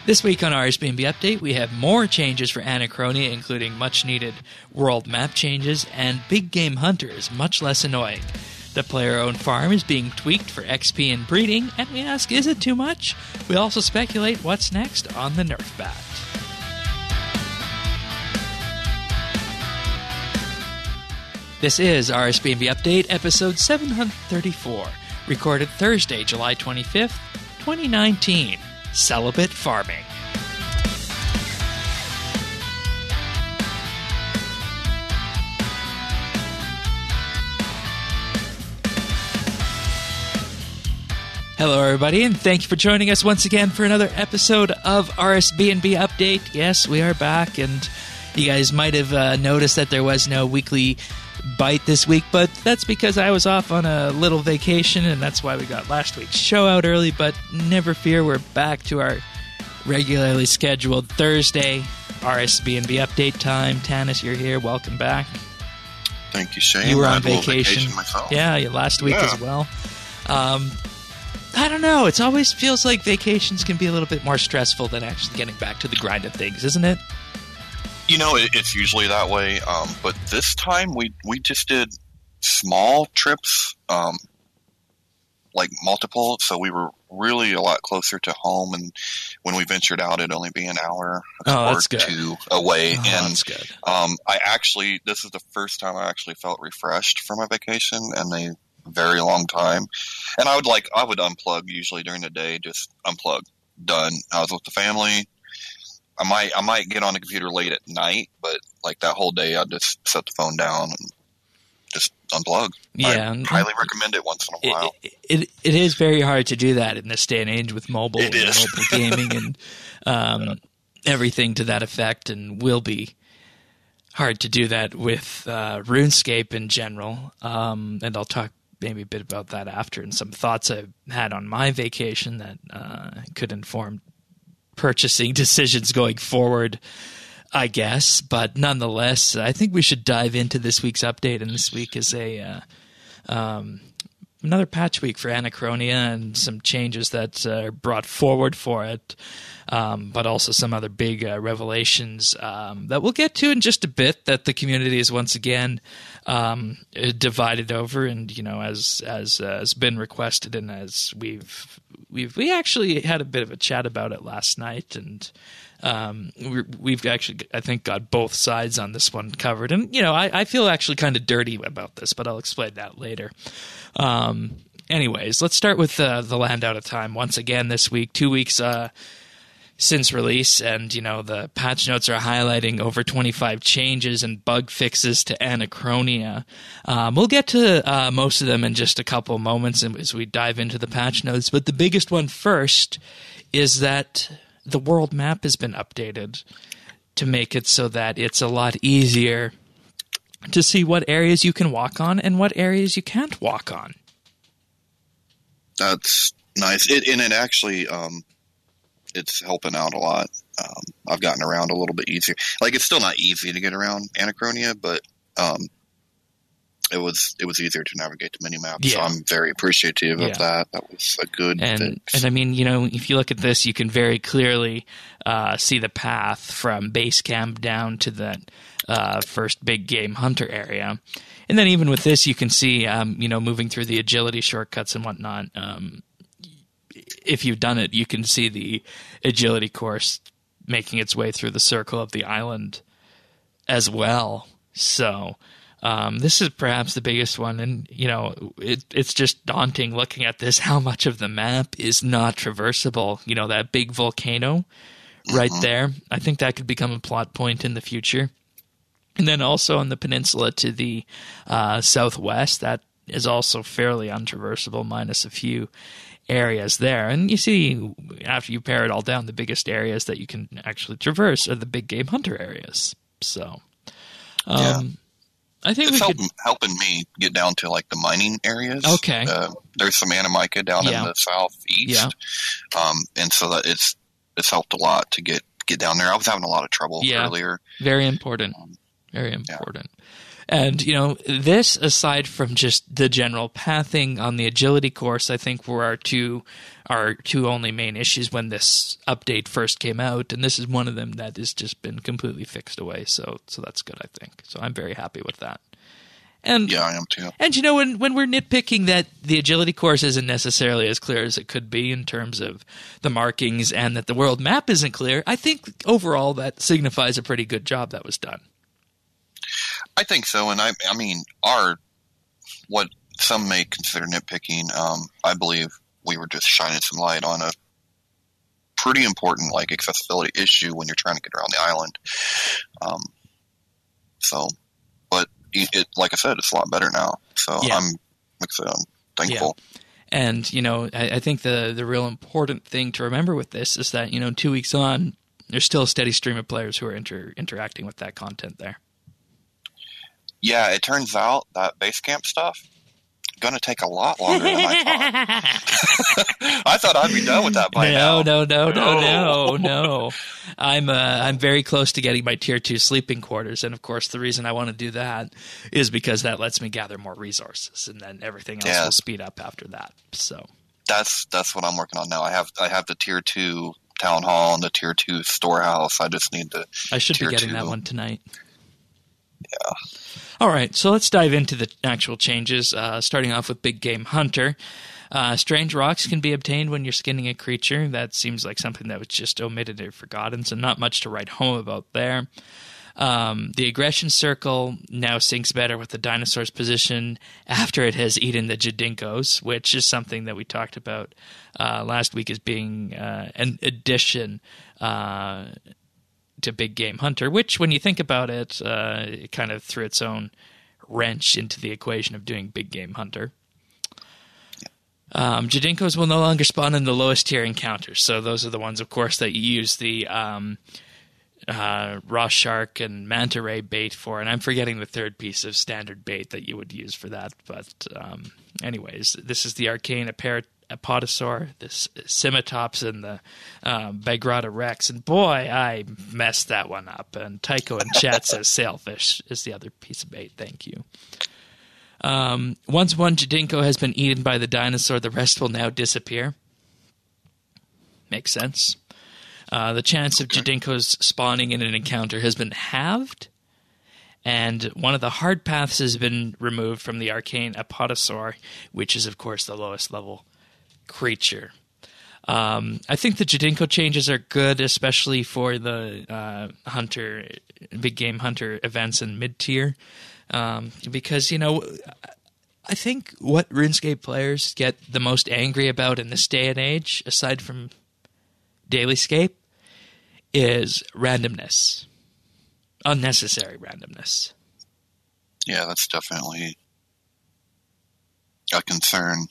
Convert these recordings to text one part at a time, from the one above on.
This week on RSBNB Update, we have more changes for Anachronia, including much-needed world map changes, and big game hunter is much less annoying. The player-owned farm is being tweaked for XP and breeding, and we ask, is it too much? We also speculate what's next on the Nerf bat. This is RSBNB Update, episode 734, recorded Thursday, July 25th, 2019. Celibate farming. Hello, everybody, and thank you for joining us once again for another episode of RSBNB Update. Yes, we are back, and you guys might have noticed that there was no weekly bite this week, but that's because I was off on a little vacation, and that's why we got last week's show out early. But never fear, we're back to our regularly scheduled Thursday RSBNB update time. Tanis, you're here. Welcome back. Thank you, Shane. You were on vacation myself. Yeah, last week as well. I don't know. It always feels like vacations can be a little bit more stressful than actually getting back to the grind of things, isn't it? You know, it's usually that way, but this time we just did small trips, like multiple, so we were really a lot closer to home, and when we ventured out, it'd only be an hour or two away. And that's good. This is the first time I actually felt refreshed from my vacation in a very long time. And I would unplug usually during the day, just unplug, done. I was with the family. I might get on the computer late at night, but like that whole day, I'd just set the phone down and just unplug. Yeah, I highly recommend it once in a while. It is very hard to do that in this day and age with mobile gaming and everything to that effect, and will be hard to do that with RuneScape in general. And I'll talk maybe a bit about that after, and some thoughts I've had on my vacation that could inform purchasing decisions going forward, I guess. But nonetheless, I think we should dive into this week's update. And this week is another patch week for Anachronia, and some changes that are brought forward for it, but also some other big revelations that we'll get to in just a bit, that the community is once again divided over. And, you know, as has been requested, and as we actually had a bit of a chat about it last night, and we've actually, I think, got both sides on this one covered. And, you know, I feel actually kind of dirty about this, but I'll explain that later. Anyways, let's start with the Land Out of Time once again this week, 2 weeks since release, and, you know, the patch notes are highlighting over 25 changes and bug fixes to Anachronia. We'll get to most of them in just a couple moments as we dive into the patch notes, but the biggest one first is that the world map has been updated to make it so that it's a lot easier to see what areas you can walk on and what areas you can't walk on. That's nice. It actually, it's helping out a lot. I've gotten around a little bit easier. Like, it's still not easy to get around Anachronia, but it was easier to navigate the mini-map. Yeah. So I'm very appreciative of that. That was a good fix. And I mean, you know, if you look at this, you can very clearly see the path from base camp down to that first big game hunter area. And then even with this, you can see, you know, moving through the agility shortcuts and whatnot. If you've done it, you can see the agility course making its way through the circle of the island as well. So this is perhaps the biggest one. And, you know, it's just daunting looking at this, how much of the map is not traversable. You know, that big volcano right there. I think that could become a plot point in the future. And then also on the peninsula to the southwest, that is also fairly untraversable, minus a few areas there. And you see, after you pare it all down, the biggest areas that you can actually traverse are the big game hunter areas. So I think it's helping me get down to like the mining areas. Okay. There's some Animica down in the southeast. And so that it's helped a lot to get down there. I was having a lot of trouble earlier. Very important. Very important. And, this, aside from just the general pathing on the agility course, I think were our two only main issues when this update first came out. And this is one of them that has just been completely fixed away. So that's good, I think. So I'm very happy with that. And yeah, I am too. And when we're nitpicking that the agility course isn't necessarily as clear as it could be in terms of the markings and that the world map isn't clear, I think overall that signifies a pretty good job that was done. I think so, and I mean, what some may consider nitpicking, I believe we were just shining some light on a pretty important accessibility issue when you're trying to get around the island. But it, like I said, it's a lot better now. So yeah. I'm thankful. Yeah. And I think the real important thing to remember with this is that 2 weeks on, there's still a steady stream of players who are interacting with that content there. Yeah, it turns out that base camp stuff going to take a lot longer than I thought. I thought I'd be done with that by now. No. I'm very close to getting my tier 2 sleeping quarters, and of course the reason I want to do that is because that lets me gather more resources, and then everything else will speed up after that. So that's what I'm working on now. I have the tier 2 town hall and the tier 2 storehouse. I just need the I should be getting that one tonight. Yeah. All right, so let's dive into the actual changes, starting off with Big Game Hunter. Strange rocks can be obtained when you're skinning a creature. That seems like something that was just omitted or forgotten, so not much to write home about there. The aggression circle now syncs better with the dinosaur's position after it has eaten the Jadinkos, which is something that we talked about last week as being an addition to Big Game Hunter, which, when you think about it, it kind of threw its own wrench into the equation of doing Big Game Hunter. Jadinkos will no longer spawn in the lowest tier encounters, so those are the ones, of course, that you use the raw shark and manta ray bait for, and I'm forgetting the third piece of standard bait that you would use for that, but anyways, this is the arcane Apatosaur, the Cimatops, and the Bagrata Rex. And boy, I messed that one up. And Tycho in chat says sailfish is the other piece of bait. Thank you. Once one Jadinko has been eaten by the dinosaur, the rest will now disappear. Makes sense. The chance of Jadinkos spawning in an encounter has been halved. And one of the hard paths has been removed from the arcane Apatosaur, which is, of course, the lowest level creature. I think the Jadinko changes are good, especially for the Big Game Hunter events in mid-tier, because, I think what RuneScape players get the most angry about in this day and age, aside from Dailyscape, is randomness. Unnecessary randomness. Yeah, that's definitely a concern.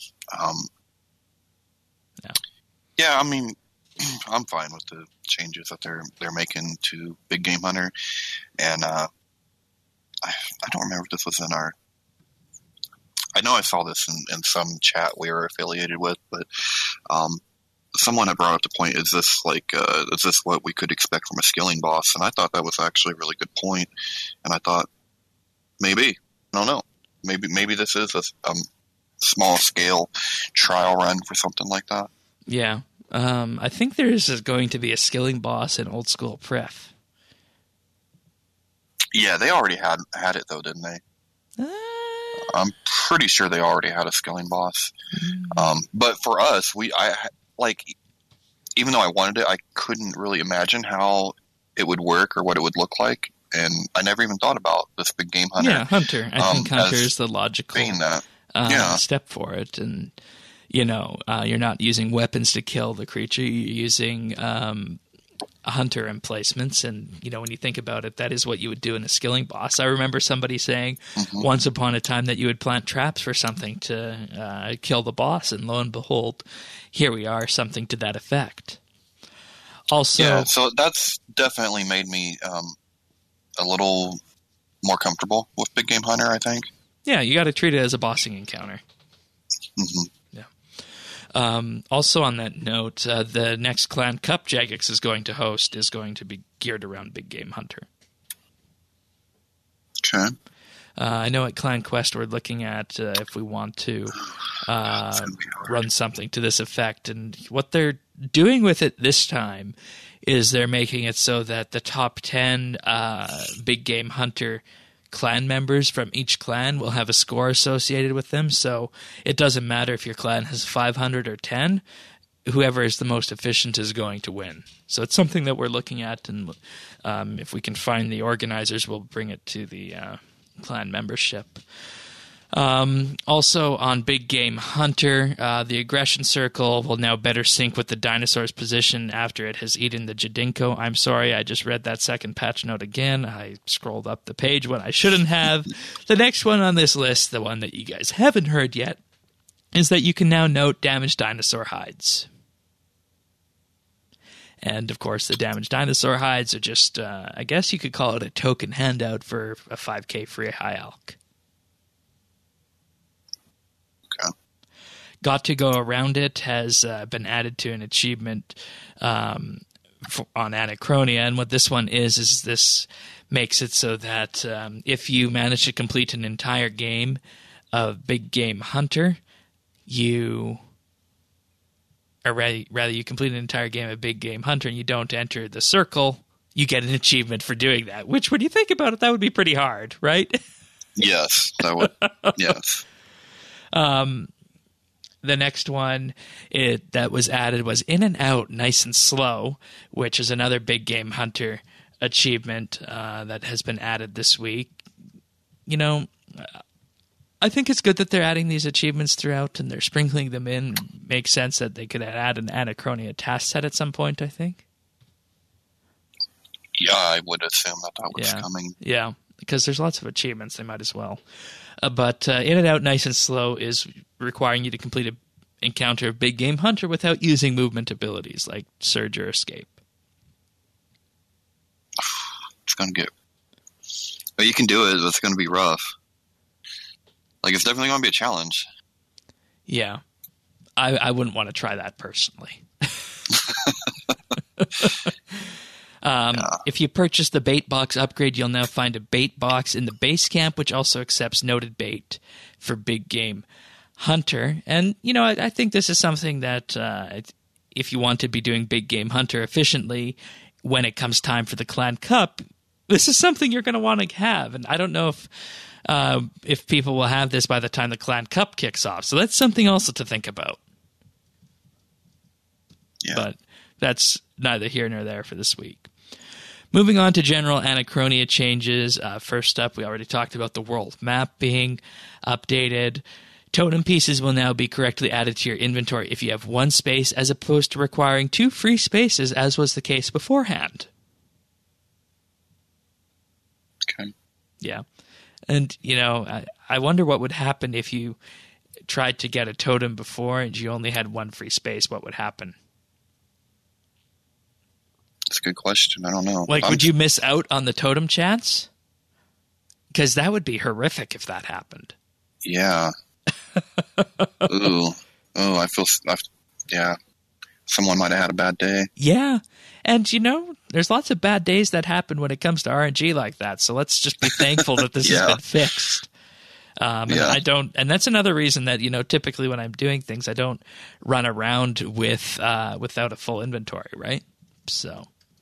Yeah, I mean, I'm fine with the changes that they're making to Big Game Hunter, and I don't remember if this was in our. I know I saw this in some chat we were affiliated with, but someone had brought up the point: is this what we could expect from a skilling boss? And I thought that was actually a really good point, and I thought maybe, I don't know, maybe this is a small scale trial run for something like that. Yeah. I think there is going to be a skilling boss in Old School Pref. Yeah, they already had it, though, didn't they? I'm pretty sure they already had a skilling boss. But for us, even though I wanted it, I couldn't really imagine how it would work or what it would look like. And I never even thought about this Big Game Hunter. Yeah, Hunter. I think Hunter is the logical step for it. And, you're not using weapons to kill the creature. You're using hunter emplacements. And, when you think about it, that is what you would do in a skilling boss. I remember somebody saying once upon a time that you would plant traps for something to kill the boss. And lo and behold, here we are, something to that effect. Also, yeah, so that's definitely made me a little more comfortable with Big Game Hunter, I think. Yeah, you got to treat it as a bossing encounter. Mm-hmm. Yeah. Also on that note, the next Clan Cup Jagex is going to host is going to be geared around Big Game Hunter. Okay. I know at Clan Quest we're looking at if we want to run something to this effect. And what they're doing with it this time is they're making it so that the top 10 Big Game Hunter clan members from each clan will have a score associated with them. So it doesn't matter if your clan has 500 or 10. Whoever is the most efficient is going to win. So it's something that we're looking at, and if we can find the organizers, we'll bring it to the clan membership. Also on Big Game Hunter, the aggression circle will now better sync with the dinosaur's position after it has eaten the Jadinko. I'm sorry, I just read that second patch note again. I scrolled up the page when I shouldn't have. The next one on this list, the one that you guys haven't heard yet, is that you can now note damaged dinosaur hides. And, of course, the damaged dinosaur hides are just, I guess you could call it a token handout for a 5k free high elk. Okay. Got to Go Around It has been added to an achievement on Anachronia. And what this one is this makes it so that if you manage to complete an entire game of Big Game Hunter, you complete an entire game of Big Game Hunter and you don't enter the circle, you get an achievement for doing that, which when you think about it, that would be pretty hard, right? Yes, that would. Yes. The next one that was added was In and Out, Nice and Slow, which is another Big Game Hunter achievement that has been added this week. You know, I think it's good that they're adding these achievements throughout and they're sprinkling them in. Makes sense that they could add an Anachronia task set at some point, I think. Yeah, I would assume that was coming. Yeah, because there's lots of achievements. They might as well. But In and Out, Nice and Slow is requiring you to complete an encounter of Big Game Hunter without using movement abilities like Surge or Escape. It's going to get... But you can do it, but it's going to be rough. Like, it's definitely going to be a challenge. Yeah. I wouldn't want to try that personally. If you purchase the bait box upgrade, you'll now find a bait box in the base camp, which also accepts noted bait for Big Game Hunter. And, you know, I think this is something that if you want to be doing Big Game Hunter efficiently when it comes time for the Clan Cup, this is something you're going to want to have. And I don't know if people will have this by the time the Clan Cup kicks off. So that's something also to think about. Yeah. But that's neither here nor there for this week. Moving on to general Anachronia changes. First up, we already talked about the world map being updated. Totem pieces will now be correctly added to your inventory if you have one space, as opposed to requiring 2 free spaces, as was the case beforehand. Okay. Yeah. And, you know, I wonder what would happen if you tried to get a totem before and you only had 1 free space. What would happen? That's a good question. I don't know. Like, would you miss out on the totem chance? Because that would be horrific if that happened. Yeah. Ooh. Oh, yeah. Someone might have had a bad day. Yeah. And, you know, there's lots of bad days that happen when it comes to RNG like that. So let's just be thankful that this has been fixed. And that's another reason that, you know, typically when I'm doing things, I don't run around without a full inventory, right? So,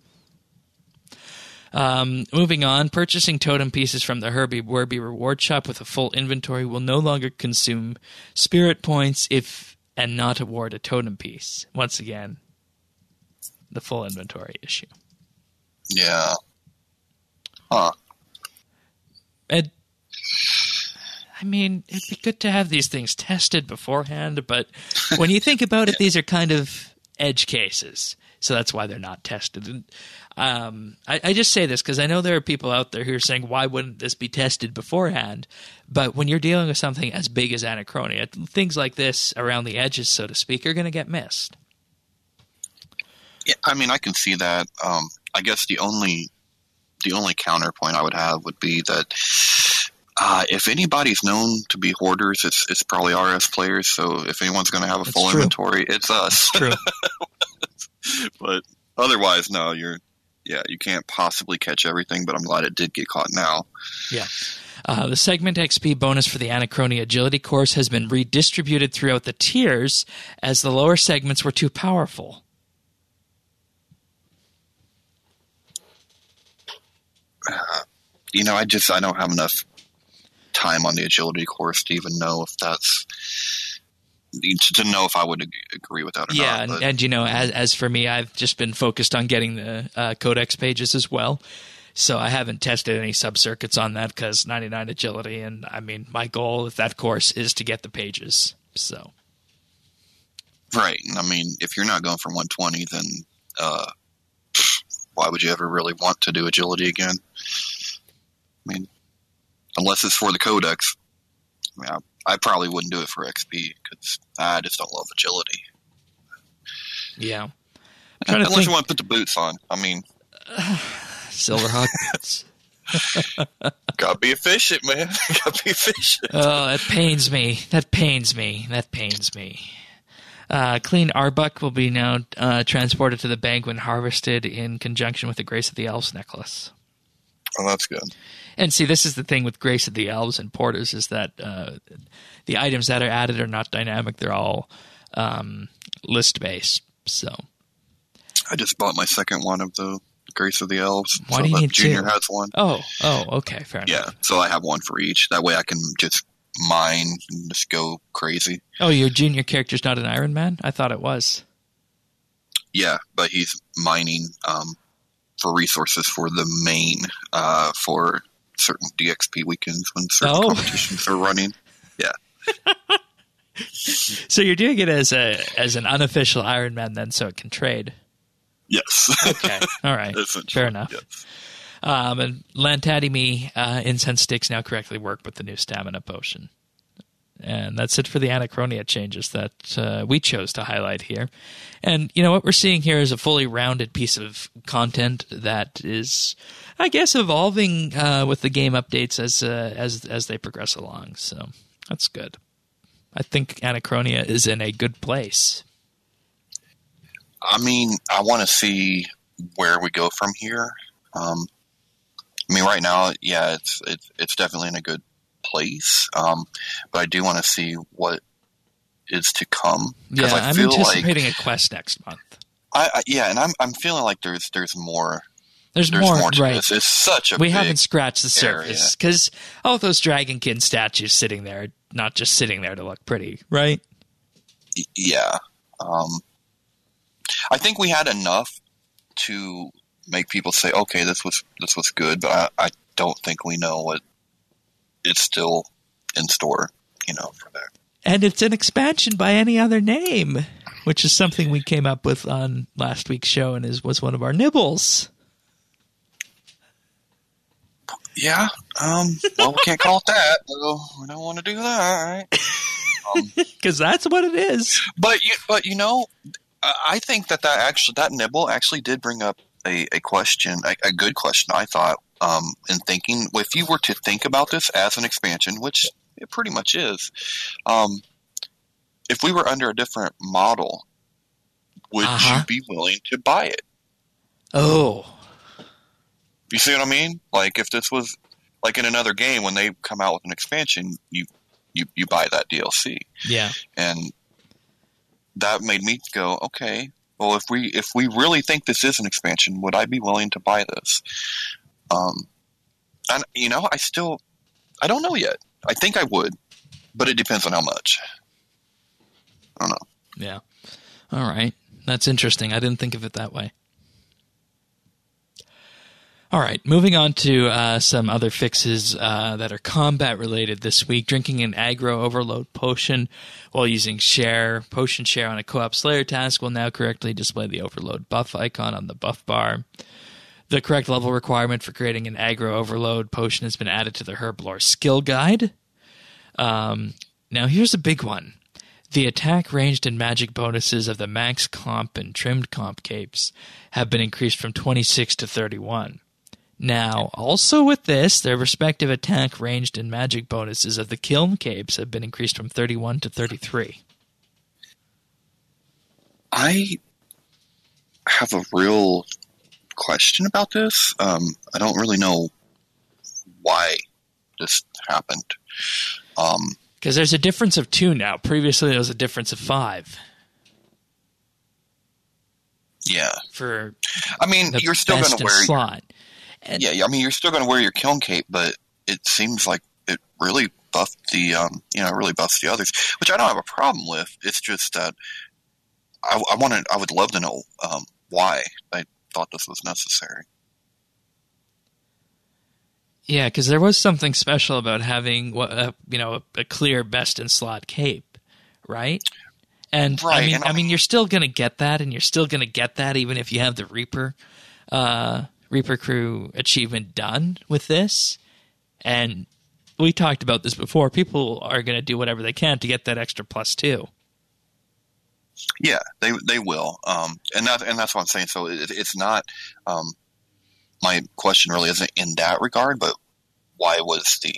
moving on, purchasing totem pieces from the Herbie Werby reward shop with a full inventory will no longer consume spirit points and not award a totem piece. Once again, the full inventory issue. Yeah. Huh. I mean, it'd be good to have these things tested beforehand, but when you think about it, these are kind of edge cases. So that's why they're not tested. And I just say this because I know there are people out there who are saying, why wouldn't this be tested beforehand? But when you're dealing with something as big as Anachronia, things like this around the edges, so to speak, are going to get missed. Yeah, I mean, I can see that. I guess the only counterpoint I would have would be that if anybody's known to be hoarders, it's probably RS players. So if anyone's going to have a full inventory, it's us. True. But otherwise, no, yeah, you can't possibly catch everything, but I'm glad it did get caught now. Yeah. The segment XP bonus for the Anachronia Agility course has been redistributed throughout the tiers as the lower segments were too powerful. I don't have enough time on the agility course to even know if that's to know if I would agree with that or not. Yeah, and as for me, I've just been focused on getting the codex pages as well. So I haven't tested any sub-circuits on that because 99 agility, and I mean, my goal with that course is to get the pages. So, right. I mean, if you're not going from 120, then why would you ever really want to do agility again? I mean, unless it's for the codex. I mean, I probably wouldn't do it for XP because I just don't love agility. Yeah. Unless you want to put the boots on. I mean... Silverhawk boots. Gotta be efficient, man. Gotta be efficient. Oh, that pains me. Clean Arbuck will be now transported to the bank when harvested in conjunction with the Grace of the Elves necklace. Oh, that's good. And see, this is the thing with Grace of the Elves and Porters is that the items that are added are not dynamic. They're all list-based. So, I just bought my second one of the Grace of the Elves. Why do you need Junior two? has one. Oh, okay, fair enough. Yeah, so I have one for each. That way I can just mine and just go crazy. Oh, your junior character's not an Iron Man? I thought it was. Yeah, but he's mining for resources for the main for certain DXP weekends when certain competitions are running. Yeah. So you're doing it as an unofficial Iron Man then, so it can trade. Yes. Okay. All right. Fair enough. Yes. And Lantadimi incense sticks now correctly work with the new stamina potion. And that's it for the Anachronia changes that we chose to highlight here. And, what we're seeing here is a fully rounded piece of content that is, I guess, evolving with the game updates as they progress along. So that's good. I think Anachronia is in a good place. I mean, I want to see where we go from here. I mean, right now, yeah, it's definitely in a good place. But I do want to see what is to come. Yeah, I'm anticipating a quest next month. And I'm feeling like there's more. There's more to right. this. It's such a we big haven't scratched the surface because all those Dragonkin statues sitting there, not just sitting there to look pretty, right? Yeah. I think we had enough to make people say, "Okay, this was good," but I don't think we know what it's still in store, for that. And it's an expansion by any other name, which is something we came up with on last week's show and was one of our nibbles. Yeah. Well, we can't call it that. We don't want to do that, right? Because that's what it is. But I think that nibble actually did bring up a question, a good question, I thought, in thinking, if you were to think about this as an expansion, which it pretty much is, if we were under a different model, would you be willing to buy it? Oh. You see what I mean? Like, if this was, like in another game, when they come out with an expansion, you buy that DLC. Yeah. And that made me go, okay, well, if we really think this is an expansion, would I be willing to buy this? And I don't know yet. I think I would, but it depends on how much. I don't know. Yeah. All right. That's interesting. I didn't think of it that way. All right, moving on to some other fixes that are combat related this week. Drinking an aggro overload potion while using potion share on a co-op Slayer task will now correctly display the overload buff icon on the buff bar. The correct level requirement for creating an aggro overload potion has been added to the Herblore skill guide. Now here's a big one. The attack, ranged, and magic bonuses of the max comp and trimmed comp capes have been increased from 26 to 31. Now, also with this, their respective attack, ranged, and magic bonuses of the kiln capes have been increased from 31 to 33. I have a real question about this. I don't really know why this happened. Because there's a difference of 2 now. Previously, there was a difference of 5. Yeah. I mean, you're still going to wear slot. I mean, you're still going to wear your kiln cape, but it seems like it really buffed the, really buffs the others, which I don't have a problem with. It's just that I would love to know why I thought this was necessary. Yeah, because there was something special about having a clear best in slot cape, right? And right, I mean, you're still going to get that, and you're still going to get that even if you have the Reaper Crew achievement done with this. And we talked about this before. People are going to do whatever they can to get that extra +2. Yeah, they will, and that's what I'm saying. So it's not. My question really isn't in that regard, but why was the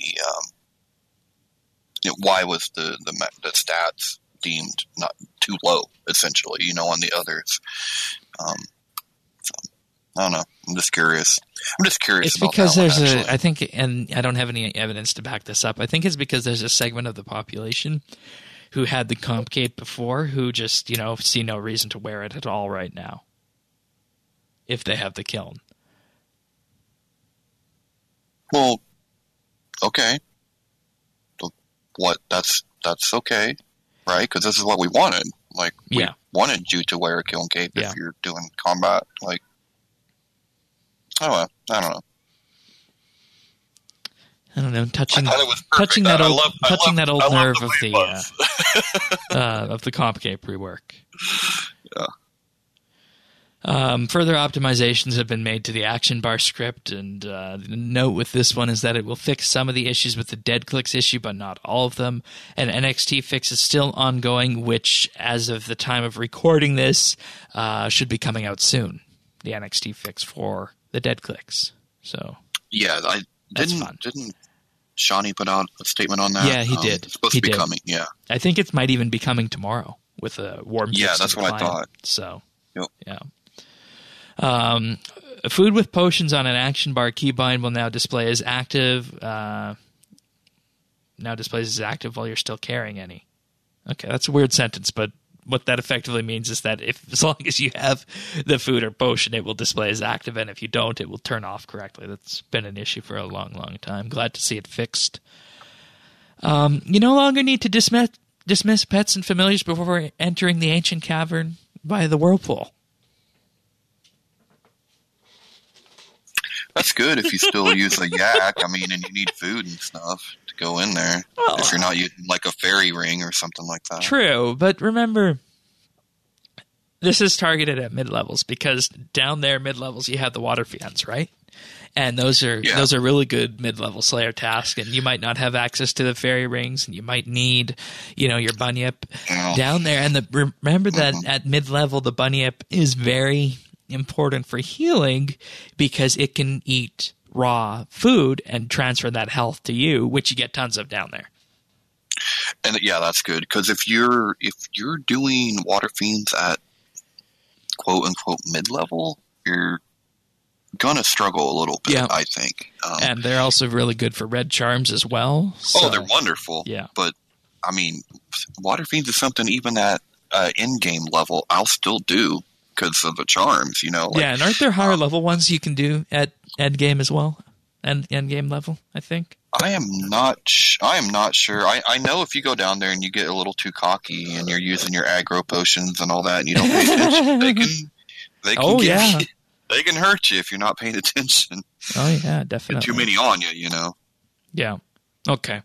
stats deemed not too low, essentially, on the others? So, I don't know. I'm just curious. It's about because that there's I think, and I don't have any evidence to back this up. I think it's because there's a segment of the population who had the comp cape before who just, see no reason to wear it at all right now if they have the kiln. Well, okay. What? That's okay, right? Because this is what we wanted. Like, we wanted you to wear a kiln cape if you're doing combat. Like, I don't know. I don't know. Touching touching that old nerve of the comp cape rework. Yeah. Further optimizations have been made to the action bar script, and the note with this one is that it will fix some of the issues with the dead clicks issue, but not all of them. An NXT fix is still ongoing, which, as of the time of recording this, should be coming out soon. The NXT fix for the dead clicks. So yeah, didn't Shawnee put out a statement on that? Yeah, he did. It's supposed to be coming. Yeah, I think it might even be coming tomorrow with a warm. Yeah, that's what I thought. So yep. Yeah. Food with potions on an action bar keybind will now display as active. Now displays as active while you're still carrying any. Okay, that's a weird sentence, but what that effectively means is that as long as you have the food or potion, it will display as active, and if you don't, it will turn off correctly. That's been an issue for a long, long time. Glad to see it fixed. You no longer need to dismiss pets and familiars before entering the ancient cavern via the whirlpool. That's good if you still use a yak, and you need food and stuff to go in there. Well, if you're not using like a fairy ring or something like that. True, but remember, this is targeted at mid-levels because down there, mid-levels, you have the water fiends, right? And those are really good mid-level Slayer tasks, and you might not have access to the fairy rings, and you might need, your bunyip down there. And remember that at mid-level, the bunyip is very important for healing because it can eat raw food and transfer that health to you, which you get tons of down there. And yeah, that's good because if you're doing water fiends at quote unquote mid level, you're gonna struggle a little bit. I think, and they're also really good for red charms as well. So. Oh, they're wonderful. Yeah, but water fiends is something even at in game level I'll still do. Because of the charms, and aren't there higher level ones you can do at end game as well, and end game level? I think. I am not sure. I know if you go down there and you get a little too cocky and you're using your aggro potions and all that, and you don't pay attention, they can hurt you if you're not paying attention. Oh yeah, definitely. Get too many on you, Yeah. Okay.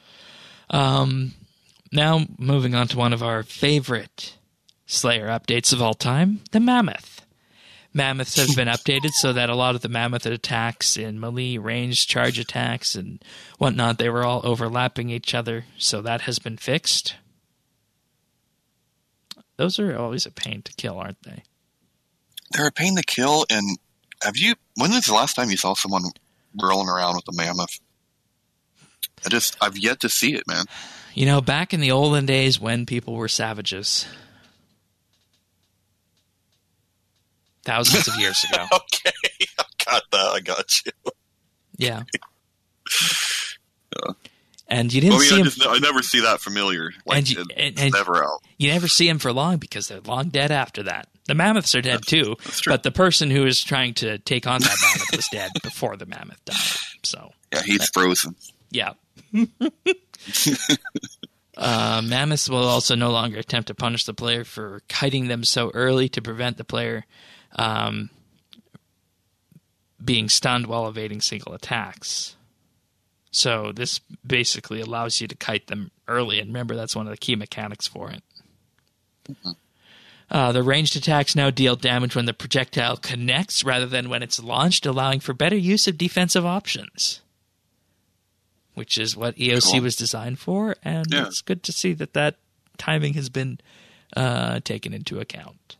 Now moving on to one of our favorite Slayer updates of all time, the Mammoth. Mammoths have been updated so that a lot of the Mammoth attacks in melee, ranged, charge attacks, and whatnot, they were all overlapping each other, so that has been fixed. Those are always a pain to kill, aren't they? They're a pain to kill, and when was the last time you saw someone rolling around with a Mammoth? I've yet to see it, man. Back in the olden days when people were savages. Thousands of years ago. Okay. got you. Yeah. Yeah. And you didn't see him. I never see that familiar. Like, it's never out. You never see him for long because they're long dead after that. The mammoths are dead too, that's true. but the person who is trying to take on that mammoth was dead before the mammoth died. So yeah, he's frozen. Yeah. Mammoths will also no longer attempt to punish the player for kiting them so early to prevent the player being stunned while evading single attacks. So this basically allows you to kite them early, and remember, that's one of the key mechanics for it. Mm-hmm. The ranged attacks now deal damage when the projectile connects rather than when it's launched, allowing for better use of defensive options, which is what EOC was designed for, and it's good to see that timing has been taken into account.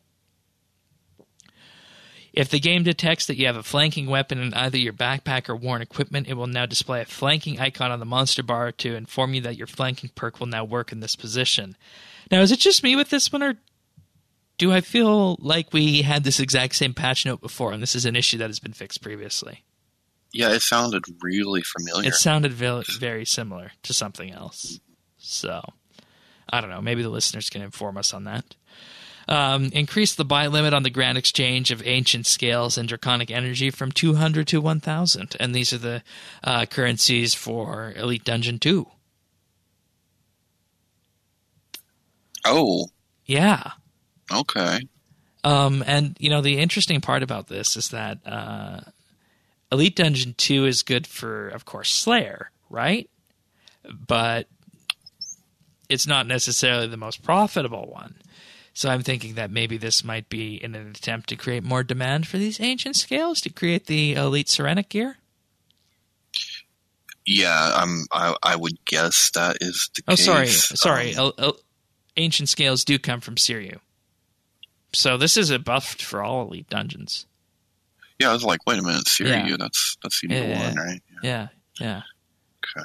If the game detects that you have a flanking weapon in either your backpack or worn equipment, it will now display a flanking icon on the monster bar to inform you that your flanking perk will now work in this position. Now, is it just me with this one, or do I feel like we had this exact same patch note before, and this is an issue that has been fixed previously? Yeah, it sounded really familiar. It sounded very similar to something else. So, I don't know. Maybe the listeners can inform us on that. Increase the buy limit on the Grand Exchange of Ancient Scales and Draconic Energy from 200 to 1,000. And these are the currencies for Elite Dungeon 2. Oh. Yeah. Okay. And, the interesting part about this is that Elite Dungeon 2 is good for, of course, Slayer, right? But it's not necessarily the most profitable one. So I'm thinking that maybe this might be in an attempt to create more demand for these ancient scales to create the Elite Serenic gear. Yeah, I would guess that is the case. Sorry. Ancient scales do come from Siriu. So this is a buff for all Elite Dungeons. Yeah, I was like, wait a minute, Siriu, that's the new one, right? Yeah. Okay.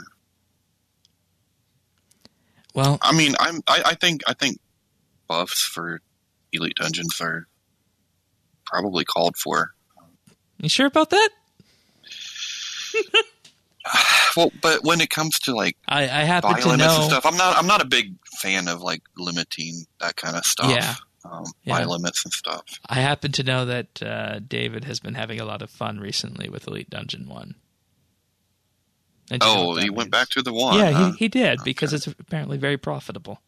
Well, I mean, I think buffs for Elite Dungeons are probably called for. You sure about that? Well, but when it comes to like I happen buy to limits know and stuff, I'm not a big fan of like limiting that kind of stuff. Yeah. Buy limits and stuff. I happen to know that David has been having a lot of fun recently with Elite Dungeon 1. He went back to the 1. Yeah, huh? he did, because it's apparently very profitable.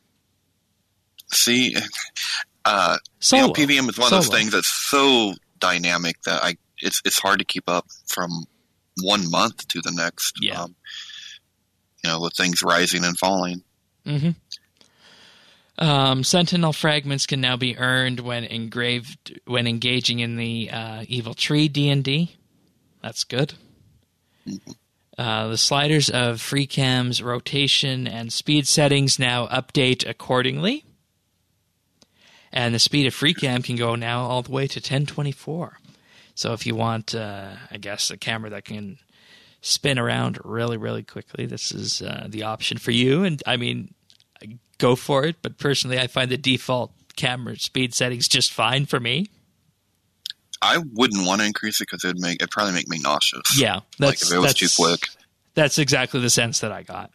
See, Solo. PVM is one of those things that's so dynamic that it's hard to keep up from 1 month to the next. Yeah. With things rising and falling. Mm-hmm. Sentinel fragments can now be earned when engaging in the Evil Tree D&D. That's good. Mm-hmm. The sliders of FreeCam's rotation and speed settings now update accordingly. And the speed of FreeCam can go now all the way to 1024. So if you want, a camera that can spin around really, really quickly, this is the option for you. And, I mean, go for it. But personally, I find the default camera speed settings just fine for me. I wouldn't want to increase it because it'd probably make me nauseous. Yeah. If it was too quick. That's exactly the sense that I got.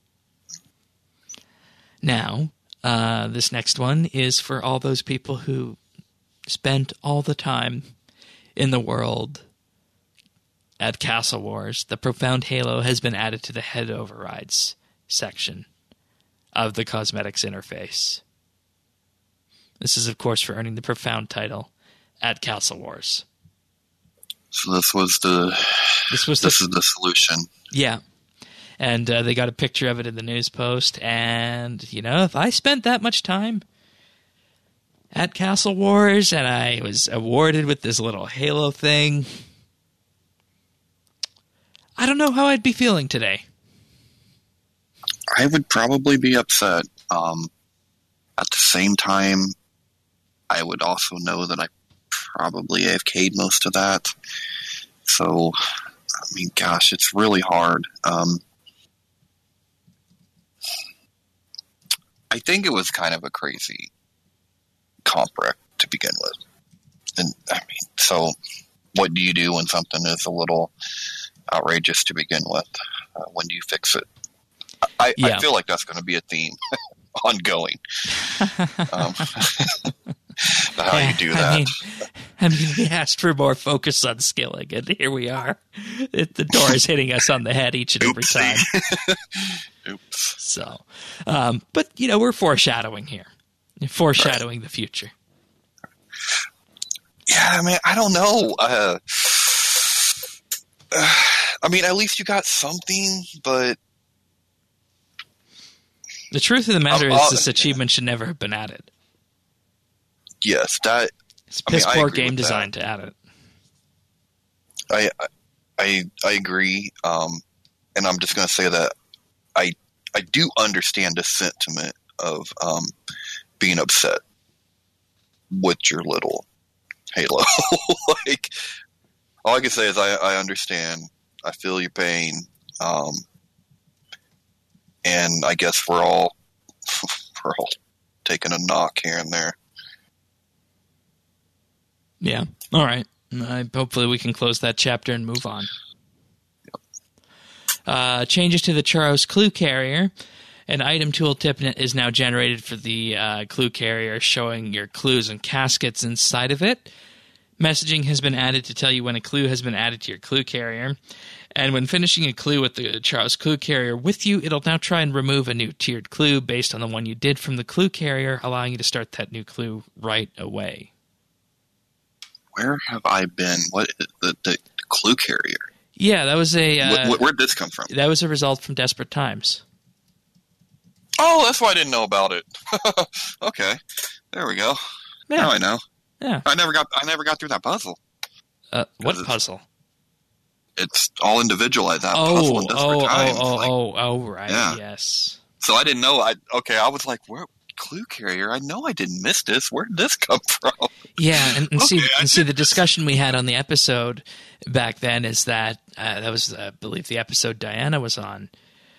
Now, this next one is for all those people who spent all the time in the world at Castle Wars. The Profound Halo has been added to the head overrides section of the cosmetics interface. This is, of course, for earning the Profound title at Castle Wars. So this is the solution. Yeah. And they got a picture of it in the news post. And, if I spent that much time at Castle Wars and I was awarded with this little Halo thing, I don't know how I'd be feeling today. I would probably be upset. At the same time, I would also know that I probably AFK'd most of that. So, I mean, gosh, it's really hard. I think it was kind of a crazy comp rec to begin with. And, I mean, so what do you do when something is a little outrageous to begin with? When do you fix it? I feel like that's going to be a theme ongoing. How you do that. I mean, we asked for more focus on skilling, and here we are. The door is hitting us on the head each and every time. Oops. So, but, we're foreshadowing here. Foreshadowing the future. Yeah, man, I don't know. I mean, at least you got something, but... The truth of the matter is this achievement should never have been added. Yes, that... It's piss poor game design to add it. I agree, and I'm just going to say that I do understand the sentiment of being upset with your little Halo. Like, all I can say is I understand. I feel your pain, and I guess we're all taking a knock here and there. Yeah. All right. Hopefully we can close that chapter and move on. Yep. Changes to the Charos Clue Carrier. An item tooltip is now generated for the Clue Carrier, showing your clues and caskets inside of it. Messaging has been added to tell you when a clue has been added to your Clue Carrier. And when finishing a clue with the Charos Clue Carrier with you, it'll now try and remove a new tiered clue based on the one you did from the Clue Carrier, allowing you to start that new clue right away. Where have I been? What the Clue Carrier? Yeah, that was a... where'd this come from? That was a result from Desperate Times. Oh, that's why I didn't know about it. Okay, there we go. Yeah. Now I know. Yeah, I never got through that puzzle. What puzzle? It's all individualized. That puzzle in Desperate Times. Right. Yeah. Yes. So I didn't know. I was like, where? Clue Carrier? I know I didn't miss this. Where did this come from? Yeah, and see the discussion we had on the episode back then is that that was, I believe, the episode Diana was on.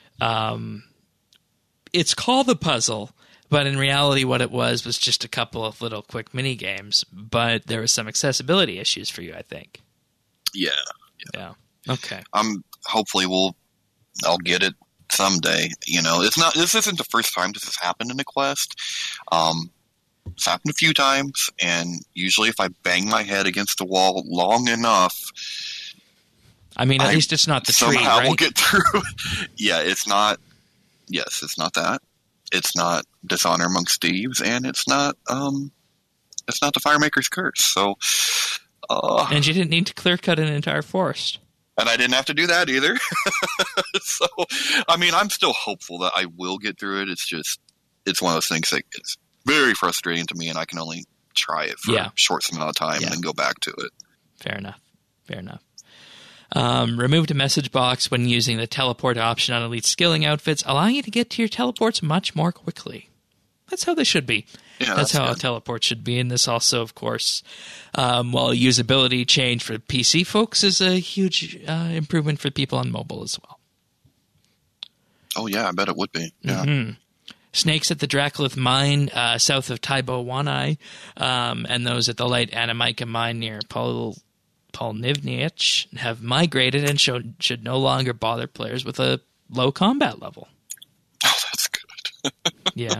It's called a puzzle, but in reality what it was just a couple of little quick mini games, but there was some accessibility issues for you, I think. Yeah. Okay. Hopefully I'll get it someday. This isn't the first time this has happened in a quest. It's happened a few times, and usually if I bang my head against the wall long enough, at least it's not the tree, right? Somehow we'll get through. Yeah, it's not. Yes, it's not that. It's not Dishonor Amongst Thieves, and it's not the Firemaker's Curse. So, and you didn't need to clear cut an entire forest. And I didn't have to do that either. So, I'm still hopeful that I will get through it. It's one of those things that it's very frustrating to me, and I can only try it for a short amount of time and then go back to it. Fair enough. Removed a message box when using the teleport option on elite skilling outfits, allowing you to get to your teleports much more quickly. That's how they should be. Yeah, that's how a teleport should be. And this also, of course, while usability change for PC folks is a huge improvement for people on mobile as well. Oh, yeah, I bet it would be. Yeah. Mm-hmm. Snakes at the Draculith mine south of Taibo Wanai, and those at the light Anamika mine near Polnivniach have migrated and should no longer bother players with a low combat level. Oh, that's good. Yeah.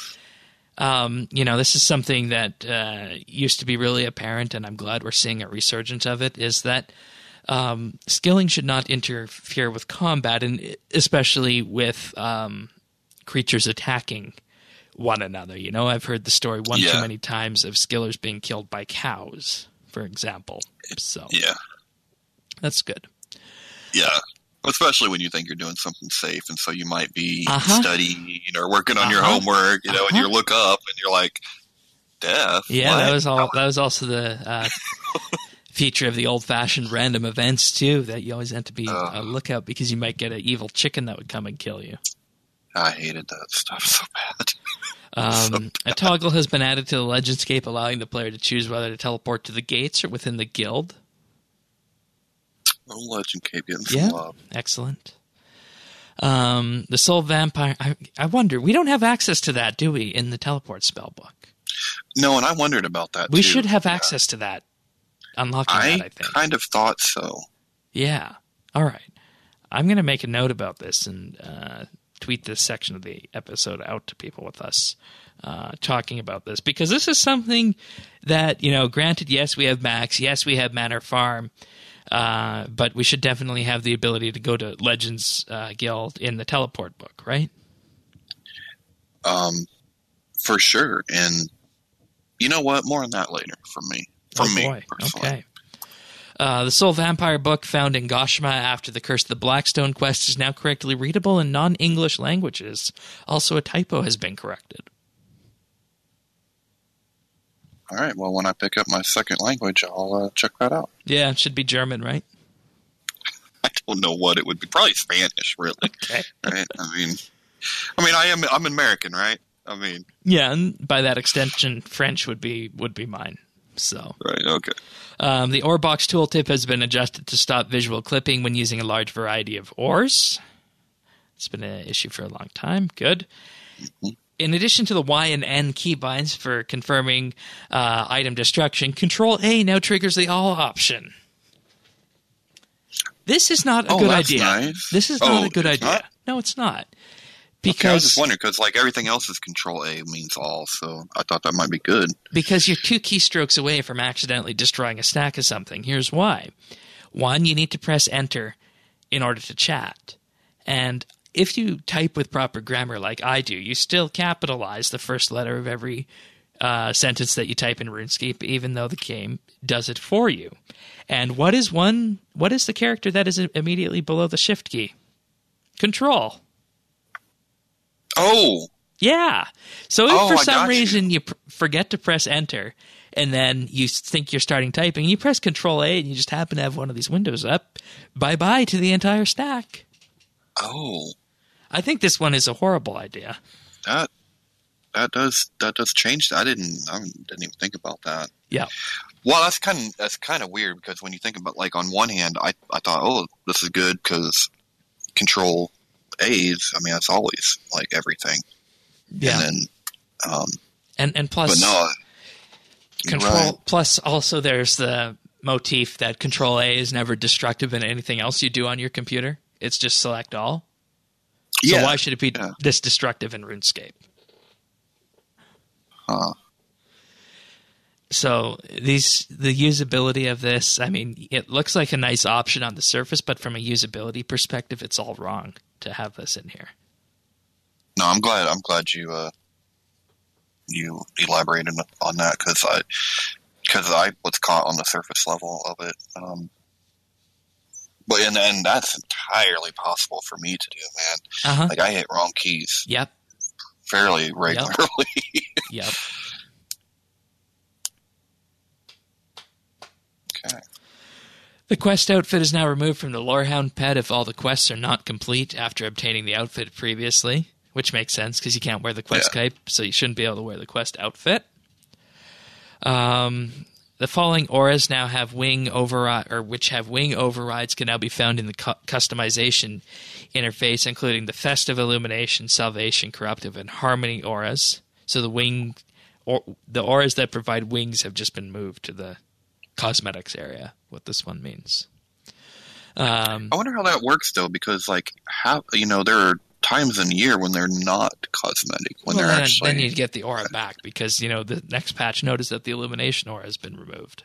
This is something that used to be really apparent, and I'm glad we're seeing a resurgence of it, is that skilling should not interfere with combat, and especially with creatures attacking one another. I've heard the story too many times of skillers being killed by cows, for example. So yeah, that's good. Yeah. Especially when you think you're doing something safe, and so you might be studying or working on your homework, and you look up and you're like, death. Yeah, what? that was also the feature of the old-fashioned random events too. That you always had to be a lookout because you might get an evil chicken that would come and kill you. I hated that stuff so bad. A toggle has been added to the Legendscape, allowing the player to choose whether to teleport to the gates or within the guild. Legendscape getting some love. Excellent. The Soul Vampire. I wonder. We don't have access to that, do we, in the teleport spellbook? No, and I wondered about that. We should have access to that. unlocking that, I think. kind of thought so. Yeah. All right. I'm going to make a note about this and tweet this section of the episode out to people with us talking about this, because this is something that, granted, yes, we have Max, yes, we have Manor Farm, but we should definitely have the ability to go to Legends Guild in the teleport book, right? For sure. And you know what? More on that later from me. Me, personally. Okay. The Soul Vampire book found in Goshima after the Curse of the Blackstone quest is now correctly readable in non-English languages. Also, a typo has been corrected. All right. Well, when I pick up my second language, I'll check that out. Yeah, it should be German, right? I don't know what it would be. Probably Spanish, really. Okay. Right? I'm American, right? Yeah, and by that extension, French would be mine. So. Right. Okay. The ore box tooltip has been adjusted to stop visual clipping when using a large variety of ores. It's been an issue for a long time. Good. Mm-hmm. In addition to the Y and N keybinds for confirming item destruction, Control A now triggers the all option. This is not a good idea. Nice. This is not a good idea. Not? No, it's not. Because I was just wondering, because everything else is Control A means all, so I thought that might be good. Because you're 2 keystrokes away from accidentally destroying a stack of something. Here's why. 1, you need to press Enter in order to chat. And if you type with proper grammar like I do, you still capitalize the first letter of every sentence that you type in RuneScape, even though the game does it for you. And what is the character that is immediately below the Shift key? Control. Oh. Yeah. So if for some reason you forget to press Enter and then you think you're starting typing, you press Control A and you just happen to have one of these windows up, bye-bye to the entire stack. Oh. I think this one is a horrible idea. That does change. I didn't even think about that. Yeah. Well, that's kind of weird, because when you think about, like, on one hand, I thought, oh, this is good because Control A's, that's always like everything. Yeah. And then, and plus, but no, Control right. Plus also there's the motif that Control A is never destructive in anything else you do on your computer. It's just select all. So why should it be this destructive in RuneScape? Huh. So the usability of this, it looks like a nice option on the surface, but from a usability perspective, it's all wrong to have this in here. No, I'm glad you elaborated on that, because I was caught on the surface level of it. But and that's entirely possible for me to do, man. Uh-huh. Like, I hit wrong keys. Yep. Fairly regularly. Yep. Okay. The quest outfit is now removed from the Lorehound pet if all the quests are not complete after obtaining the outfit previously, which makes sense because you can't wear the quest cape, so you shouldn't be able to wear the quest outfit. The falling auras now have wing overrides can now be found in the customization interface, including the Festive Illumination, Salvation, Corruptive, and Harmony auras. So the auras that provide wings have just been moved to the cosmetics area. What this one means. I wonder how that works, though, because there are times in the year when they're not cosmetic, then you get the aura back, because the next patch notice that the illumination aura has been removed.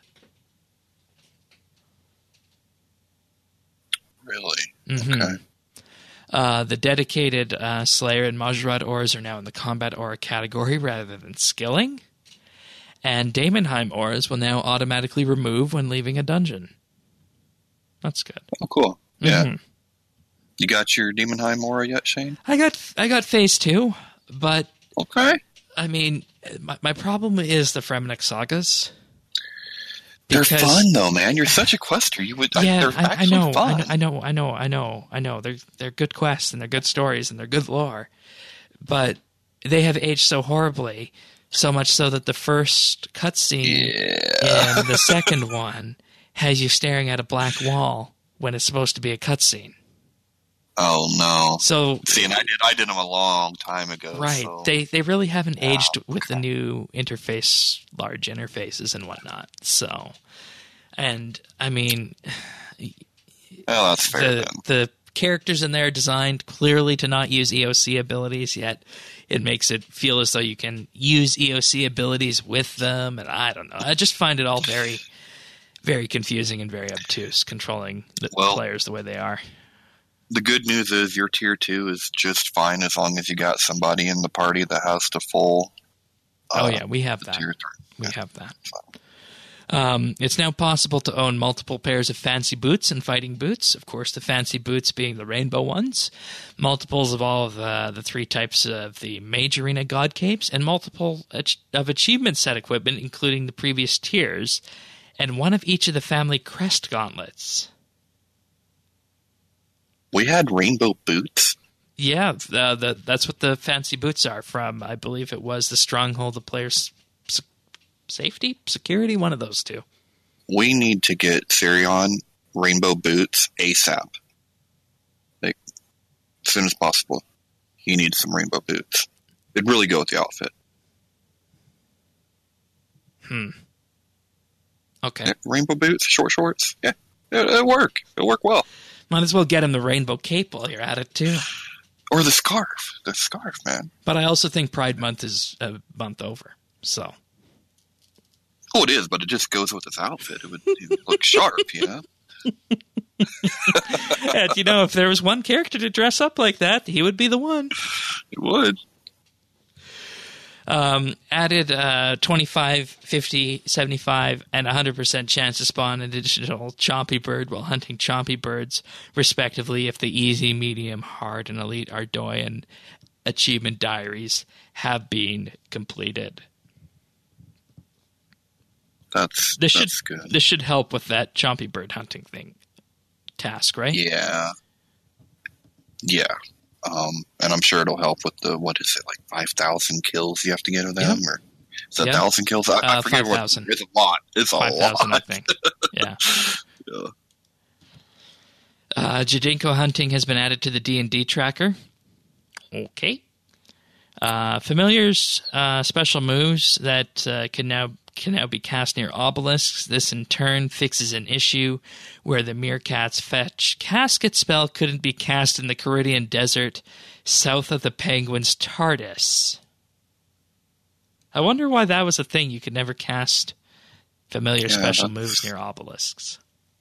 Really? Mm-hmm. Okay. The dedicated Slayer and Majorad auras are now in the combat aura category rather than skilling, and Daemonheim auras will now automatically remove when leaving a dungeon. That's good. Oh, cool. Yeah. Mm-hmm. You got your Daemonheim aura yet, Shane? I got phase 2, but okay. My problem is the Fremnik sagas. They're fun, though, man. You're such a quester. They're actually fun. I know. They're good quests, and they're good stories, and they're good lore. But they have aged so horribly, so much so that the first cutscene and the second one has you staring at a black wall when it's supposed to be a cutscene. Oh no! So and I did them a long time ago. Right? So. They really haven't aged with the new interface, large interfaces and whatnot. So And I mean, Well, that's fair. the characters in there are designed clearly to not use EOC abilities, yet it makes it feel as though you can use EOC abilities with them. And I don't know. I just find it all very, very confusing and very obtuse, controlling the players the way they are. The good news is your tier 2 is just fine as long as you got somebody in the party that has the full. We have that. We have that. It's now possible to own multiple pairs of fancy boots and fighting boots. Of course, the fancy boots being the rainbow ones, multiples of all of the 3 types of the Mage Arena God Capes, and multiple of achievement set equipment, including the previous tiers, and one of each of the family crest gauntlets. We had rainbow boots? Yeah, that's what the fancy boots are from. I believe it was the Stronghold of Players' Safety? Security? One of those two. We need to get Sirion rainbow boots ASAP. Like, as soon as possible. He needs some rainbow boots. It'd really go with the outfit. Okay. Yeah, rainbow boots, short shorts. Yeah, it'll work. It'll work well. Might as well get him the rainbow cape while you're at it, too. Or the scarf. The scarf, man. But I also think Pride Month is a month over, so... Oh, it is, but it just goes with his outfit. It would look sharp, you know? And, if there was one character to dress up like that, he would be the one. He would. Added 25, 50, 75, and 100% chance to spawn an additional Chompy Bird while hunting Chompy Birds, respectively, if the easy, medium, hard, and elite Ardoyan achievement diaries have been completed. That's good. This should help with that Chompy Bird hunting task, right? Yeah. Yeah. And I'm sure it'll help with the, 5,000 kills you have to get of them? Yep. Or is that 1,000 kills? I forget 5,000. It's a lot. It's 5,000, I think. Yeah. Jadinko hunting has been added to the D&D tracker. Okay. Familiars, special moves that can now be cast near obelisks. This in turn fixes an issue where the Meerkat's Fetch Casket spell couldn't be cast in the Caridian Desert south of the Penguin's TARDIS. I wonder why that was a thing. You could never cast familiar special moves near obelisks.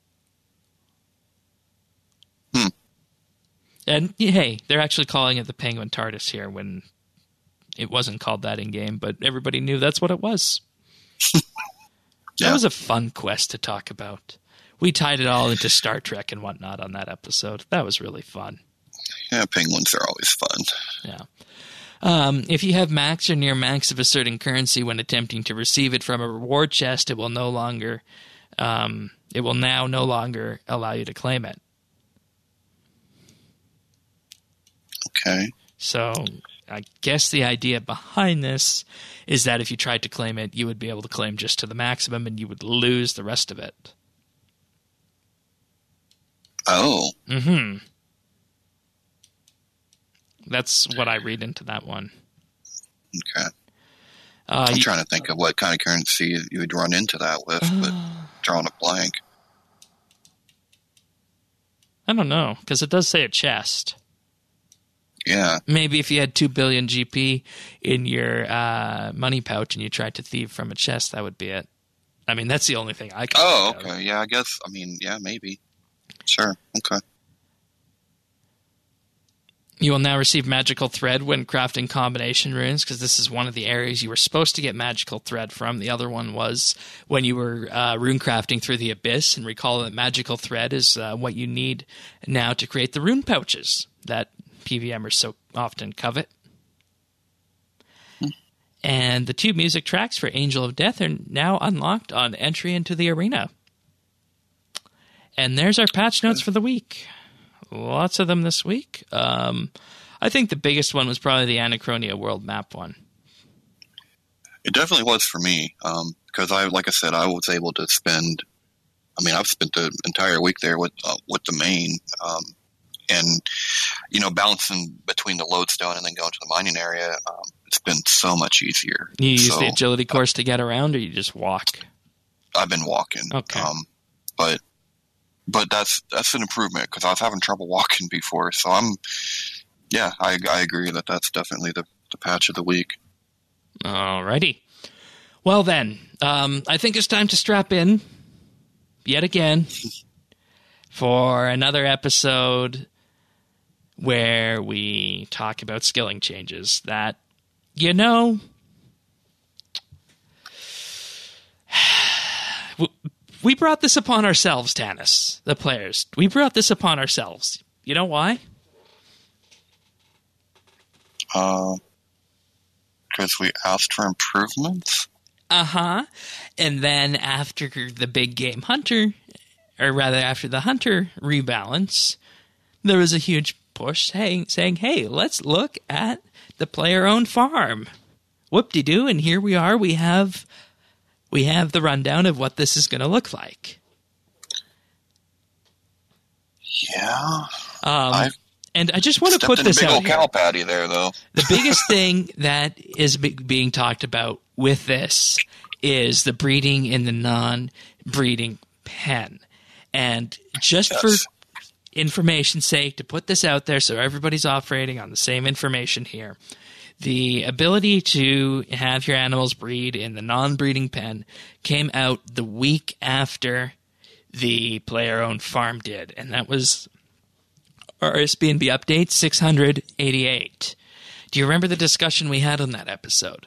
And hey, they're actually calling it the Penguin TARDIS here when it wasn't called that in game, but everybody knew that's what it was. That was a fun quest to talk about. We tied it all into Star Trek and whatnot on that episode. That was really fun. Yeah, penguins are always fun. Yeah. If you have max or near max of a certain currency when attempting to receive it from a reward chest, it will now no longer allow you to claim it. Okay. So I guess the idea behind this is that if you tried to claim it, you would be able to claim just to the maximum and you would lose the rest of it. Oh. Mm-hmm. That's what I read into that one. Okay. I'm trying to think of what kind of currency you would run into that with, but drawing a blank. I don't know, because it does say a chest. Yeah. Maybe if you had 2 billion GP in your money pouch and you tried to thieve from a chest, that would be it. I mean, that's the only thing I can think of. Okay. Yeah, I guess. I mean, yeah, maybe. Sure. Okay. You will now receive magical thread when crafting combination runes, because this is one of the areas you were supposed to get magical thread from. The other one was when you were rune crafting through the abyss, and recall that magical thread is what you need now to create the rune pouches that PVMers so often covet. And the 2 music tracks for Angel of Death are now unlocked on entry into the arena. And there's our patch notes for the week. Lots of them this week. I think the biggest one was probably the Anachronia world map one. It definitely was for me, because I was able to spend. I mean, I've spent the entire week there with the main, and balancing between the lodestone and then going to the mining area. It's been so much easier. You use the agility course to get around, or you just walk? I've been walking. Okay. but that's an improvement because I was having trouble walking before. So I agree that that's definitely the patch of the week. Alrighty. Well then, I think it's time to strap in yet again for another episode where we talk about skilling changes that, we brought this upon ourselves, Tanis, the players. We brought this upon ourselves. You know why? Because we asked for improvements? Uh-huh. And then after the big game hunter, or rather after the hunter rebalance, there was a huge push saying, hey, let's look at the player-owned farm. Whoop-de-doo, and here we are. We have the rundown of what this is going to look like. Yeah. And I just want to put this out here. Big old cow patty there, though. The biggest thing that is being talked about with this is the breeding in the non-breeding pen. And just for information's sake, to put this out there so everybody's operating on the same information here, the ability to have your animals breed in the non-breeding pen came out the week after the player-owned farm did, and that was RSBNB update 688. Do you remember the discussion we had on that episode?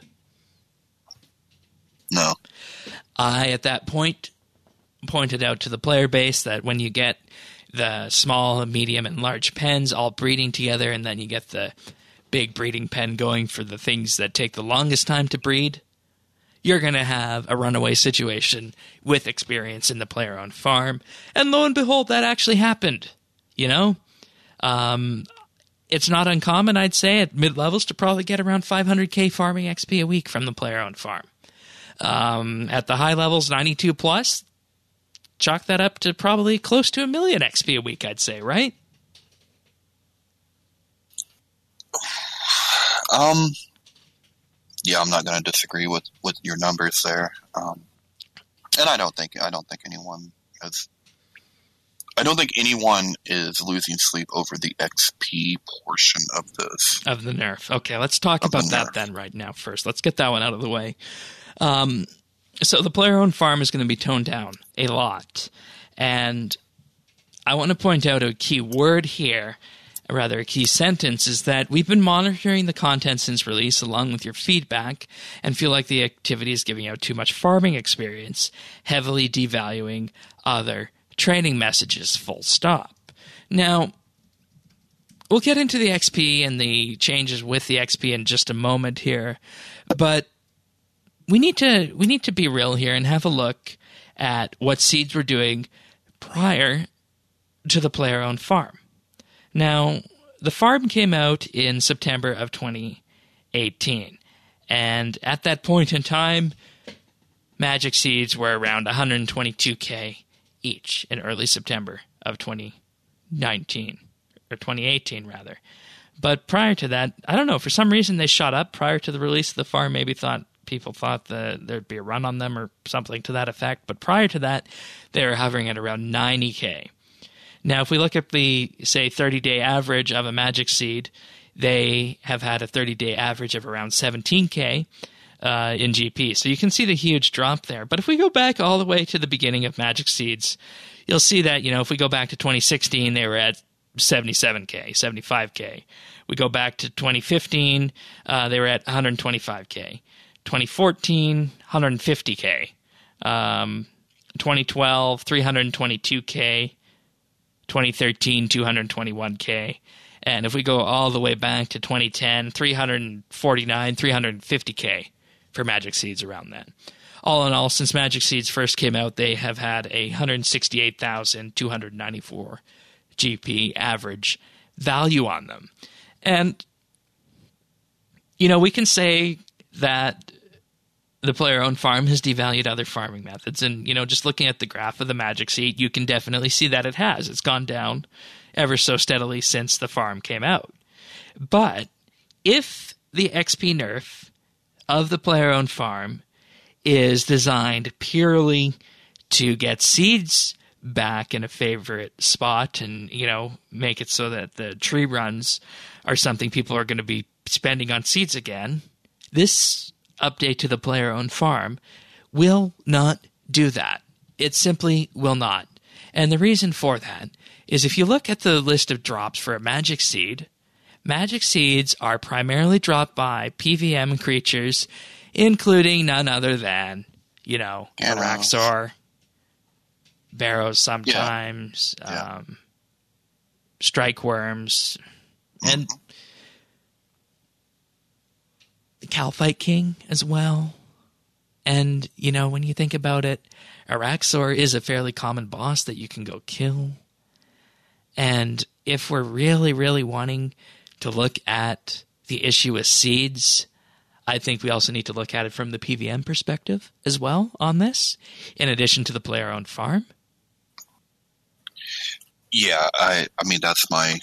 No. I, at that point, pointed out to the player base that when you get the small, medium, and large pens all breeding together, and then you get the big breeding pen going for the things that take the longest time to breed, you're going to have a runaway situation with experience in the player-owned farm. And lo and behold, that actually happened. It's not uncommon, I'd say, at mid-levels to probably get around 500k farming XP a week from the player-owned farm. At the high levels, 92 plus, chalk that up to probably close to 1 million XP a week, I'd say, right? Yeah, I'm not going to disagree with your numbers there. And I don't think anyone is losing sleep over the XP portion of this. Of the nerf. Okay, let's talk about that then right now first. Let's get that one out of the way. So the player-owned farm is going to be toned down a lot. And I want to point out a key word here, or rather a key sentence, is that we've been monitoring the content since release along with your feedback and feel like the activity is giving out too much farming experience, heavily devaluing other training messages, full stop. Now, we'll get into the XP and the changes with the XP in just a moment here, but we need to be real here and have a look at what seeds were doing prior to the player-owned farm. Now, the farm came out in September of 2018, and at that point in time, Magic Seeds were around 122k each in early September of 2019, or 2018 rather. But prior to that, I don't know, for some reason they shot up prior to the release of the farm. Maybe people thought that there'd be a run on them or something to that effect. But prior to that, they were hovering at around 90k. Now, if we look at the, say, 30-day average of a Magic Seed, they have had a 30-day average of around 17k in GP. So you can see the huge drop there. But if we go back all the way to the beginning of Magic Seeds, you'll see that, if we go back to 2016, they were at 77k, 75k. We go back to 2015, they were at 125k. 2014, 150k. 2012, 322k. 2013, 221k. And if we go all the way back to 2010, 349, 350k for Magic Seeds around then. All in all, since Magic Seeds first came out, they have had a 168,294 GP average value on them. And, we can say that the player-owned farm has devalued other farming methods. And, just looking at the graph of the Magic Seed, you can definitely see that it has. It's gone down ever so steadily since the farm came out. But if the XP nerf of the player-owned farm is designed purely to get seeds back in a favorite spot and, make it so that the tree runs are something people are going to be spending on seeds again, this update to the player-owned farm will not do that. It simply will not. And the reason for that is if you look at the list of drops for a magic seed, magic seeds are primarily dropped by PVM creatures, including none other than, Araxor, Barrows sometimes, Strike Worms, and the Calphite King as well. And, when you think about it, Araxor is a fairly common boss that you can go kill. And if we're really, really wanting to look at the issue with seeds, I think we also need to look at it from the PVM perspective as well on this, in addition to the player-owned farm. Yeah, I mean that's my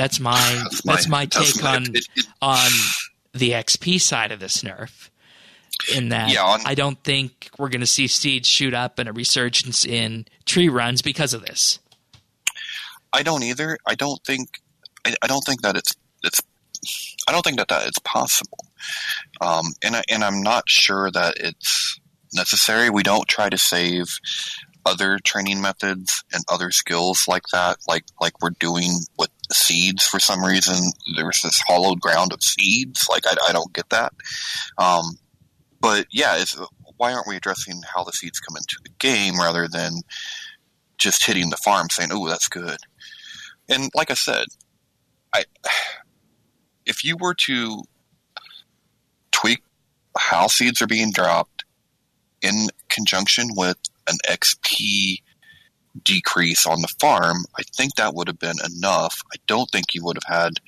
take on the XP side of this nerf. In that, I don't think we're going to see seeds shoot up and a resurgence in tree runs because of this. I don't either. I don't think that it's possible. And I'm not sure that it's necessary. We don't try to save other training methods and other skills like that, like we're doing with seeds for some reason. There's this hollowed ground of seeds. Like I don't get that. But yeah, why aren't we addressing how the seeds come into the game rather than just hitting the farm saying, "Oh, that's good." And like I said, if you were to tweak how seeds are being dropped in conjunction with an XP decrease on the farm, I think that would have been enough. I don't think you would have had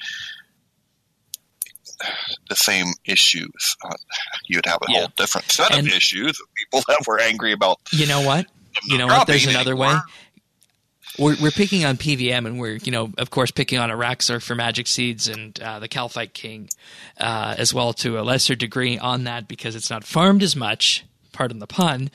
the same issues. You'd have a whole different set of issues of people that were angry about. You know what? There's another way. We're picking on PVM, and we're, of course, picking on Araxor for Magic Seeds and the Calphite King, as well to a lesser degree on that because it's not farmed as much. Pardon the pun.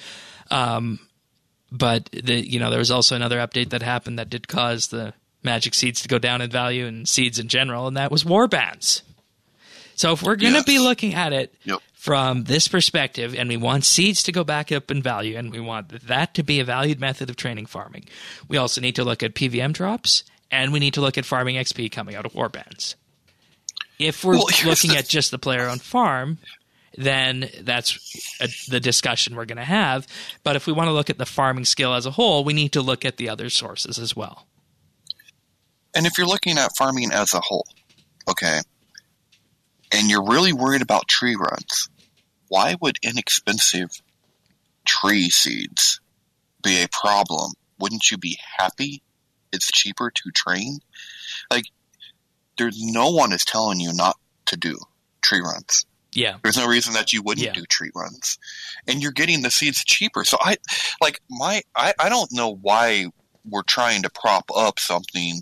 But there was also another update that happened that did cause the Magic Seeds to go down in value and seeds in general, and that was warbands. So if we're going to be looking at it from this perspective, and we want seeds to go back up in value, and we want that to be a valued method of training farming, we also need to look at PVM drops, and we need to look at farming XP coming out of warbands. If we're looking at just the player-owned farm, then that's the discussion we're going to have. But if we want to look at the farming skill as a whole, we need to look at the other sources as well. And if you're looking at farming as a whole, okay, and you're really worried about tree runs, why would inexpensive tree seeds be a problem? Wouldn't you be happy it's cheaper to train? Like, there's no one is telling you not to do tree runs. Yeah. There's no reason that you wouldn't do tree runs. And you're getting the seeds cheaper. So I don't know why we're trying to prop up something.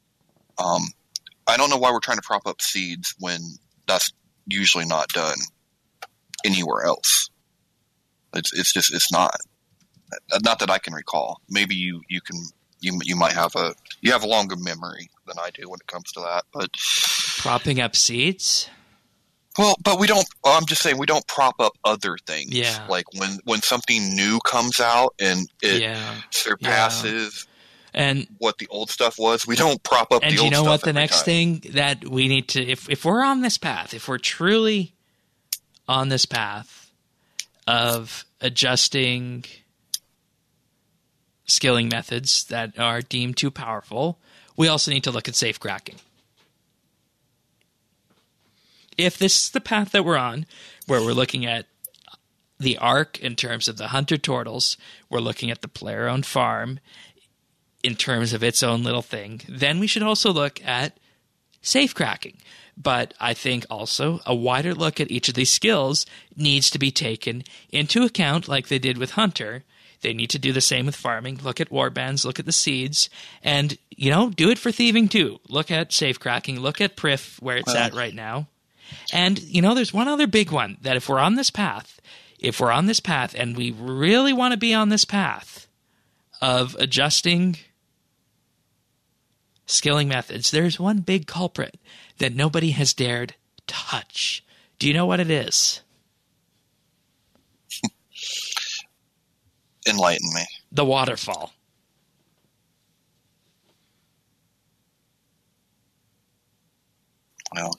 I don't know why we're trying to prop up seeds when that's usually not done anywhere else. It's not that I can recall. Maybe you might have a longer memory than I do when it comes to that. But propping up seeds. Well, but we don't. I'm just saying we don't prop up other things. Yeah. Like when something new comes out and it surpasses. And what the old stuff was, we don't prop up the old stuff. And you know what? The next thing that we need to, if we're on this path, if we're truly on this path of adjusting skilling methods that are deemed too powerful, we also need to look at safe cracking. If this is the path that we're on, where we're looking at the arc in terms of the hunter turtles, we're looking at the player-owned farm in terms of its own little thing, then we should also look at safe cracking. But I think also a wider look at each of these skills needs to be taken into account like they did with Hunter. They need to do the same with farming. Look at warbands, look at the seeds, and, do it for thieving too. Look at safe cracking, look at Prif where it's at right now. And, there's one other big one that if we're on this path and we really want to be on this path of adjusting skilling methods, there's one big culprit that nobody has dared touch. Do you know what it is? Enlighten me. The waterfall. Well,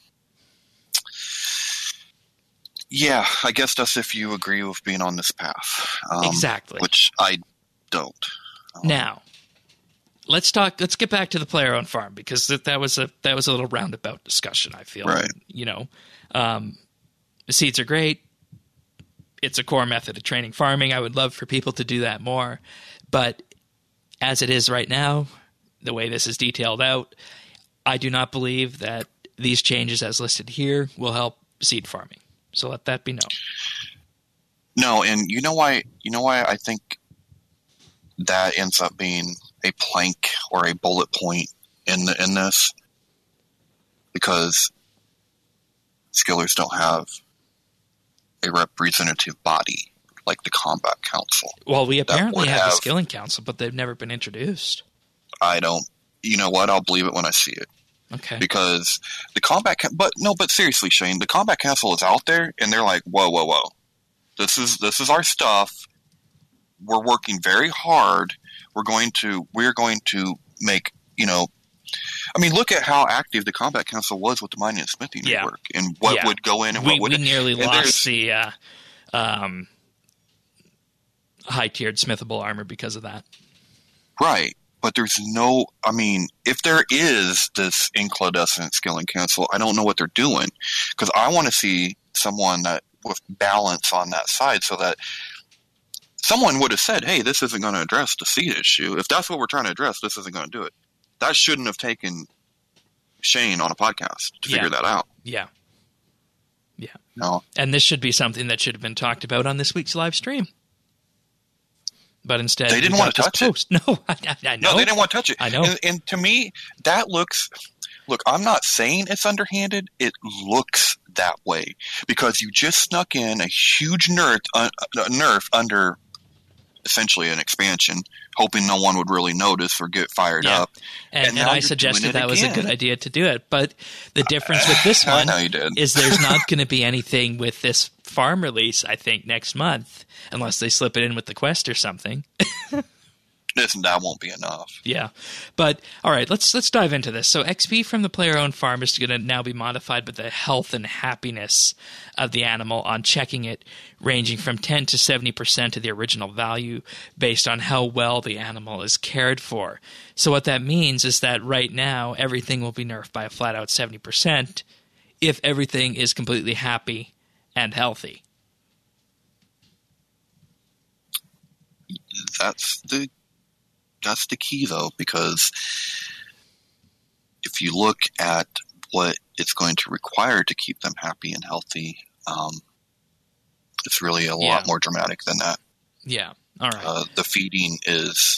yeah, I guess that's if you agree with being on this path. Exactly. Which I don't. Now, let's get back to the player-owned farm, because that was a little roundabout discussion, I feel. Right. You know, the seeds are great. It's a core method of training farming. I would love for people to do that more. But as it is right now, the way this is detailed out, I do not believe that these changes as listed here will help seed farming. So let that be known. No, and you know why I think that ends up being a plank or a bullet point in this? Because skillers don't have a representative body like the Combat Council. Well, we apparently have the Skilling Council, but they've never been introduced. I don't. You know what? I'll believe it when I see it. Okay. Because the Combat but seriously, Shane, the Combat Council is out there, and they're like, whoa. This is our stuff. We're working very hard. We're going to make, I mean, look at how active the Combat Council was with the Mining and Smithing Network, and what would go in and what would. We nearly lost the high-tiered smithable armor because of that. Right. But there's no, I mean, if there is this incandescent skilling council, I don't know what they're doing, because I want to see someone that with balance on that side, so that someone would have said, hey, this isn't going to address the seed issue. If that's what we're trying to address, this isn't going to do it. That shouldn't have taken Shane on a podcast to figure that out. Yeah. No. And this should be something that should have been talked about on this week's live stream. But instead, they didn't want to touch it. No, I know. No, they didn't want to touch it. I know. And to me, that looks. Look, I'm not saying it's underhanded. It looks that way because you just snuck in a huge nerf under essentially an expansion, hoping no one would really notice or get fired up. And I suggested that was a good idea to do it. But the difference with this one is there's not going to be anything with this farm release, I think, next month, unless they slip it in with the quest or something. That won't be enough. Yeah. But, all right, let's dive into this. So XP from the player-owned farm is going to now be modified by the health and happiness of the animal on checking it, ranging from 10 to 70% of the original value based on how well the animal is cared for. So what that means is that right now everything will be nerfed by a flat-out 70% if everything is completely happy and healthy. That's the key, though, because if you look at what it's going to require to keep them happy and healthy, it's really a lot more dramatic than that. Yeah. All right. The feeding is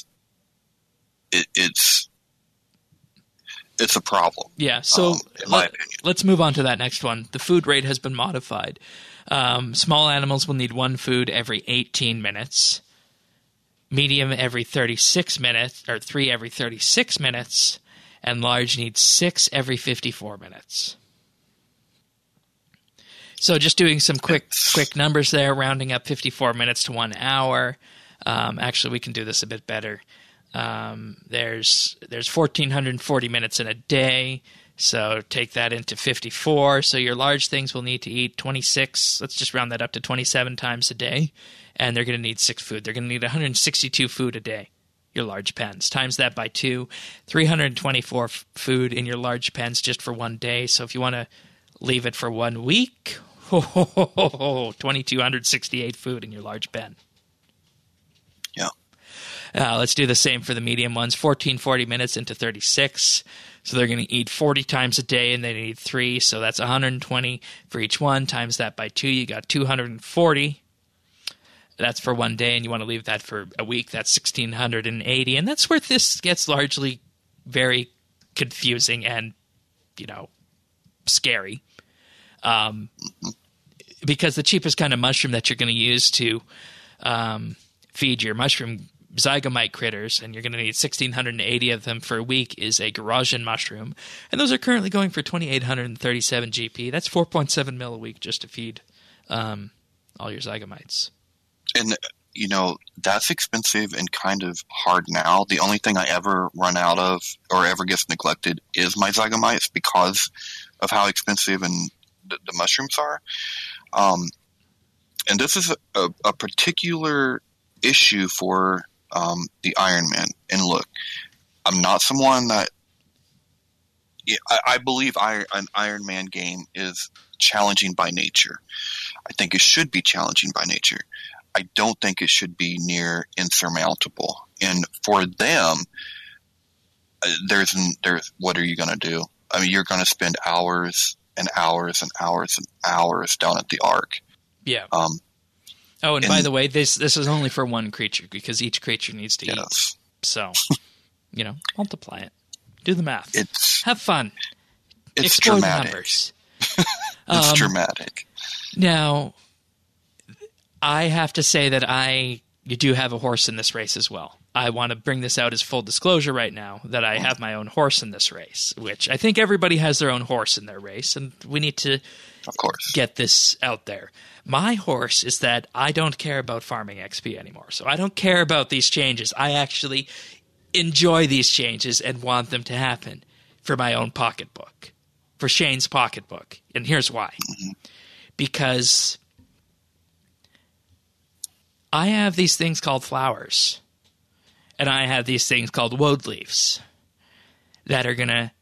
it's a problem. Yeah. So in my opinion, let's move on to that next one. The food rate has been modified. Small animals will need one food every 18 minutes. Medium every 36 minutes, or 3 every 36 minutes, and large needs 6 every 54 minutes. So just doing some quick numbers there, rounding up 54 minutes to 1 hour. Actually, we can do this a bit better. There's 1,440 minutes in a day, so take that into 54. So your large things will need to eat 26, let's just round that up to 27 times a day. And they're going to need 6 food. They're going to need 162 food a day, your large pens. Times that by 2, 324 food in your large pens just for 1 day. So if you want to leave it for 1 week, 2,268 food in your large pen. Yeah. Let's do the same for the medium ones. 1,440 minutes into 36. So they're going to eat 40 times a day, and they need 3. So that's 120 for each one. Times that by 2, you got 240. That's for 1 day, and you want to leave that for a week. That's 1,680. And that's where this gets largely very confusing and, scary. Because the cheapest kind of mushroom that you're going to use to feed your mushroom zygomite critters, and you're going to need 1,680 of them for a week, is a Garajan mushroom. And those are currently going for 2,837 GP. That's 4.7 mil a week just to feed all your zygomites. And, that's expensive and kind of hard now. The only thing I ever run out of or ever gets neglected is my zygomites because of how expensive and the mushrooms are. And this is a particular issue for the Ironman. And look, I'm not someone that I believe an Ironman game is challenging by nature. I think it should be challenging by nature. I don't think it should be near insurmountable. And for them, there's what are you going to do? I mean, you're going to spend hours and hours and hours and hours down at the Ark. Yeah. And by the way, this is only for one creature because each creature needs to eat. So, multiply it. Do the math. Have fun. It's Explore dramatic. The numbers. It's dramatic. Now, I have to say that you do have a horse in this race as well. I want to bring this out as full disclosure right now that I have my own horse in this race, which I think everybody has their own horse in their race, and we need to get this out there. My horse is that I don't care about farming XP anymore, so I don't care about these changes. I actually enjoy these changes and want them to happen for my own pocketbook, for Shane's pocketbook, and here's why. Mm-hmm. Because I have these things called flowers, and I have these things called woad leaves that are going to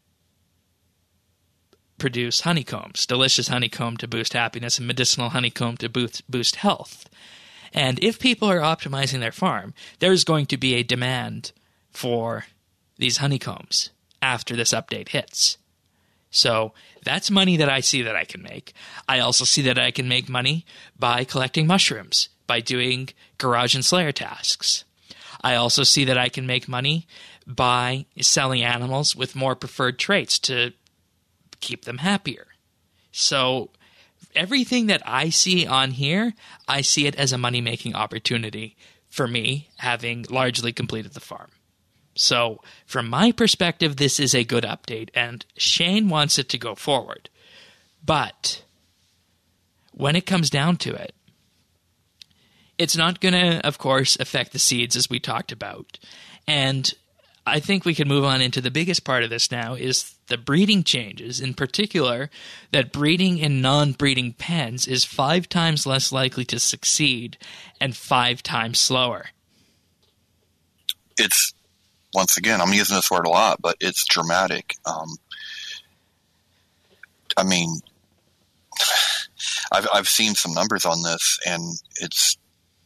produce honeycombs, delicious honeycomb to boost happiness and medicinal honeycomb to boost health. And if people are optimizing their farm, there's going to be a demand for these honeycombs after this update hits. So that's money that I see that I can make. I also see that I can make money by collecting mushrooms, by doing Garage and Slayer tasks. I also see that I can make money by selling animals with more preferred traits to keep them happier. So everything that I see on here, I see it as a money-making opportunity for me, having largely completed the farm. So from my perspective, this is a good update, and Shane wants it to go forward. But when it comes down to it, it's not going to, of course, affect the seeds as we talked about. And I think we can move on into the biggest part of this now is the breeding changes, in particular that breeding in non-breeding pens is 5 times less likely to succeed and 5 times slower. It's, once again, I'm using this word a lot, but it's dramatic. I mean, I've seen some numbers on this, and it's,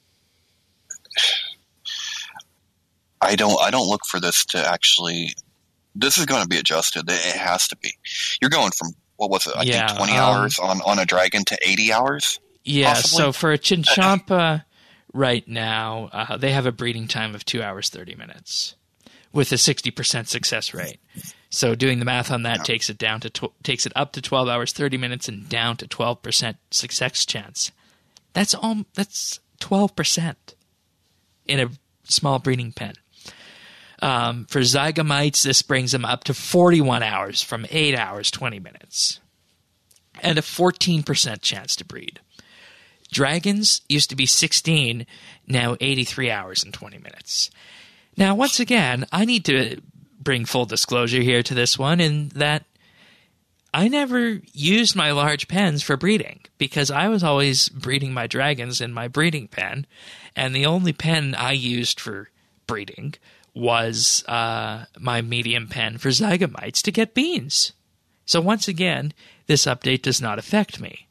I don't look for this to actually. This is going to be adjusted. It has to be. You're going from what was it? I think 20 hours on a dragon to 80 hours. Yeah. Possibly? So for a Chinchompa right now, they have a breeding time of 2 hours 30 minutes with a 60% success rate. So doing the math on that takes it up to 12 hours 30 minutes and down to 12% success chance. That's 12% in a small breeding pen. For zygomites, this brings them up to 41 hours from 8 hours, 20 minutes. And a 14% chance to breed. Dragons used to be 16, now 83 hours and 20 minutes. Now, once again, I need to bring full disclosure here to this one in that I never used my large pens for breeding because I was always breeding my dragons in my breeding pen, and the only pen I used for breeding was my medium pen for zygomites to get beans. So once again, this update does not affect me.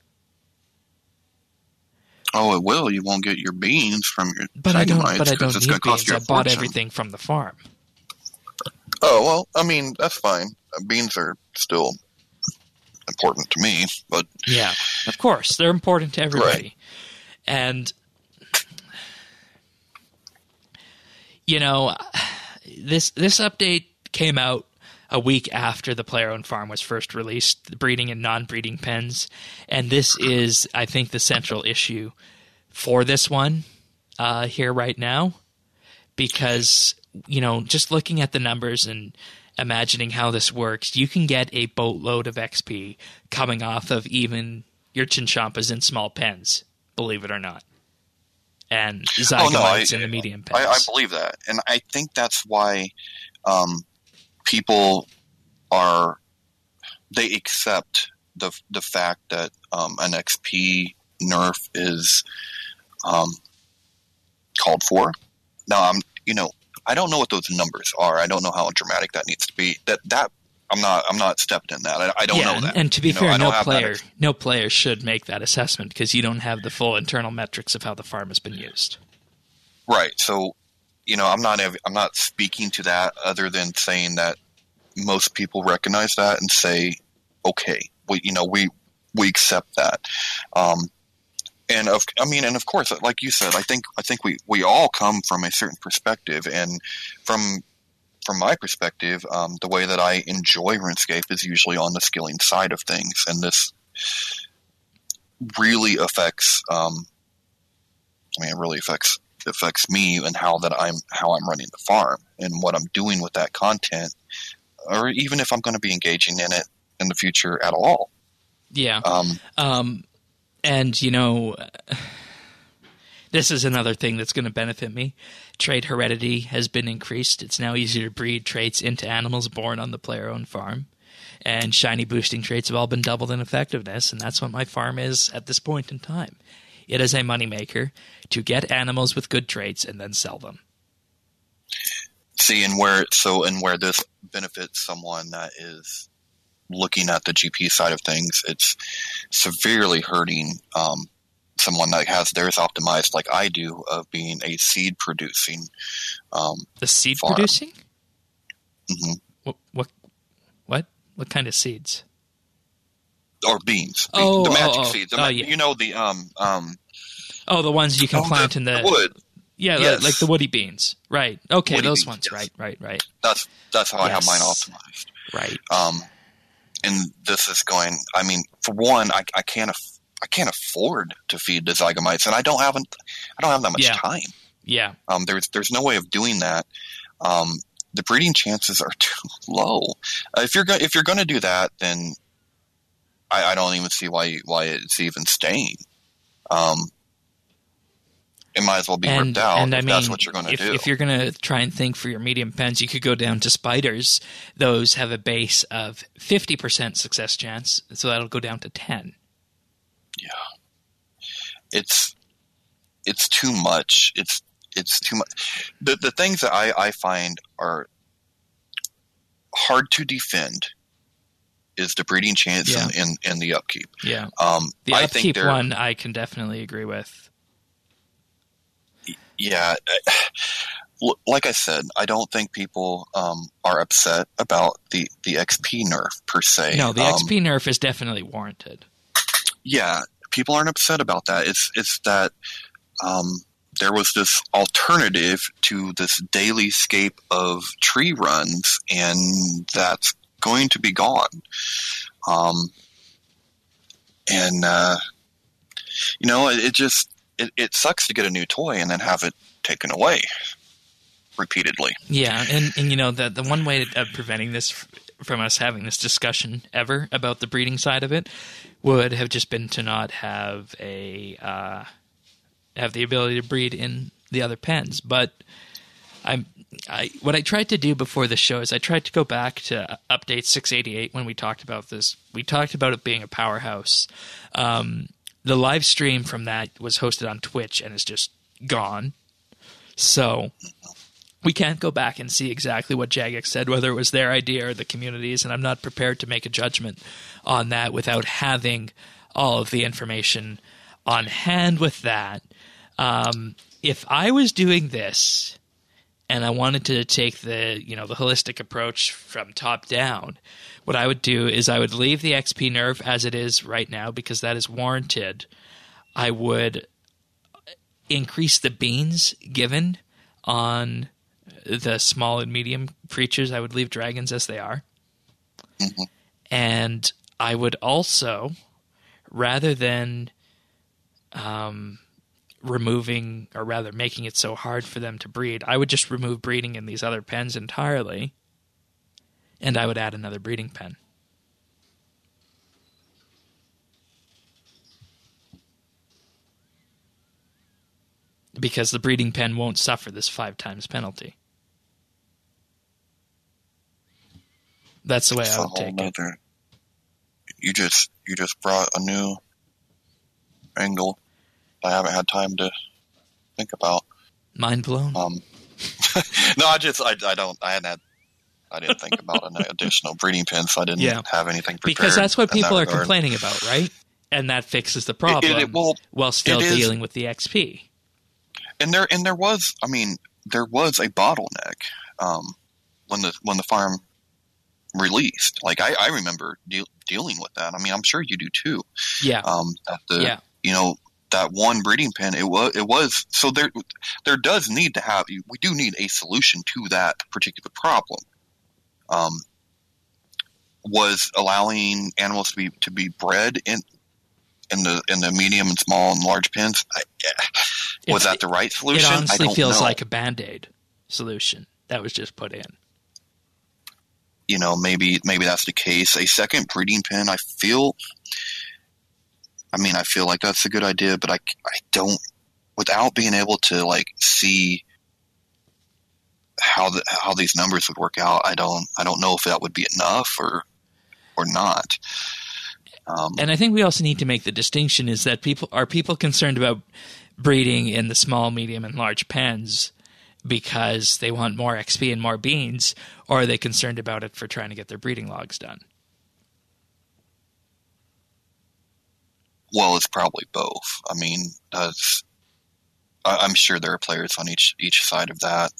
Oh, it will. You won't get your beans from your But I don't need cost beans. I bought everything from the farm. Oh, well, I mean, that's fine. Beans are still important to me, but... Yeah, of course. They're important to everybody. Right. And, this update came out a week after the player-owned farm was first released, the breeding and non-breeding pens. And this is, I think, the central issue for this one here right now. because, just looking at the numbers and imagining how this works, you can get a boatload of XP coming off of even your Chinchampas in small pens, believe it or not. And Zygamites in the medium pens. I believe that. And I think that's why people they accept the fact that an XP nerf is called for. Now, I don't know what those numbers are. I don't know how dramatic that needs to be. That I'm not stepped in that. I don't know that. And to be fair, no player should make that assessment because you don't have the full internal metrics of how the farm has been used. Right. So, I'm not speaking to that other than saying that most people recognize that and say, okay, we accept that. And of course, like you said, I think we all come from a certain perspective, and from my perspective, the way that I enjoy RuneScape is usually on the skilling side of things, and this really affects. It really affects me and how I'm running the farm and what I'm doing with that content, or even if I'm going to be engaging in it in the future at all. Yeah. And, this is another thing that's going to benefit me. Trait heredity has been increased. It's now easier to breed traits into animals born on the player-owned farm. And shiny boosting traits have all been doubled in effectiveness, and that's what my farm is at this point in time. It is a moneymaker to get animals with good traits and then sell them. See, and where this benefits someone that is looking at the GP side of things, it's severely hurting someone that has theirs optimized like I do of being a seed producing the seed farm. Producing? Mm-hmm. What kind of seeds? Or beans. The magic seeds. The ones you can plant in the wood. Yeah, yes. Like the woody beans. Right. Okay, woody those beans, ones. Yes. Right. That's how I have mine optimized. Right. And this is going. For one, I can't afford to feed the Zygamites, and I don't have that much time. Yeah. There's no way of doing that. The breeding chances are too low. If you're going to do that, then I don't even see why it's even staying. It might as well be ripped out if that's what you're going to do. If you're going to try and think for your medium pens, you could go down to spiders. Those have a base of 50% success chance, so that'll go down to 10. Yeah, it's too much. It's too much. The things that I find are hard to defend is the breeding chance and the upkeep. Yeah, the upkeep one I can definitely agree with. Yeah, like I said, I don't think people are upset about the XP nerf per se. No, the XP nerf is definitely warranted. Yeah, people aren't upset about that. It's that there was this alternative to this daily scape of tree runs, and that's going to be gone. It sucks to get a new toy and then have it taken away repeatedly. Yeah, and the one way of preventing this from us having this discussion ever about the breeding side of it would have just been to not have have the ability to breed in the other pens. But what I tried to do before the show is I tried to go back to update 688 when we talked about this. We talked about it being a powerhouse. The live stream from that was hosted on Twitch and is just gone. So we can't go back and see exactly what Jagex said, whether it was their idea or the community's, and I'm not prepared to make a judgment on that without having all of the information on hand with that. If I was doing this and I wanted to take the holistic approach from top down, what I would do is I would leave the XP nerf as it is right now because that is warranted. I would increase the beans given on the small and medium creatures. I would leave dragons as they are. Mm-hmm. And I would also, rather than removing, or rather making it so hard for them to breed. I would just remove breeding in these other pens entirely, and I would add another breeding pen. Because the breeding pen won't suffer this 5 times penalty. That's the way I would take it. You just brought a new angle I haven't had time to think about. Mind blown. No, I didn't think about an additional breeding pen, so I didn't have anything prepared. Because that's what people are complaining about, right? And that fixes the problem while still dealing with the XP. And there was a bottleneck when the farm released. Like I remember dealing with that. I mean, I'm sure you do too. Yeah. That one breeding pen. It was so there does need to have. We do need a solution to that particular problem. Was allowing animals to be bred in the medium and small and large pens. Was that the right solution? It honestly feels like a Band-Aid solution that was just put in. Maybe that's the case. A second breeding pen, I feel like that's a good idea, but I don't, without being able to see how these numbers would work out. I don't know if that would be enough or not. And I think we also need to make the distinction is that people concerned about breeding in the small, medium, and large pens because they want more XP and more beans, or are they concerned about it for trying to get their breeding logs done? Well, it's probably both. I mean, I'm sure there are players on each side of that.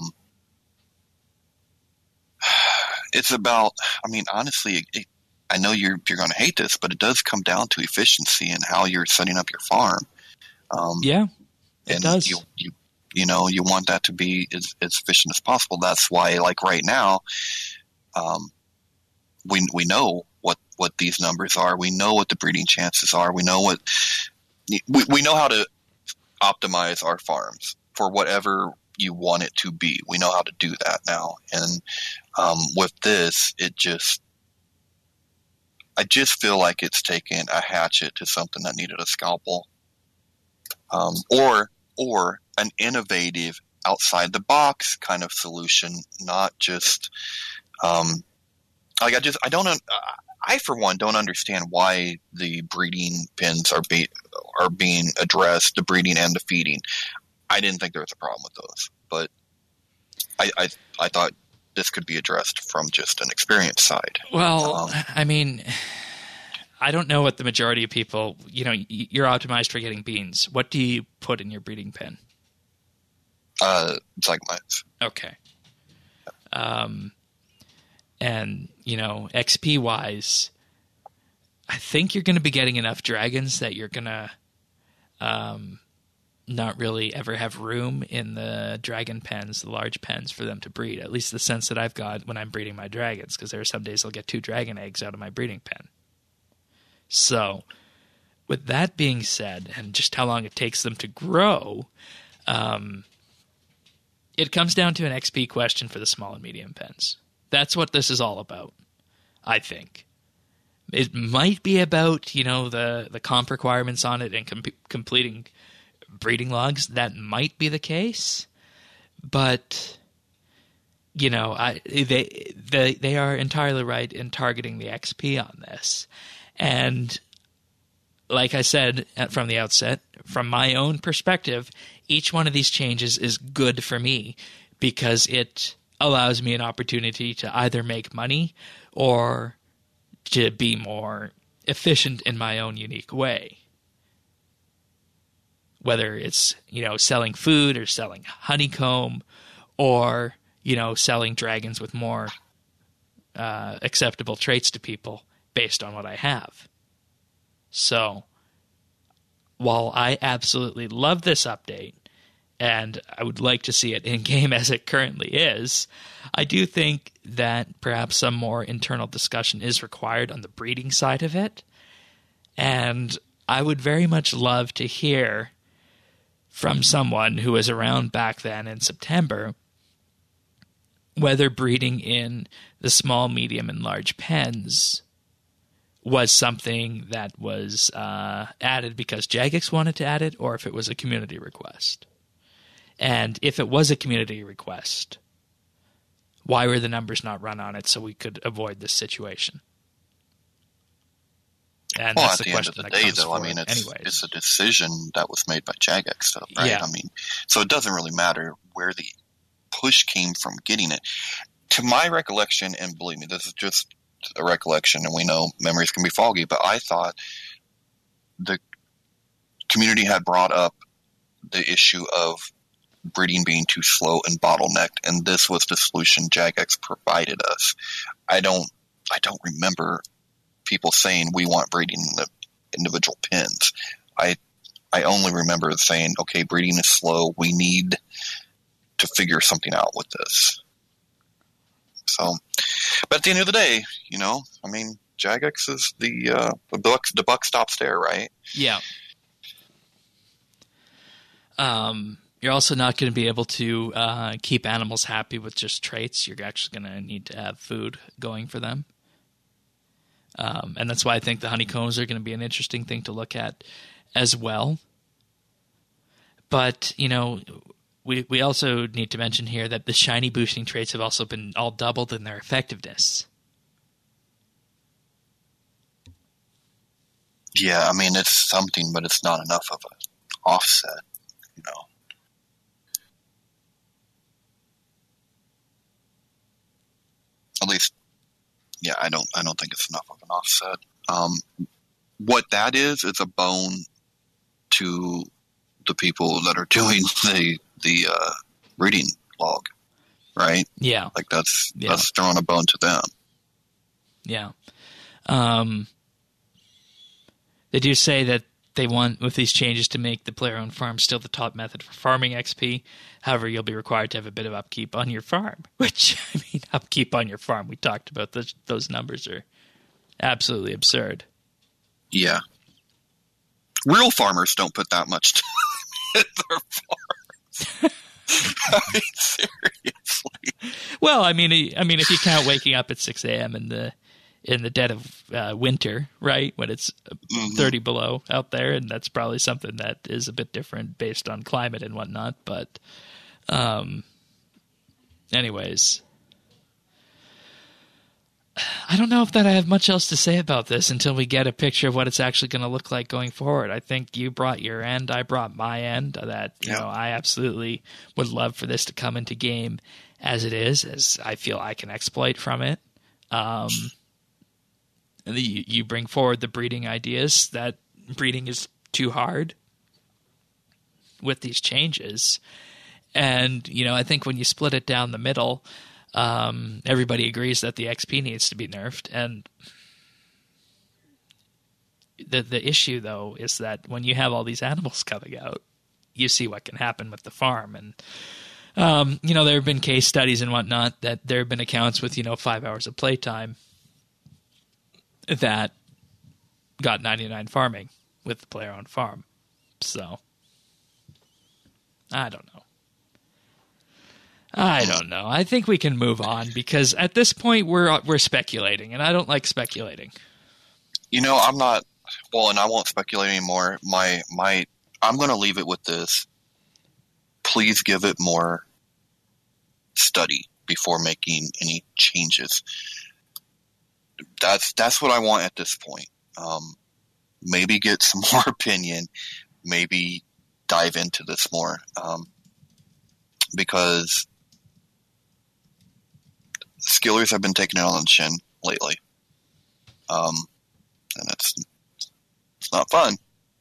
It's about, honestly, I know you're going to hate this, but it does come down to efficiency and how you're setting up your farm. It does. You want that to be as efficient as possible. That's why, right now, we know what these numbers are. We know what the breeding chances are. We know we know how to optimize our farms for whatever you want it to be. We know how to do that now. And with this, I just feel like it's taken a hatchet to something that needed a scalpel, or an innovative, outside the box kind of solution. Not just I for one don't understand why the breeding pens are being addressed, the breeding and the feeding. I didn't think there was a problem with those, but I thought this could be addressed from just an experience side. Well, I don't know what the majority of people, you're optimized for getting beans. What do you put in your breeding pen? Zygomites. Okay. And, XP wise, I think you're going to be getting enough dragons that you're going to not really ever have room in the dragon pens, the large pens, for them to breed. At least the sense that I've got when I'm breeding my dragons, because there are some days I'll get 2 dragon eggs out of my breeding pen. So, with that being said, and just how long it takes them to grow, it comes down to an XP question for the small and medium pens. That's what this is all about, I think. It might be about, the comp requirements on it and completing breeding logs. That might be the case. But, they are entirely right in targeting the XP on this. And like I said from the outset, from my own perspective, each one of these changes is good for me because it allows me an opportunity to either make money or to be more efficient in my own unique way. Whether it's, selling food or selling honeycomb or, selling dragons with more acceptable traits to people based on what I have. So, while I absolutely love this update, and I would like to see it in-game as it currently is, I do think that perhaps some more internal discussion is required on the breeding side of it. And I would very much love to hear from someone who was around back then in September whether breeding in the small, medium, and large pens was something that was added because Jagex wanted to add it, or if it was a community request. And if it was a community request, why were the numbers not run on it so we could avoid this situation? And well, that's at the the end of the day, though, I mean, it's a decision that was made by Jagex, though, right? Yeah. I mean, so it doesn't really matter where the push came from getting it. To my recollection, and believe me, this is just a recollection, and we know memories can be foggy, but I thought the community had brought up the issue of breeding being too slow and bottlenecked, and this was the solution Jagex provided us. I don't remember people saying we want breeding in the individual pens. I only remember saying, okay, breeding is slow. We need to figure something out with this. So, but at the end of the day, I mean, Jagex is the buck stops there, right? Yeah. You're also not going to be able to keep animals happy with just traits. You're actually going to need to have food going for them. And that's why I think the honeycombs are going to be an interesting thing to look at as well. But, we also need to mention here that the shiny boosting traits have also been all doubled in their effectiveness. Yeah, I mean, it's something, but it's not enough of an offset, At least, yeah, I don't think it's enough of an offset. What that is a bone to the people that are doing the reading log, right? Yeah. Like that's throwing a bone to them. Yeah. They do say that they want, with these changes, to make the player-owned farm still the top method for farming XP. However, you'll be required to have a bit of upkeep on your farm, which, I mean, upkeep on your farm. We talked about those numbers are absolutely absurd. Yeah. Real farmers don't put that much time in their farms. I mean, seriously. Well, I mean, if you count waking up at 6 a.m. in the dead of winter, right, when it's 30 below out there, and that's probably something that is a bit different based on climate and whatnot. But, anyways, I don't know if that I have much else to say about this until we get a picture of what it's actually going to look like going forward. I think you brought your end, I brought my end. That I absolutely would love for this to come into game as it is, as I feel I can exploit from it. And you bring forward the breeding ideas that breeding is too hard with these changes. And, I think when you split it down the middle, everybody agrees that the XP needs to be nerfed. And the issue, though, is that when you have all these animals coming out, you see what can happen with the farm. And, there have been case studies and whatnot that there have been accounts with, 5 hours of playtime that got 99 farming with the player-owned farm. So, I don't know. I think we can move on because at this point we're speculating, and I don't like speculating. I'm not. Well, and I won't speculate anymore. I'm going to leave it with this. Please give it more study before making any changes. That's what I want at this point. Maybe get some more opinion. Maybe dive into this more. Because skillers have been taking it on the chin lately. And it's not fun.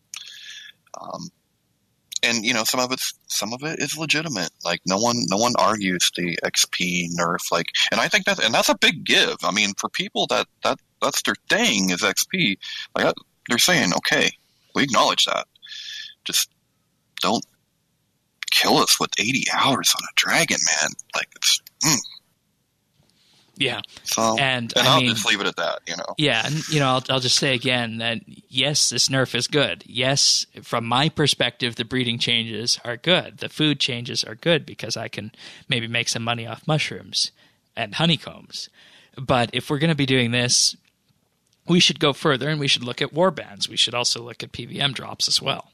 And some of it is legitimate. Like no one argues the XP nerf. Like, and I think that's a big give. I mean, for people that's their thing is XP. Like they're saying, okay, we acknowledge that. Just don't kill us with 80 hours on a dragon, man. Like it's. Yeah. So, and I'll just leave it at that, you know. Yeah, and I'll just say again that yes, this nerf is good. Yes, from my perspective, the breeding changes are good. The food changes are good because I can maybe make some money off mushrooms and honeycombs. But if we're going to be doing this, we should go further and we should look at warbands. We should also look at PVM drops as well.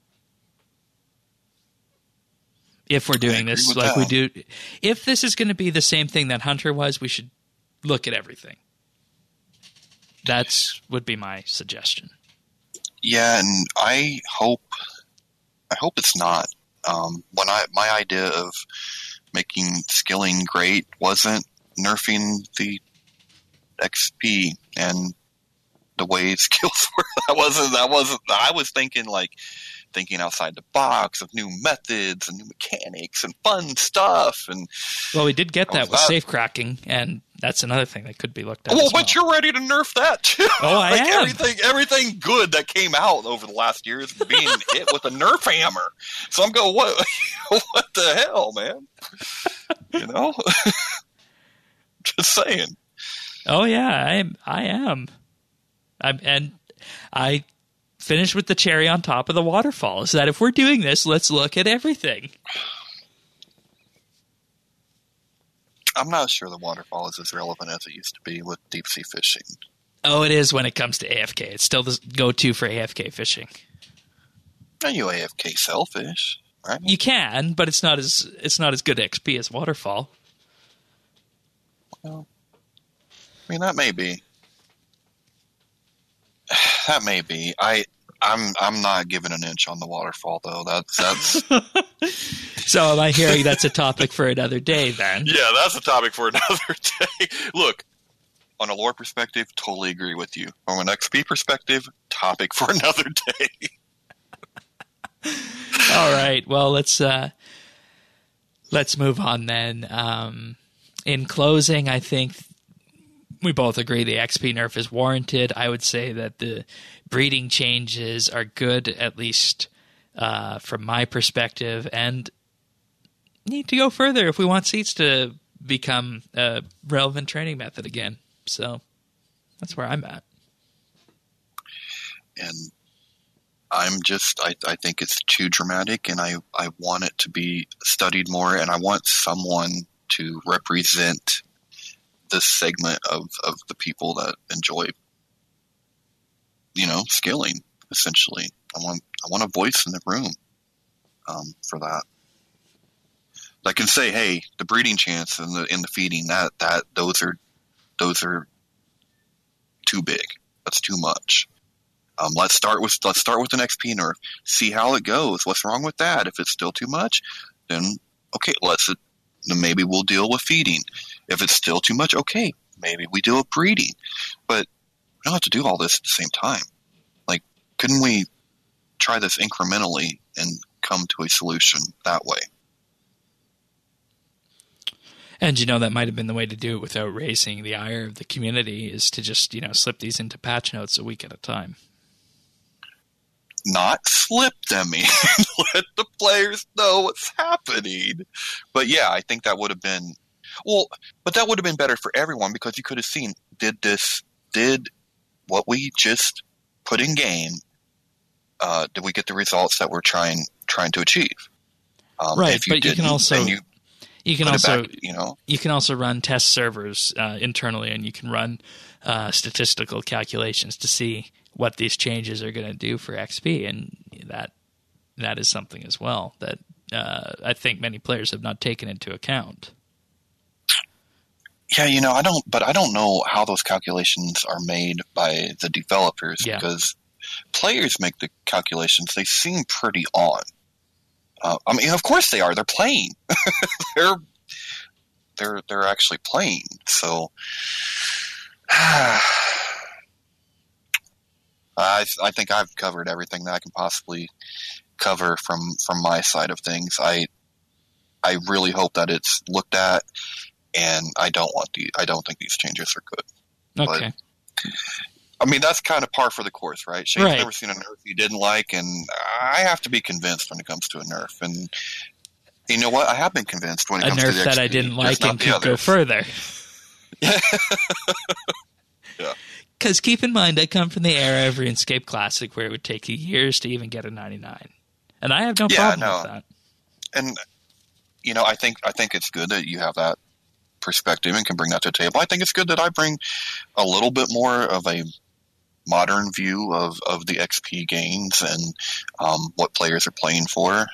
If we're doing this like we do, if this is going to be the same thing that Hunter was, we should look at everything. That's would be my suggestion. Yeah, and I hope it's not. My idea of making skilling great wasn't nerfing the XP and the way skills were. That wasn't. I was thinking outside the box of new methods and new mechanics and fun stuff. And well, we did get that with safe cracking, and that's another thing that could be looked at. Well, but you're ready to nerf that too. Oh, I am. Everything good that came out over the last year is being hit with a nerf hammer. So I'm going, what the hell, man? You know, just saying. Oh yeah, I am. I finished with the cherry on top of the waterfall. Is that if we're doing this, let's look at everything. I'm not sure the waterfall is as relevant as it used to be with deep sea fishing. Oh, it is when it comes to AFK. It's still the go-to for AFK fishing. Are you AFK selfish, right? You can, but it's not as good XP as waterfall. Well, I mean, that may be. That may be. I'm not giving an inch on the waterfall though. That's. So am I hearing that's a topic for another day then? Yeah, that's a topic for another day. Look, on a lore perspective, totally agree with you. From an XP perspective, topic for another day. All right. Well, let's move on then. In closing, I think we both agree the XP nerf is warranted. I would say that the breeding changes are good, at least from my perspective, and need to go further if we want seats to become a relevant training method again. So that's where I'm at. And I think it's too dramatic, and I want it to be studied more, and I want someone to represent this segment of the people that enjoy, skilling, essentially. I want a voice in the room for that. I can say, hey, the breeding chance and the feeding, those are too big. That's too much. Let's start with an XP nerf. See how it goes. What's wrong with that? If it's still too much, then okay, then maybe we'll deal with feeding. If it's still too much, okay, maybe we deal with breeding. But we don't have to do all this at the same time. Like, couldn't we try this incrementally and come to a solution that way? And that might have been the way to do it without raising the ire of the community, is to just slip these into patch notes a week at a time. Not slip them in. Let the players know what's happening. But yeah, I think that would have been but that would have been better for everyone, because you could have seen, did what we just put in game, did we get the results that we're trying to achieve? Right, but you can also you can also run test servers internally, and you can run statistical calculations to see what these changes are going to do for XP, and that is something as well that I think many players have not taken into account. Yeah, I don't know how those calculations are made by the developers, because players make the calculations. They seem pretty on. I mean, of course they are. They're playing. they're actually playing. So I think I've covered everything that I can possibly cover from my side of things. I really hope that it's looked at, and I don't think these changes are good. Okay. But, I mean, that's kind of par for the course, right? Shane's never seen a nerf he didn't like, and I have to be convinced when it comes to a nerf. And you know what? I have been convinced when it comes to the XP. A nerf that I didn't like and could go further. Yeah. Because keep in mind, I come from the era of RuneScape Classic where it would take you years to even get a 99. And I have no problem with that. And, I think it's good that you have that perspective and can bring that to the table. I think it's good that I bring a little bit more of a modern view of the XP gains and what players are playing for.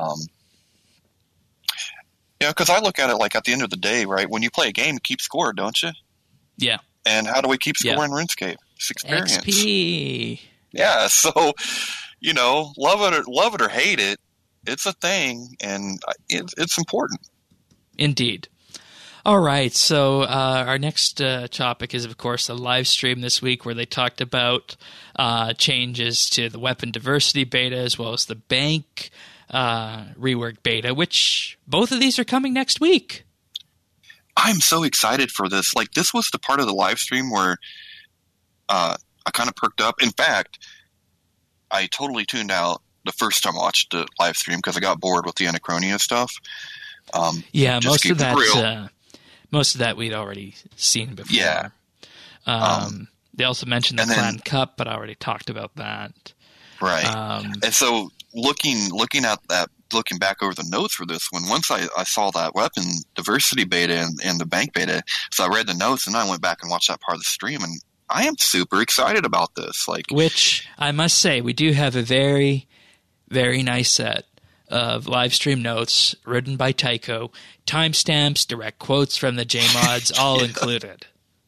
Because I look at it like at the end of the day, right? When you play a game, you keep score, don't you? Yeah. And how do we keep score in RuneScape? It's experience. XP. Yeah, so, love it or hate it, it's a thing, and it's important. Indeed. All right, so our next topic is, of course, a live stream this week where they talked about changes to the weapon diversity beta as well as the bank rework beta, which both of these are coming next week. I'm so excited for this. Like, this was the part of the live stream where I kind of perked up. In fact, I totally tuned out the first time I watched the live stream because I got bored with the Anachronia stuff. Most of that we'd already seen before. Yeah. They also mentioned the Clan Cup, but I already talked about that. Right. And so looking back over the notes for this one, once I saw that weapon diversity beta and the bank beta, so I read the notes and I went back and watched that part of the stream, and I am super excited about this. Which I must say, we do have a very, very nice set of live stream notes written by Tycho, timestamps, direct quotes from the JMods, all included.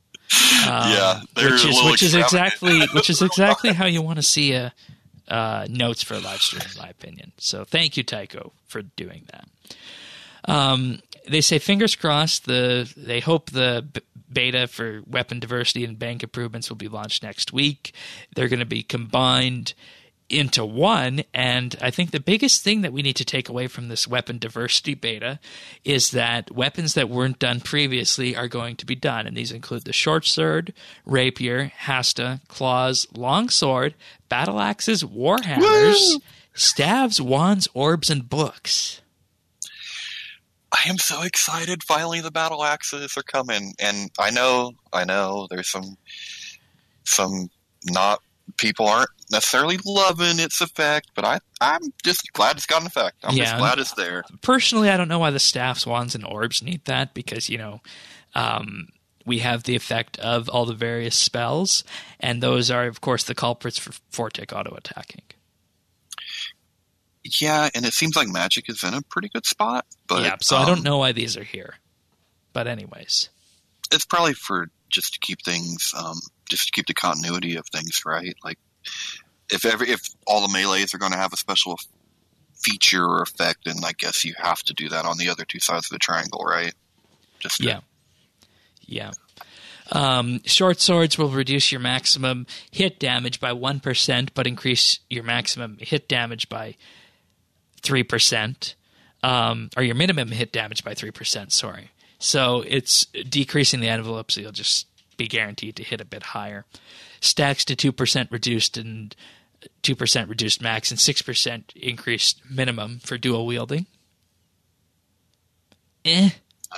Which is exactly how you want to see notes for a live stream, in my opinion. So thank you, Tycho, for doing that. They say fingers crossed. They hope the beta for weapon diversity and bank improvements will be launched next week. They're going to be combined into one, and I think the biggest thing that we need to take away from this weapon diversity beta is that weapons that weren't done previously are going to be done, and these include the short sword, rapier, hasta, claws, longsword, battle axes, warhammers, staves, wands, orbs, and books. I am so excited. Finally, the battle axes are coming, and I know there's some not people aren't necessarily loving its effect, but I'm just glad it's got an effect. I'm just glad it's there. Personally, I don't know why the staffs, wands, and orbs need that, because we have the effect of all the various spells, and those are, of course, the culprits for Fortic auto attacking. Yeah, and it seems like Magic is in a pretty good spot. But so I don't know why these are here. But anyways, it's probably for just to keep things, just to keep the continuity of things, right? Like if all the melees are going to have a special feature or effect, then I guess you have to do that on the other two sides of the triangle, right? Yeah. Short swords will reduce your maximum hit damage by 1%, but increase your maximum hit damage by 3%, or your minimum hit damage by 3%, sorry. So it's decreasing the envelope, so you'll just be guaranteed to hit a bit higher. Stacks to 2% reduced and 2% reduced max and 6% increased minimum for dual wielding. Nice.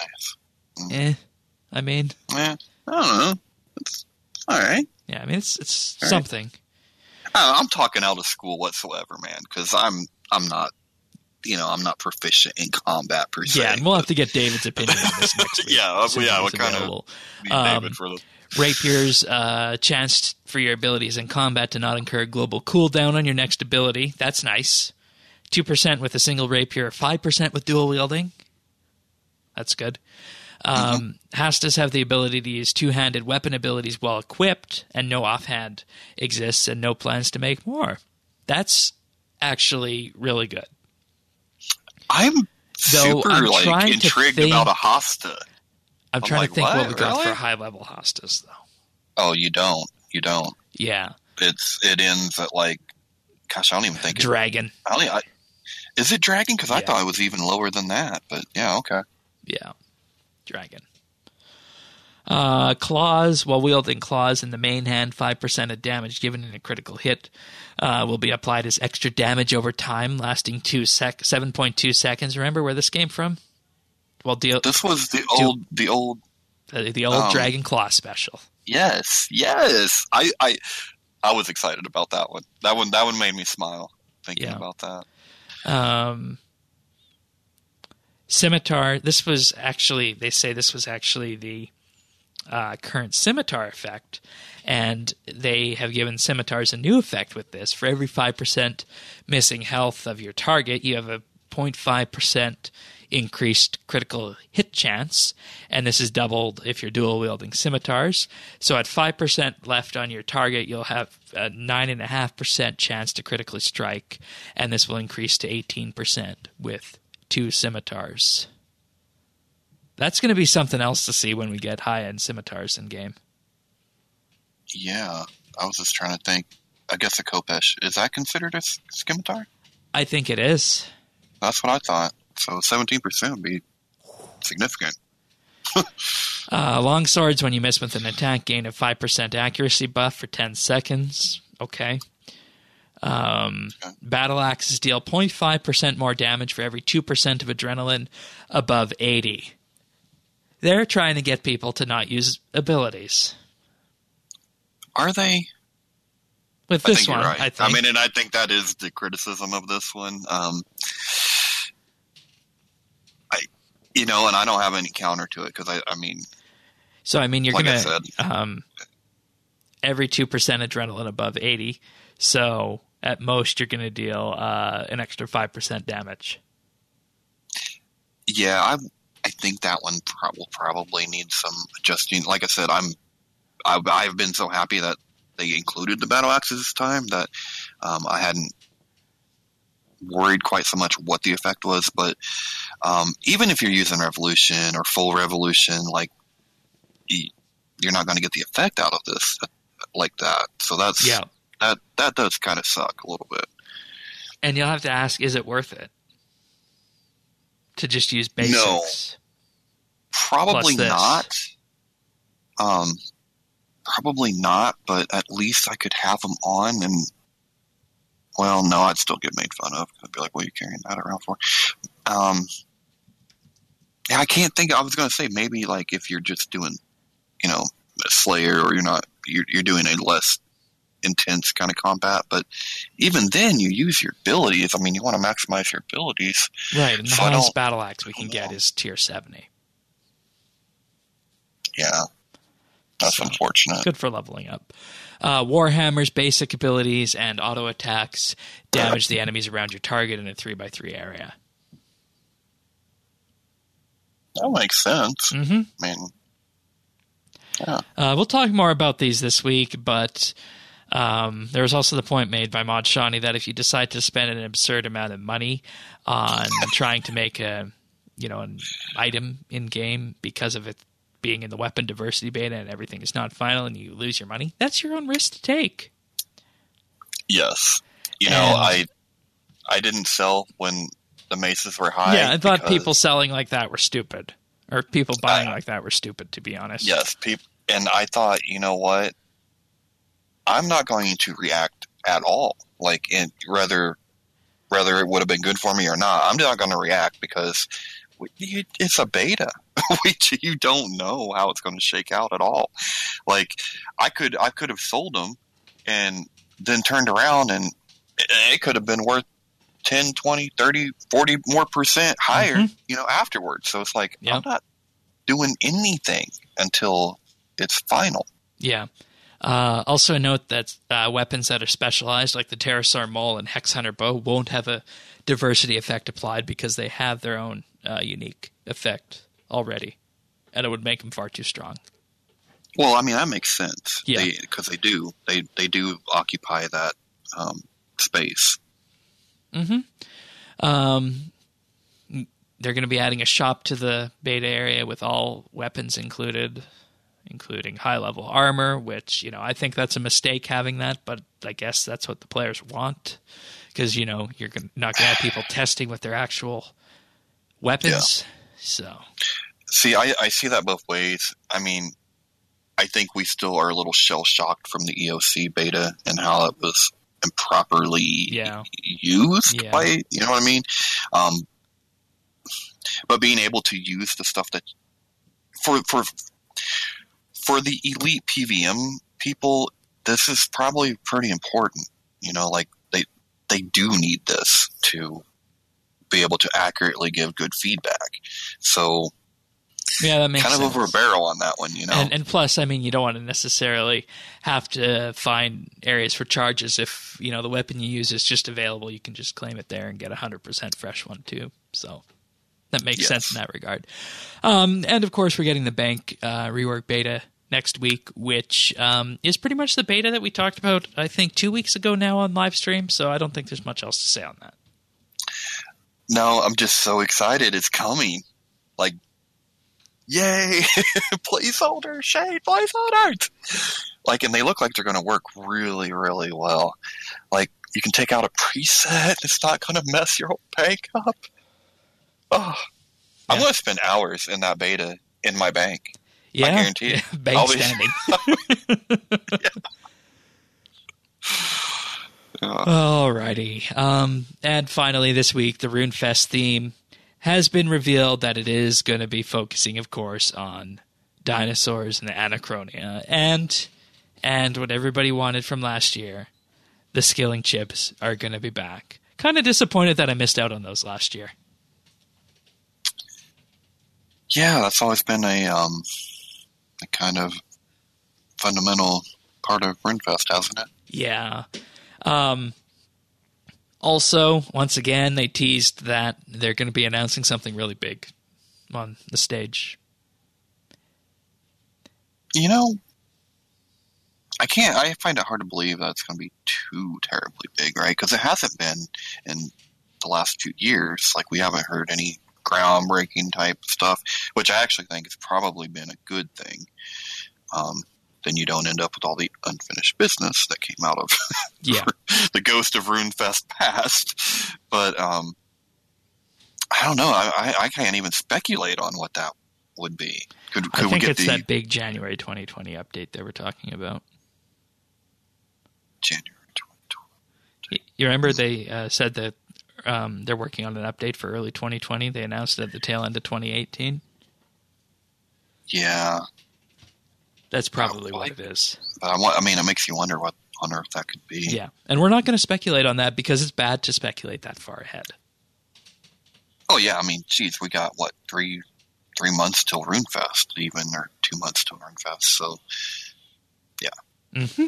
I mean, I don't know. It's all right. Yeah, I mean it's something. I'm talking out of school whatsoever, man, because I'm not. I'm not proficient in combat per se. Yeah, and we'll have to get David's opinion on this next week. What kind of David for the Rapier's chance for your abilities in combat to not incur global cooldown on your next ability. That's nice. 2% with a single rapier, 5% with dual wielding. That's good. Hastas have the ability to use two-handed weapon abilities while equipped, and no offhand exists, and no plans to make more. That's actually really good. I'm super intrigued about a Hasta. I'm trying to think what we got for high-level Hastas, though. Oh, you don't. Yeah. It ends at gosh, I don't even think Dragon. Is it Dragon? Because I thought it was even lower than that. But yeah, okay. Yeah, Dragon. Claws, while wielding claws in the main hand, 5% of damage given in a critical hit will be applied as extra damage over time, lasting 7.2 seconds. Remember where this came from? This was the old The old Dragon Claw special. Yes. I was excited about that one. That one made me smile thinking about that. Scimitar. This was actually, they say this was actually the current Scimitar effect, and they have given Scimitars a new effect with this. For every 5% missing health of your target, you have a 0.5% increased critical hit chance, and this is doubled if you're dual wielding scimitars. So at 5% left on your target, you'll have a 9.5% chance to critically strike, and this will increase to 18% with 2 scimitars. That's going to be something else to see when we get high-end scimitars in game. Yeah, I was just trying to think. I guess a Khopesh, is that considered a scimitar? I think it is. That's what I thought. So 17% would be significant. Long swords, when you miss with an attack, gain a 5% accuracy buff for 10 seconds. Okay. Battle axes deal 0.5% more damage for every 2% of adrenaline above 80. They're trying to get people to not use abilities. Are they? With this one, right. I think. I mean, and I think that is the criticism of this one. And I don't have any counter to it because you're like going to every 2% adrenaline above 80. So at most, you're going to deal an extra 5% damage. Yeah, I think that one will probably need some adjusting. Like I said, I've been so happy that they included the battle axes this time that I hadn't worried quite so much what the effect was. But even if you're using Revolution or full Revolution, like you're not going to get the effect out of this like that. So that does kind of suck a little bit. And you'll have to ask, is it worth it to just use basics? No, probably not. Probably not, but at least I could have them on and, well, no, I'd still get made fun of. I'd be like, what are you carrying that around for? I can't think. I was going to say maybe like if you're just doing, a Slayer or you're doing a less intense kind of combat, but even then you use your abilities. I mean, you want to maximize your abilities. Right, and the highest battle axe we can get is tier 70. Yeah. That's unfortunate. Good for leveling up. Warhammer's basic abilities and auto attacks damage the enemies around your target in a 3x3 area. That makes sense. Mm-hmm. I mean, yeah. We'll talk more about these this week, but there was also the point made by Mod Shawnee that if you decide to spend an absurd amount of money on trying to make an item in game because of it being in the weapon diversity beta and everything is not final and you lose your money, that's your own risk to take. Yes. I didn't sell when the maces were high. Yeah, I thought people selling like that were stupid. Or people buying like that were stupid, to be honest. Yes, and I thought, you know what? I'm not going to react at all. Like, whether it would have been good for me or not, I'm not going to react because it's a beta. You don't know how it's going to shake out at all. Like, I could have sold them and then turned around and it could have been worth 10, 20, 30, 40 more % higher, afterwards. So it's like, I'm not doing anything until it's final. Yeah. Also note that weapons that are specialized, like the Pterosaur Mole and Hex Hunter Bow, won't have a diversity effect applied because they have their own unique effect already, and it would make them far too strong. Well, I mean, that makes sense. Yeah. Because they do occupy that space. Mm-hmm. They're going to be adding a shop to the beta area with all weapons included, including high-level armor, which, I think that's a mistake having that, but I guess that's what the players want, because, you're not going to have people testing with their actual weapons. Yeah. So, see, I see that both ways. I mean, I think we still are a little shell-shocked from the EOC beta and how it was improperly used by, you know what I mean? But being able to use the stuff that, for For the elite PVM people, this is probably pretty important. Like they do need this to be able to accurately give good feedback. So yeah, that makes kind of sense. over a barrel on that one, And plus, I mean, you don't want to necessarily have to find areas for charges. If, the weapon you use is just available, you can just claim it there and get 100% fresh one too. So that makes sense in that regard. And of course, we're getting the bank rework beta next week, which is pretty much the beta that we talked about, I think, 2 weeks ago now on live stream. So I don't think there's much else to say on that. No, I'm just so excited. It's coming. Like, yay! Placeholder, Shade, placeholders! Like, and they look like they're going to work really, really well. Like, you can take out a preset. It's not going to mess your whole bank up. Oh, yeah. I'm going to spend hours in that beta in my bank. Yeah, I guarantee it. Bank standing. Alrighty. And finally this week, the RuneFest theme has been revealed that it is going to be focusing, of course, on dinosaurs and the Anachronia. And what everybody wanted from last year, the skilling chips are going to be back. Kind of disappointed that I missed out on those last year. Yeah, that's always been a kind of fundamental part of RuneFest, hasn't it? Yeah. Also, once again, they teased that they're going to be announcing something really big on the stage. I find it hard to believe that it's going to be too terribly big, right? Because it hasn't been in the last 2 years. Like, we haven't heard any groundbreaking type stuff, which I actually think has probably been a good thing. Then you don't end up with all the unfinished business that came out of the ghost of RuneFest past. But I don't know. I can't even speculate on what that would be. I think it's that big January 2020 update they were talking about. January 2020. You remember they said that they're working on an update for early 2020. They announced it at the tail end of 2018. Yeah. That's probably what it is. But it makes you wonder what on earth that could be. Yeah, and we're not going to speculate on that because it's bad to speculate that far ahead. Oh, yeah. Geez, we got, 3 months till RuneFest even, or 2 months till RuneFest, so, yeah. Mm-hmm.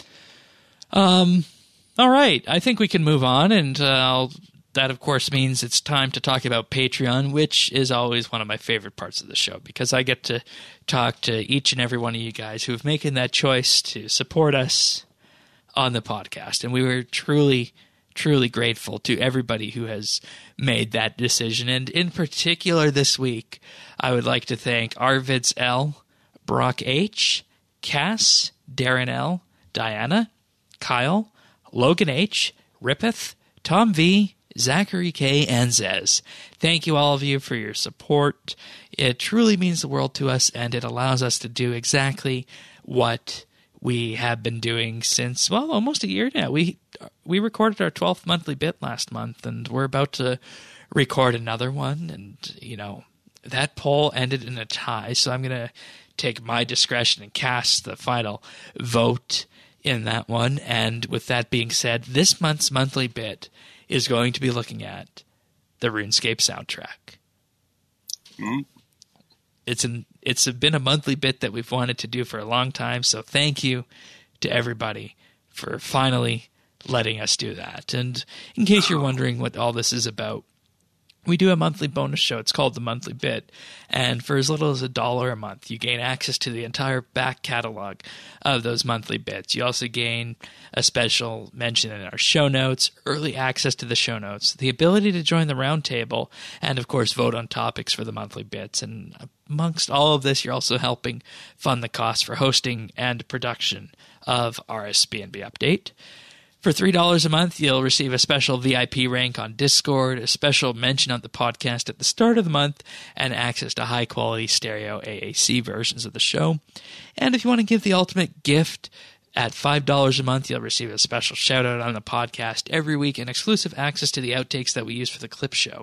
All right, I think we can move on, and that, of course, means it's time to talk about Patreon, which is always one of my favorite parts of the show, because I get to talk to each and every one of you guys who have making that choice to support us on the podcast. And we were truly, truly grateful to everybody who has made that decision. And in particular this week, I would like to thank Arvids L., Brock H., Cass, Darren L., Diana, Kyle, Logan H., Rippeth, Tom V., Zachary K., and Zez. Thank you, all of you, for your support. It truly means the world to us, and it allows us to do exactly what we have been doing since, almost a year now. We recorded our 12th monthly bit last month, and we're about to record another one. And, that poll ended in a tie, so I'm going to take my discretion and cast the final vote in that one. And with that being said, this month's monthly bit is going to be looking at the RuneScape soundtrack. Mm-hmm. It's been a monthly bit that we've wanted to do for a long time, so thank you to everybody for finally letting us do that. And in case you're wondering what all this is about, we do a monthly bonus show. It's called The Monthly Bit. And for as little as $1 a month, you gain access to the entire back catalog of those monthly bits. You also gain a special mention in our show notes, early access to the show notes, the ability to join the roundtable, and, of course, vote on topics for the monthly bits. And amongst all of this, you're also helping fund the cost for hosting and production of RSBNB Update. For $3 a month, you'll receive a special VIP rank on Discord, a special mention on the podcast at the start of the month, and access to high-quality stereo AAC versions of the show. And if you want to give the ultimate gift, at $5 a month, you'll receive a special shout-out on the podcast every week and exclusive access to the outtakes that we use for the clip show.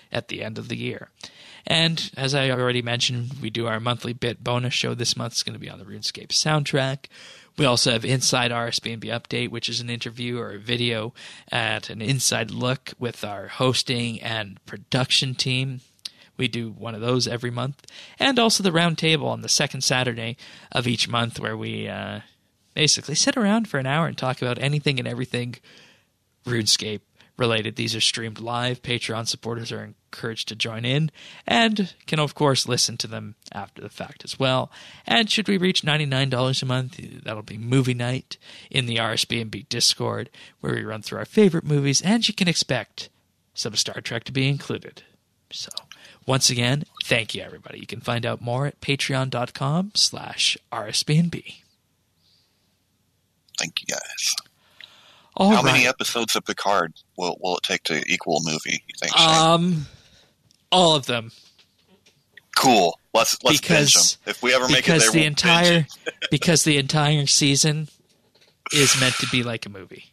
at the end of the year. And as I already mentioned, we do our monthly bit bonus show this month. It's going to be on the RuneScape soundtrack. We also have Inside RSBNB Update, which is an interview or a video at an inside look with our hosting and production team. We do one of those every month. And also the round table on the second Saturday of each month, where we basically sit around for an hour and talk about anything and everything RuneScape related. These are streamed live. Patreon supporters are encouraged to join in and can, of course, listen to them after the fact as well. And should we reach $99 a month, that'll be movie night in the RSBNB Discord, where we run through our favorite movies, and you can expect some Star Trek to be included. So, once again, thank you, everybody. You can find out more at patreon.com/RSBNB. Thank you, guys. How many episodes of Picard will it take to equal a movie, you think, Shane? All of them. Cool. Let's binge them. If we ever make it there, we'll binge it. Because the entire season is meant to be like a movie.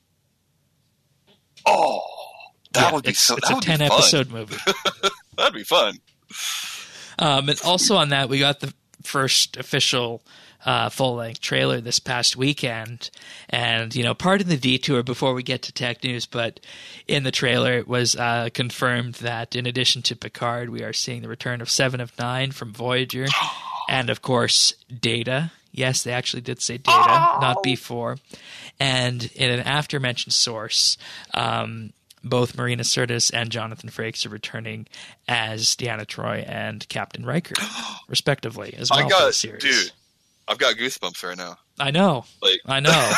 Oh, that would be so. It's a 10-episode movie. That'd be fun. And also on that, we got the first official full-length trailer this past weekend. And, pardon the detour before we get to tech news, but in the trailer it was confirmed that in addition to Picard, we are seeing the return of 7 of 9 from Voyager and, of course, Data. Yes, they actually did say Data, not B4. And in an after-mentioned source, both Marina Sirtis and Jonathan Frakes are returning as Deanna Troi and Captain Riker, respectively, as well for the series. Dude, I've got goosebumps right now. I know. I know.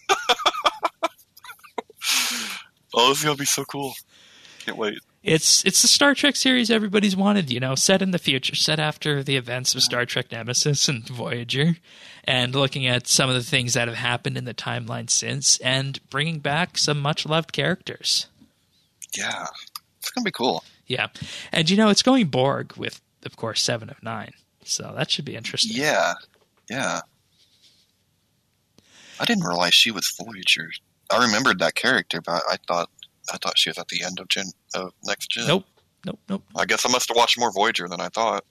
Oh, this is going to be so cool. Can't wait. It's the Star Trek series everybody's wanted, set in the future, set after the events of Star Trek Nemesis and Voyager, and looking at some of the things that have happened in the timeline since, and bringing back some much-loved characters. Yeah, it's going to be cool. Yeah, and it's going Borg with, of course, 7 of 9, so that should be interesting. Yeah. I didn't realize she was Voyager. I remembered that character, but I thought she was at the end of Next Gen. Nope. I guess I must have watched more Voyager than I thought.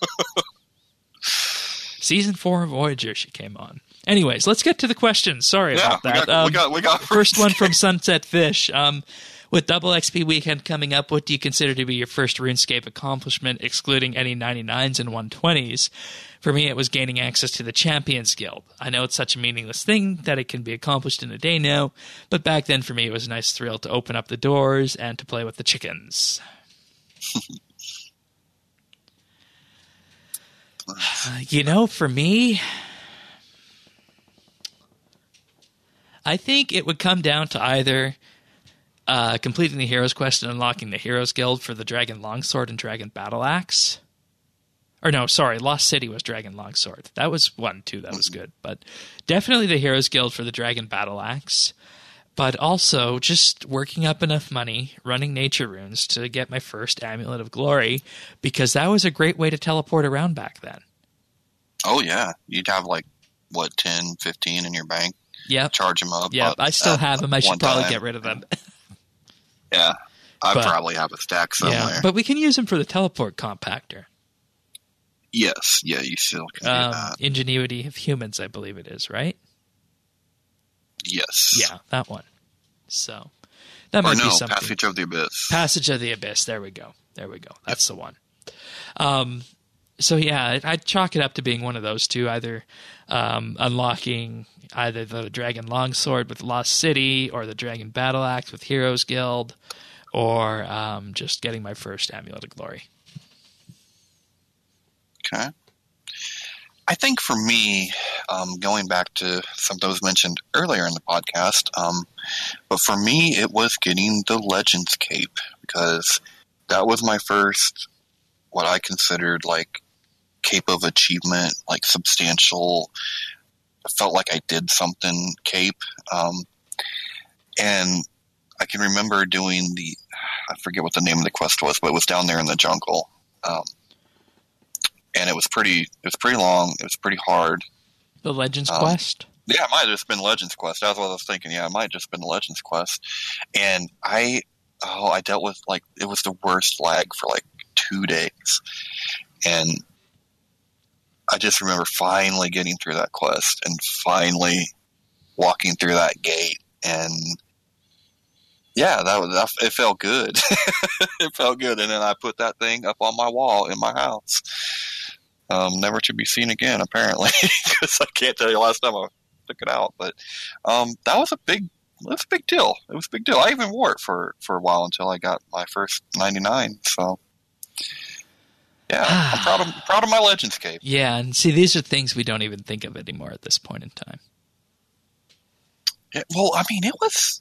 Season 4 of Voyager, she came on. Anyways, let's get to the questions. Sorry about that. We got first one from Sunset Fish. With Double XP Weekend coming up, what do you consider to be your first RuneScape accomplishment, excluding any 99s and 120s? For me, it was gaining access to the Champions Guild. I know it's such a meaningless thing that it can be accomplished in a day now, but back then for me it was a nice thrill to open up the doors and to play with the chickens. For me, I think it would come down to either completing the Hero's Quest and unlocking the Hero's Guild for the Dragon Longsword and Dragon Battle Axe. Or no, sorry, Lost City was Dragon Longsword. That was one, too. That was good. But definitely the Hero's Guild for the Dragon Battle Axe. But also just working up enough money, running nature runes to get my first Amulet of Glory, because that was a great way to teleport around back then. Oh, yeah. You'd have 10, 15 in your bank. Yep. Charge them up. Yeah, I still have them. I should probably get rid of them. Yeah. I probably have a stack somewhere. Yeah, but we can use them for the teleport compactor. Yes. Yeah, you still can do that. Ingenuity of Humans, I believe it is, right? Yes. Yeah, that one. So that might be something. Passage of the Abyss. Passage of the Abyss. There we go. That's the one. So yeah, I'd chalk it up to being one of those two, either unlocking either the Dragon Longsword with Lost City or the Dragon Battle Axe with Heroes Guild, or just getting my first Amulet of Glory. Okay. I think for me, going back to some of those mentioned earlier in the podcast, but for me, it was getting the Legends Cape, because that was my first, what I considered cape of achievement, substantial, I felt like I did something cape. And I can remember doing I forget what the name of the quest was, but it was down there in the jungle. And it was pretty long. It was pretty hard. The Legends Quest? Yeah, it might have just been Legends Quest. That's what I was thinking. Yeah, it might have just been Legends Quest. And I I dealt with like it was the worst lag for like 2 days, and I just remember finally getting through that quest and finally walking through that gate, and yeah, it felt good. It felt good, and then I put that thing up on my wall in my house, never to be seen again, apparently, because I can't tell you last time I took it out. But that was a big deal. It was a big deal. I even wore it for a while until I got my first 99. So yeah, I'm proud of my Legends cape. Yeah, and see, these are things we don't even think of anymore at this point in time. Yeah, well, I mean, it was.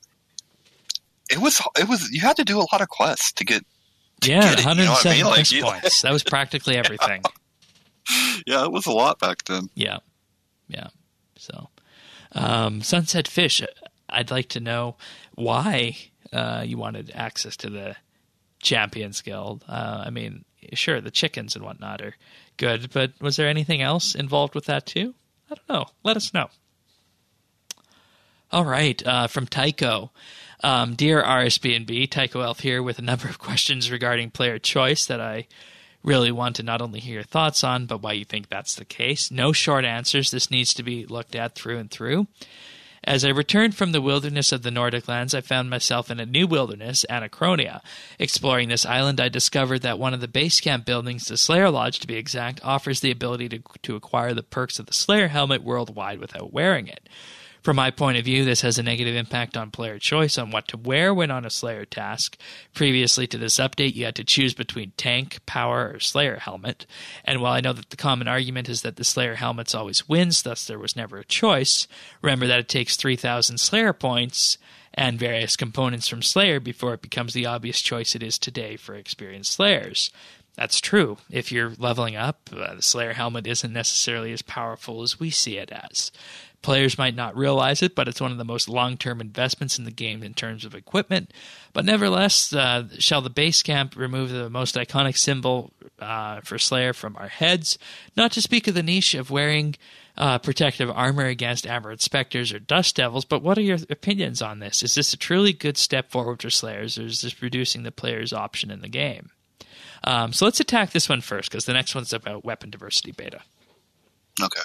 You had to do a lot of quests to get. Get it, 107 you know what I mean? quest points. That was practically everything. Yeah, it was a lot back then. Yeah. So, Sunset Fish, I'd like to know why you wanted access to the Champions Guild. I mean, sure, the chickens and whatnot are good, but was there anything else involved with that too? I don't know. Let us know. All right, from Tycho. Dear RSB&B, Tycho Elf here with a number of questions regarding player choice that I really want to not only hear your thoughts on, but why you think that's the case. No short answers. This needs to be looked at through and through. As I returned from the wilderness of the Nordic lands, I found myself in a new wilderness, Anachronia. Exploring this island, I discovered that one of the base camp buildings, the Slayer Lodge to be exact, offers the ability to acquire the perks of the Slayer helmet worldwide without wearing it. From my point of view, this has a negative impact on player choice on what to wear when on a Slayer task. Previously to this update, you had to choose between tank, power, or Slayer helmet. And while I know that the common argument is that the Slayer helmet always wins, thus there was never a choice, remember that it takes 3,000 Slayer points and various components from Slayer before it becomes the obvious choice it is today for experienced Slayers. That's true. If you're leveling up, the Slayer helmet isn't necessarily as powerful as we see it as. Players might not realize it, but it's one of the most long-term investments in the game in terms of equipment. But nevertheless, shall the base camp remove the most iconic symbol for Slayer from our heads? Not to speak of the niche of wearing protective armor against Amarant Spectres or Dust Devils, but what are your opinions on this? Is this a truly good step forward for Slayers, or is this reducing the player's option in the game? So let's attack this one first, because the next one's about weapon diversity beta. Okay.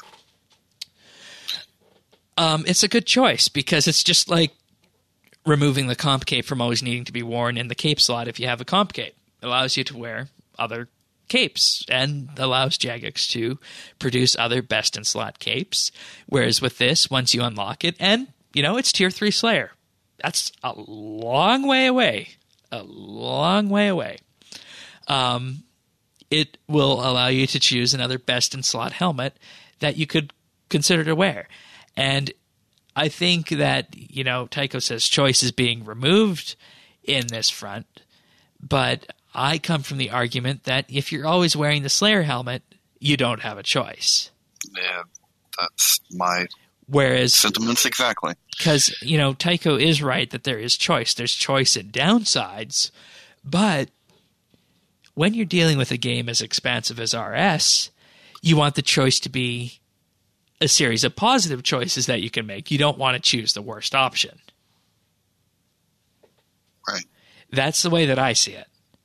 It's a good choice because it's just like removing the comp cape from always needing to be worn in the cape slot if you have a comp cape. It allows you to wear other capes and allows Jagex to produce other best-in-slot capes. Whereas with this, once you unlock it, and, you know, it's Tier 3 Slayer. That's a long way away. A long way away. It will allow you to choose another best-in-slot helmet that you could consider to wear. And I think that, you know, Tycho says choice is being removed in this front, but I come from the argument that if you're always wearing the Slayer helmet, you don't have a choice. Yeah, that's my sentiments exactly. Because, you know, Tycho is right that there is choice. There's choice and downsides, but when you're dealing with a game as expansive as RS, you want the choice to be a series of positive choices that you can make. You don't want to choose the worst option. Right. That's the way that I see it.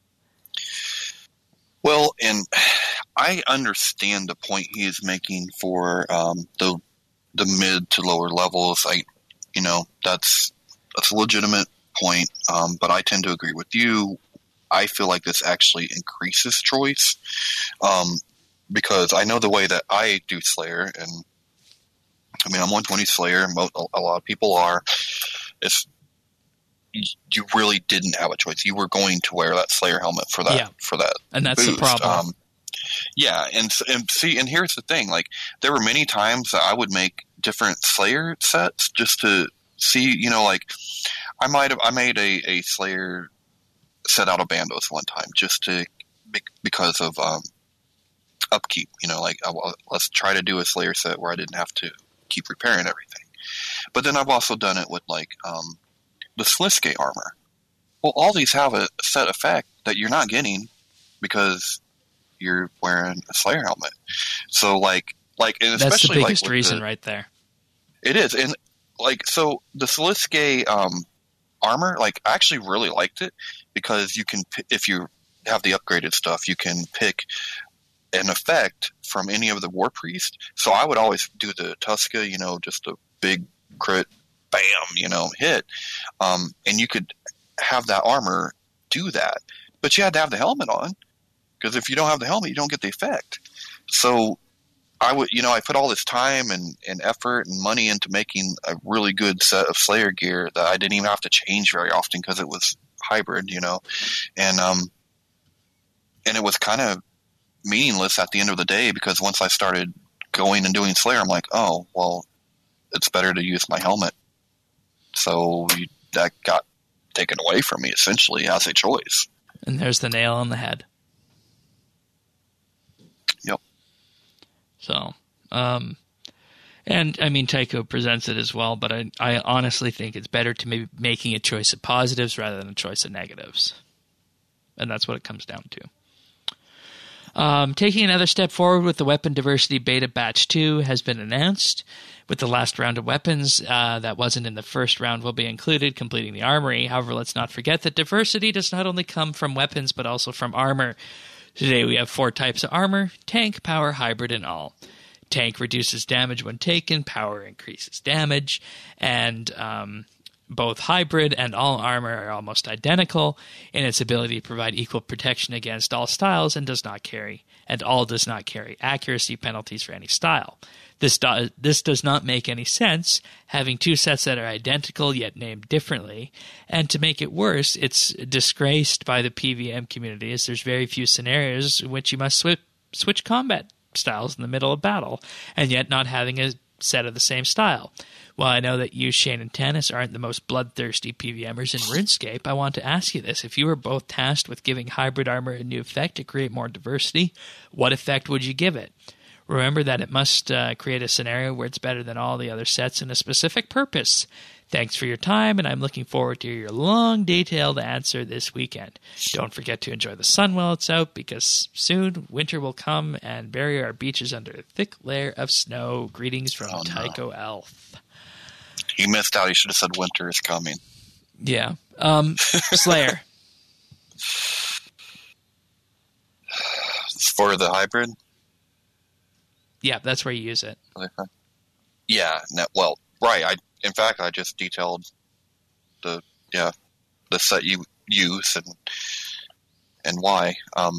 Well, and I understand the point he is making for the mid to lower levels. That's a legitimate point, but I tend to agree with you. I feel like this actually increases choice because I know the way that I do Slayer, and I mean, I'm 120 Slayer, a lot of people are. You really didn't have a choice. You were going to wear that Slayer helmet for that. Yeah. For that, and that's boost. The problem. And here's the thing: like, there were many times that I would make different Slayer sets just to see. You know, like I made a Slayer set out of Bandos one time just to because of upkeep. You know, like let's try to do a Slayer set where I didn't have to keep repairing everything. But then I've also done it with like the Sliske armor. Well, all these have a set effect that you're not getting because you're wearing a Slayer helmet. So like, and that's especially the biggest reason right there. It is, and like so the Sliske armor, like I actually really liked it because you can, if you have the upgraded stuff, you can pick an effect from any of the War Priest. So I would always do the Tuska, just a big crit, bam, hit. And you could have that armor do that. But you had to have the helmet on, because if you don't have the helmet, you don't get the effect. So I would, I put all this time and effort and money into making a really good set of Slayer gear that I didn't even have to change very often because it was hybrid, and it was kind of meaningless at the end of the day, because once I started going and doing Slayer, I'm like, oh, well, it's better to use my helmet. So that got taken away from me essentially as a choice. And there's the nail on the head. Yep. So, and I mean, Tycho presents it as well, but I honestly think it's better to maybe making a choice of positives rather than a choice of negatives. And that's what it comes down to. Taking another step forward with the Weapon Diversity Beta Batch 2 has been announced. With the last round of weapons that wasn't in the first round will be included, completing the armory. However, let's not forget that diversity does not only come from weapons, but also from armor. Today we have 4 types of armor: tank, power, hybrid, and all. Tank reduces damage when taken, power increases damage, and both hybrid and all armor are almost identical in its ability to provide equal protection against all styles, and all does not carry accuracy penalties for any style. This does not make any sense, having 2 sets that are identical yet named differently, and to make it worse, it's disgraced by the PVM community, as there's very few scenarios in which you must switch combat styles in the middle of battle, and yet not having a set of the same style. While I know that you, Shane, and Tanis aren't the most bloodthirsty PVMers in RuneScape, I want to ask you this. If you were both tasked with giving hybrid armor a new effect to create more diversity, what effect would you give it? Remember that it must create a scenario where it's better than all the other sets in a specific purpose. Thanks for your time, and I'm looking forward to your long, detailed answer this weekend. Don't forget to enjoy the sun while it's out, because soon winter will come and bury our beaches under a thick layer of snow. Greetings from Tycho Elf. He missed out. He should have said winter is coming. Yeah. Slayer. For the hybrid? Yeah, that's where you use it. Yeah. Well, right. In fact, I just detailed the set you use and why.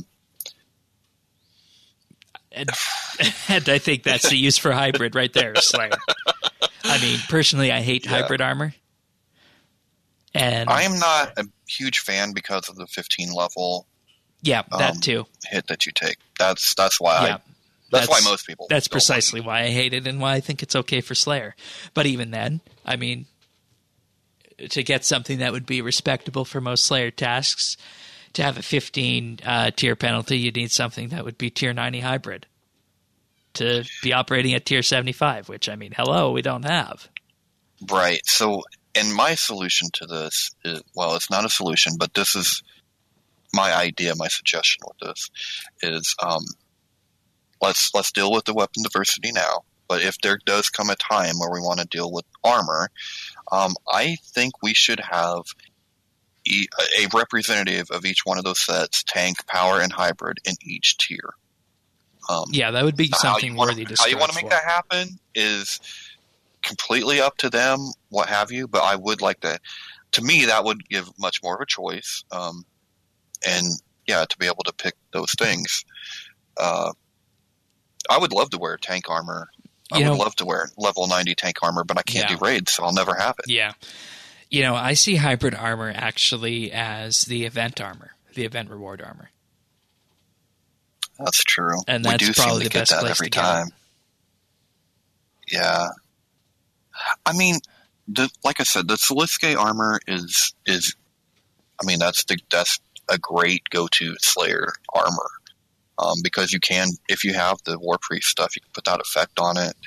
And I think that's the use for hybrid right there, Slayer. I mean, personally, I hate hybrid armor. And I am not a huge fan because of the 15 level. Yeah, that too. Hit that you take. That's why. That's why most people. That's precisely why I hate it, and why I think it's okay for Slayer. But even then, I mean, to get something that would be respectable for most Slayer tasks, to have a 15 tier penalty, you need something that would be tier 90 hybrid. To be operating at tier 75, which, I mean, hello, we don't have. Right. So, and my solution to this is, well, it's not a solution, but this is my idea, my suggestion with this is, let's deal with the weapon diversity now. But if there does come a time where we want to deal with armor, I think we should have a representative of each one of those sets, tank, power, and hybrid, in each tier. Yeah, that would be something worthy to How you want to make that happen is completely up to them, what have you. But I would like to me, that would give much more of a choice. And yeah, to be able to pick those things. I would love to wear tank armor. I would love to wear level 90 tank armor, but I can't do raids, so I'll never have it. Yeah. I see hybrid armor actually as the event armor, the event reward armor. That's true. And that's we do probably seem to the best get that place every to time. Yeah. I mean, like I said, the Soliske armor is I mean, that's a great go-to Slayer armor. Because you can, if you have the War Priest stuff, you can put that effect on it.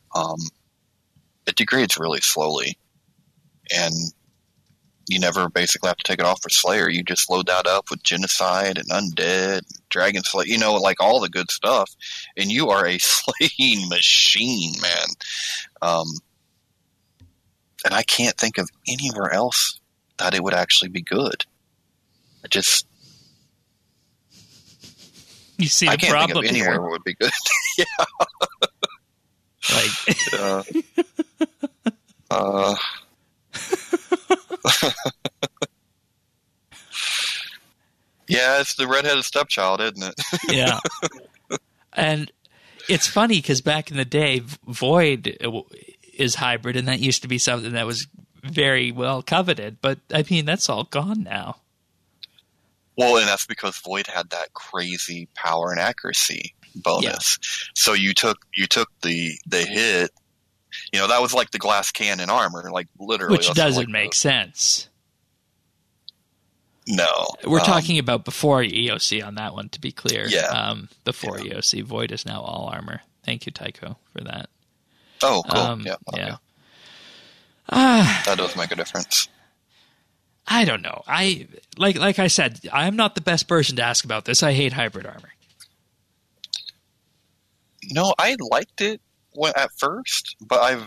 It degrades really slowly. And you never basically have to take it off for Slayer. You just load that up with Genocide and Undead, Dragon Slayer, like all the good stuff. And you are a slaying machine, man. And I can't think of anywhere else that it would actually be good. You see I the can't think problem of anywhere here. where it would be good. Yeah, it's the redheaded stepchild, isn't it? Yeah. And it's funny because back in the day, Void is hybrid, and that used to be something that was very well coveted. But, I mean, that's all gone now. Well, and that's because Void had that crazy power and accuracy bonus. Yeah. So you took the hit. You know, that was like the glass cannon armor, like literally. Which doesn't make sense. No. We're talking about before EOC on that one, to be clear. Yeah. Before EOC, Void is now all armor. Thank you, Tycho, for that. Oh, cool. Yeah. Okay. Yeah. That does make a difference. I don't know. Like I said, I'm not the best person to ask about this. I hate hybrid armor. You know, I liked it at first, but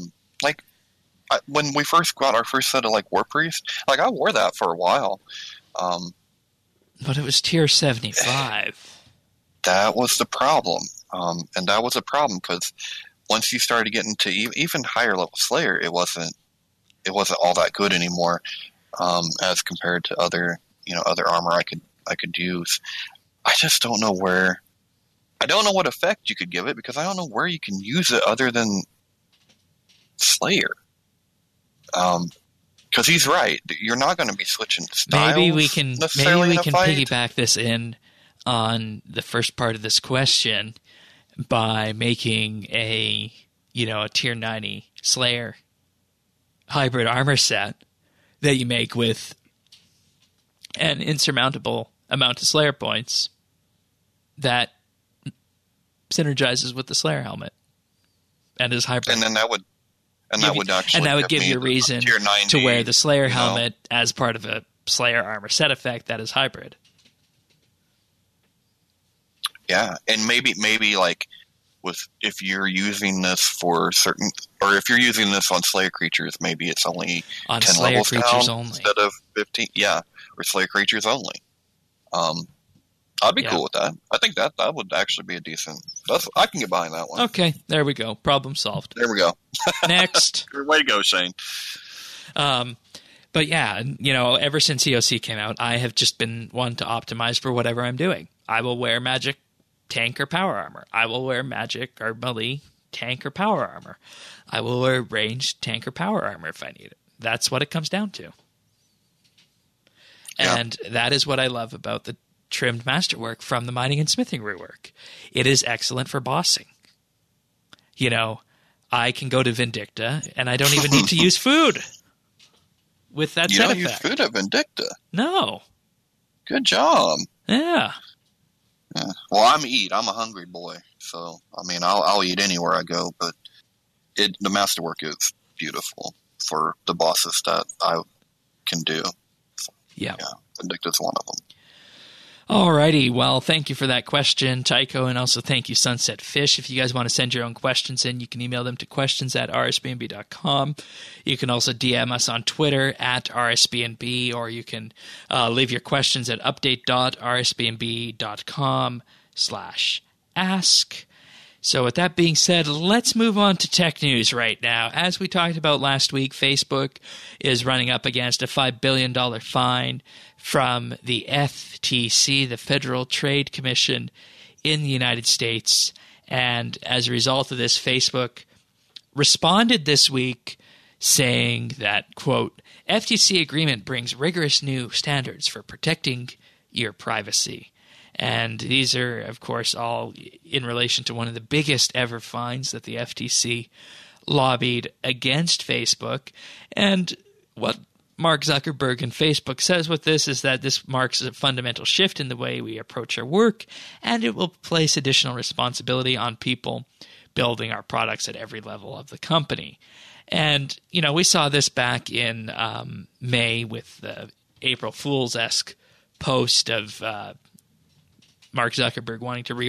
when we first got our first set of like War Priest, like I wore that for a while. But it was tier 75. That was the problem. And that was a problem because once you started getting to even higher level Slayer, it wasn't all that good anymore. As compared to other armor I could use. I just don't know where. I don't know what effect you could give it because I don't know where you can use it other than Slayer. Because he's right, you're not going to be switching styles. Maybe we can piggyback this in on the first part of this question by making a tier 90 Slayer hybrid armor set that you make with an insurmountable amount of Slayer points that synergizes with the Slayer helmet and is hybrid. And then that would give you a reason to wear the Slayer helmet as part of a Slayer armor set effect that is hybrid. Yeah, and maybe like if you're using this for certain, or if you're using this on Slayer creatures, maybe it's only on 10 Slayer levels creatures down only instead of 15. Yeah, or Slayer creatures only. I'd be cool with that. I think that would actually be a decent. I can get behind that one. Okay, there we go. Problem solved. There we go. Next. Way to go, Shane. But yeah, ever since EOC came out, I have just been one to optimize for whatever I'm doing. I will wear magic tank or power armor. I will wear magic or melee tank or power armor. I will wear ranged tank or power armor if I need it. That's what it comes down to. Yeah. And that is what I love about the trimmed masterwork from the mining and smithing rework. It is excellent for bossing. I can go to Vindicta and I don't even need to use food with that set effect. You don't use food at Vindicta? No. Good job. Yeah. Well, I'm a hungry boy, so I mean, I'll eat anywhere I go. But the masterwork is beautiful for the bosses that I can do. So, yeah, Vindicta's one of them. Alrighty, well, thank you for that question, Tycho, and also thank you, Sunset Fish. If you guys want to send your own questions in, you can email them to questions@rsbnb.com. You can also DM us on Twitter @rsbnb, or you can leave your questions at update.rsbnb.com/ask. So with that being said, let's move on to tech news right now. As we talked about last week, Facebook is running up against a $5 billion fine from the FTC, the Federal Trade Commission in the United States. And as a result of this, Facebook responded this week saying that, quote, FTC agreement brings rigorous new standards for protecting your privacy. And these are, of course, all in relation to one of the biggest ever fines that the FTC lobbied against Facebook. And what Mark Zuckerberg and Facebook says with this is that this marks a fundamental shift in the way we approach our work, and it will place additional responsibility on people building our products at every level of the company. And, we saw this back in May with the April Fool's-esque post of Mark Zuckerberg wanting to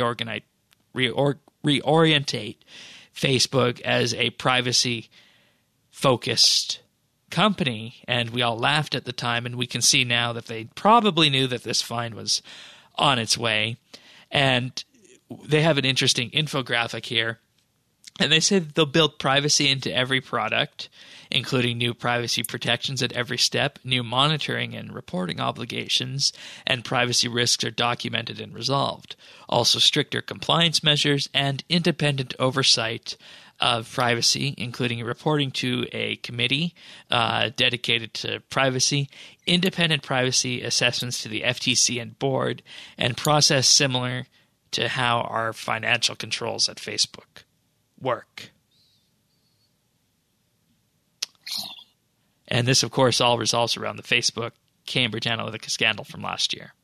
reorientate Facebook as a privacy-focused company, and we all laughed at the time, and we can see now that they probably knew that this fine was on its way. And they have an interesting infographic here. And they say that they'll build privacy into every product, including new privacy protections at every step, new monitoring and reporting obligations, and privacy risks are documented and resolved. Also, stricter compliance measures and independent oversight of privacy, including reporting to a committee dedicated to privacy, independent privacy assessments to the FTC and board, and process similar to how our financial controls at Facebook work. And this, of course, all resolves around the Facebook Cambridge Analytica scandal from last year.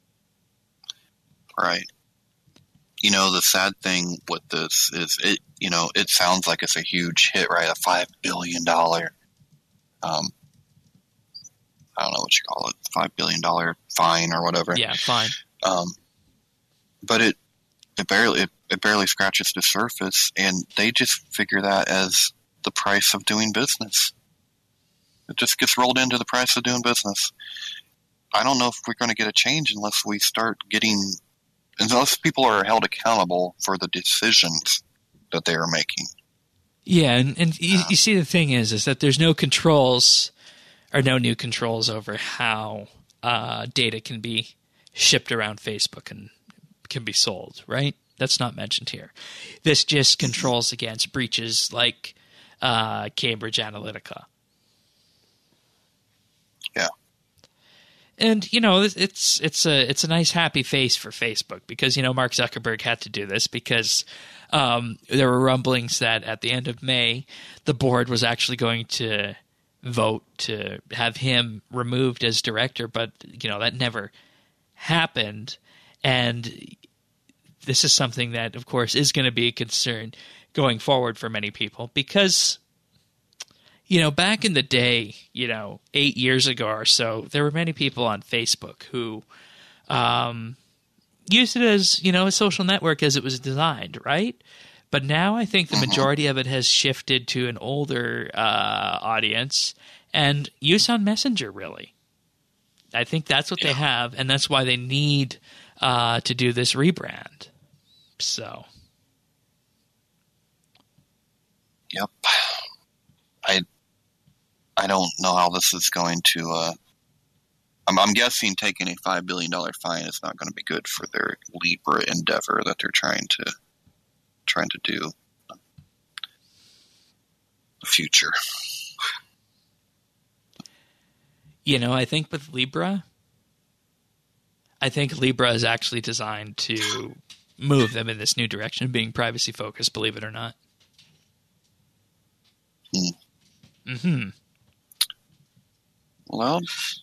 Right. You know, the sad thing with this is it sounds like it's a huge hit, right? A $5 billion, I don't know what you call it, $5 billion fine or whatever. Yeah, fine. But it barely scratches the surface, and they just figure that as the price of doing business. It just gets rolled into the price of doing business. I don't know if we're going to get a change unless people are held accountable for the decisions that they are making. Yeah, and you see the thing is that there's no controls or no new controls over how data can be shipped around Facebook and can be sold, right? That's not mentioned here. This just controls against breaches like Cambridge Analytica. Yeah. And, you know, it's a nice happy face for Facebook because, you know, Mark Zuckerberg had to do this because there were rumblings that at the end of May, the board was actually going to vote to have him removed as director, but, you know, that never happened. And this is something that, of course, is going to be a concern going forward for many people because, you know, back in the day, you know, 8 years ago or so, there were many people on Facebook who used it as, you know, a social network as it was designed, right? But now I think the majority of it has shifted to an older audience and use on Messenger, really. I think that's what they have, and that's why they need to do this rebrand. So. Yep. I don't know how this is going to. I'm guessing taking a $5 billion fine is not going to be good for their Libra endeavor that they're trying to do in the future. You know, I think with Libra, Libra is actually designed to move them in this new direction, being privacy focused, believe it or not. Mm-hmm. Well,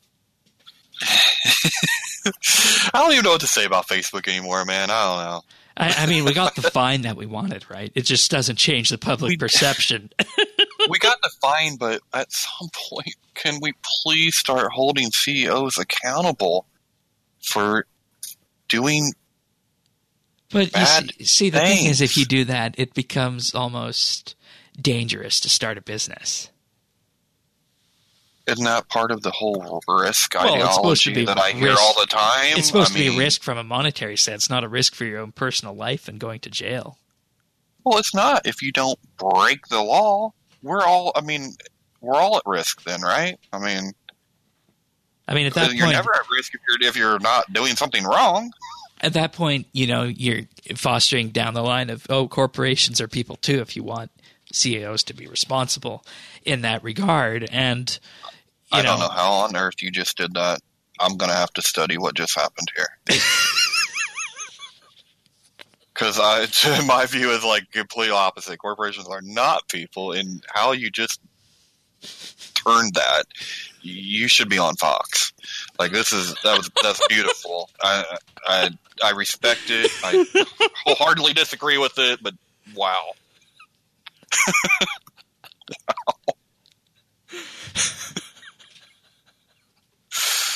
I don't even know what to say about Facebook anymore, man. I don't know. I mean, we got the fine that we wanted, right? It just doesn't change the public perception. We got the fine, but at some point, can we please start holding CEOs accountable for doing But bad you see, the things? thing is, if you do that, it becomes almost dangerous to start a business. Isn't that part of the whole risk Well, it's supposed to ideology be that I hear risk. all the time? It's supposed to be a risk from a monetary sense, not a risk for your own personal life and going to jail. Well, it's not. If you don't break the law, we're all at risk then, right? I mean, at that you're point, never at risk if you're not doing something wrong. At that point, you know, you're fostering down the line of, corporations are people too, if you want CEOs to be responsible in that regard. And I don't know how on earth you just did that. I'm going to have to study what just happened here. Because my view is like complete opposite. Corporations are not people, and how you just turned that, you should be on Fox. Like that's beautiful. I respect it. I wholeheartedly disagree with it, but wow. Wow.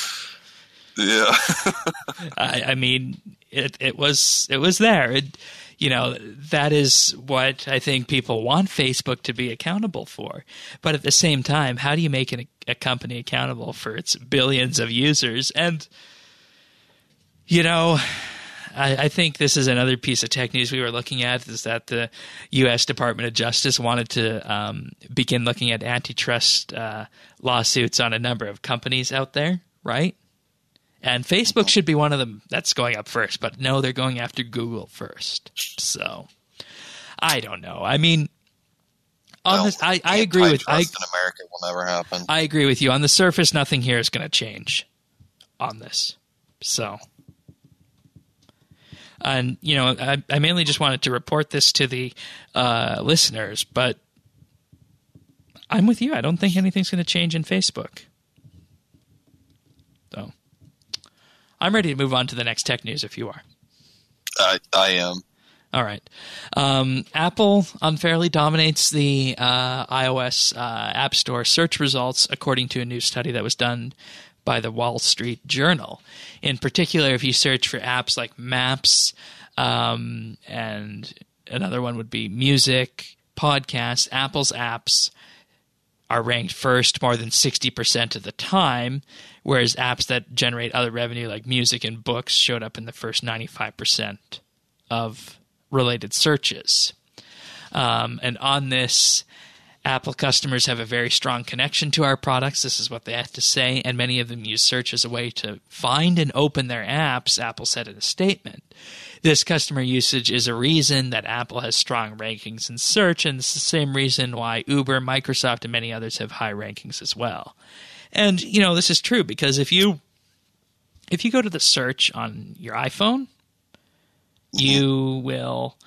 Yeah. I mean, it was there. that is what I think people want Facebook to be accountable for. But at the same time, how do you make a company accountable for its billions of users? And, I think this is another piece of tech news we were looking at, is that the U.S. Department of Justice wanted to begin looking at antitrust lawsuits on a number of companies out there, right? And Facebook should be one of them that's going up first, but no, they're going after Google first. So I don't know. I mean, I agree with antitrust in America will never happen. I agree with you. On the surface, nothing here is going to change on this. So, and I mainly just wanted to report this to the listeners, but I'm with you. I don't think anything's going to change in Facebook. So I'm ready to move on to the next tech news if you are. I am. All right. Apple unfairly dominates the iOS App Store search results, according to a new study that was done by the Wall Street Journal. In particular, if you search for apps like Maps, and another one would be Music, Podcasts, Apple's apps are ranked first more than 60% of the time, whereas apps that generate other revenue like music and books showed up in the first 95% of related searches. And on this, Apple customers have a very strong connection to our products. This is what they have to say, and many of them use search as a way to find and open their apps, Apple said in a statement. This customer usage is a reason that Apple has strong rankings in search, and it's the same reason why Uber, Microsoft, and many others have high rankings as well. And, this is true because if you go to the search on your iPhone, you will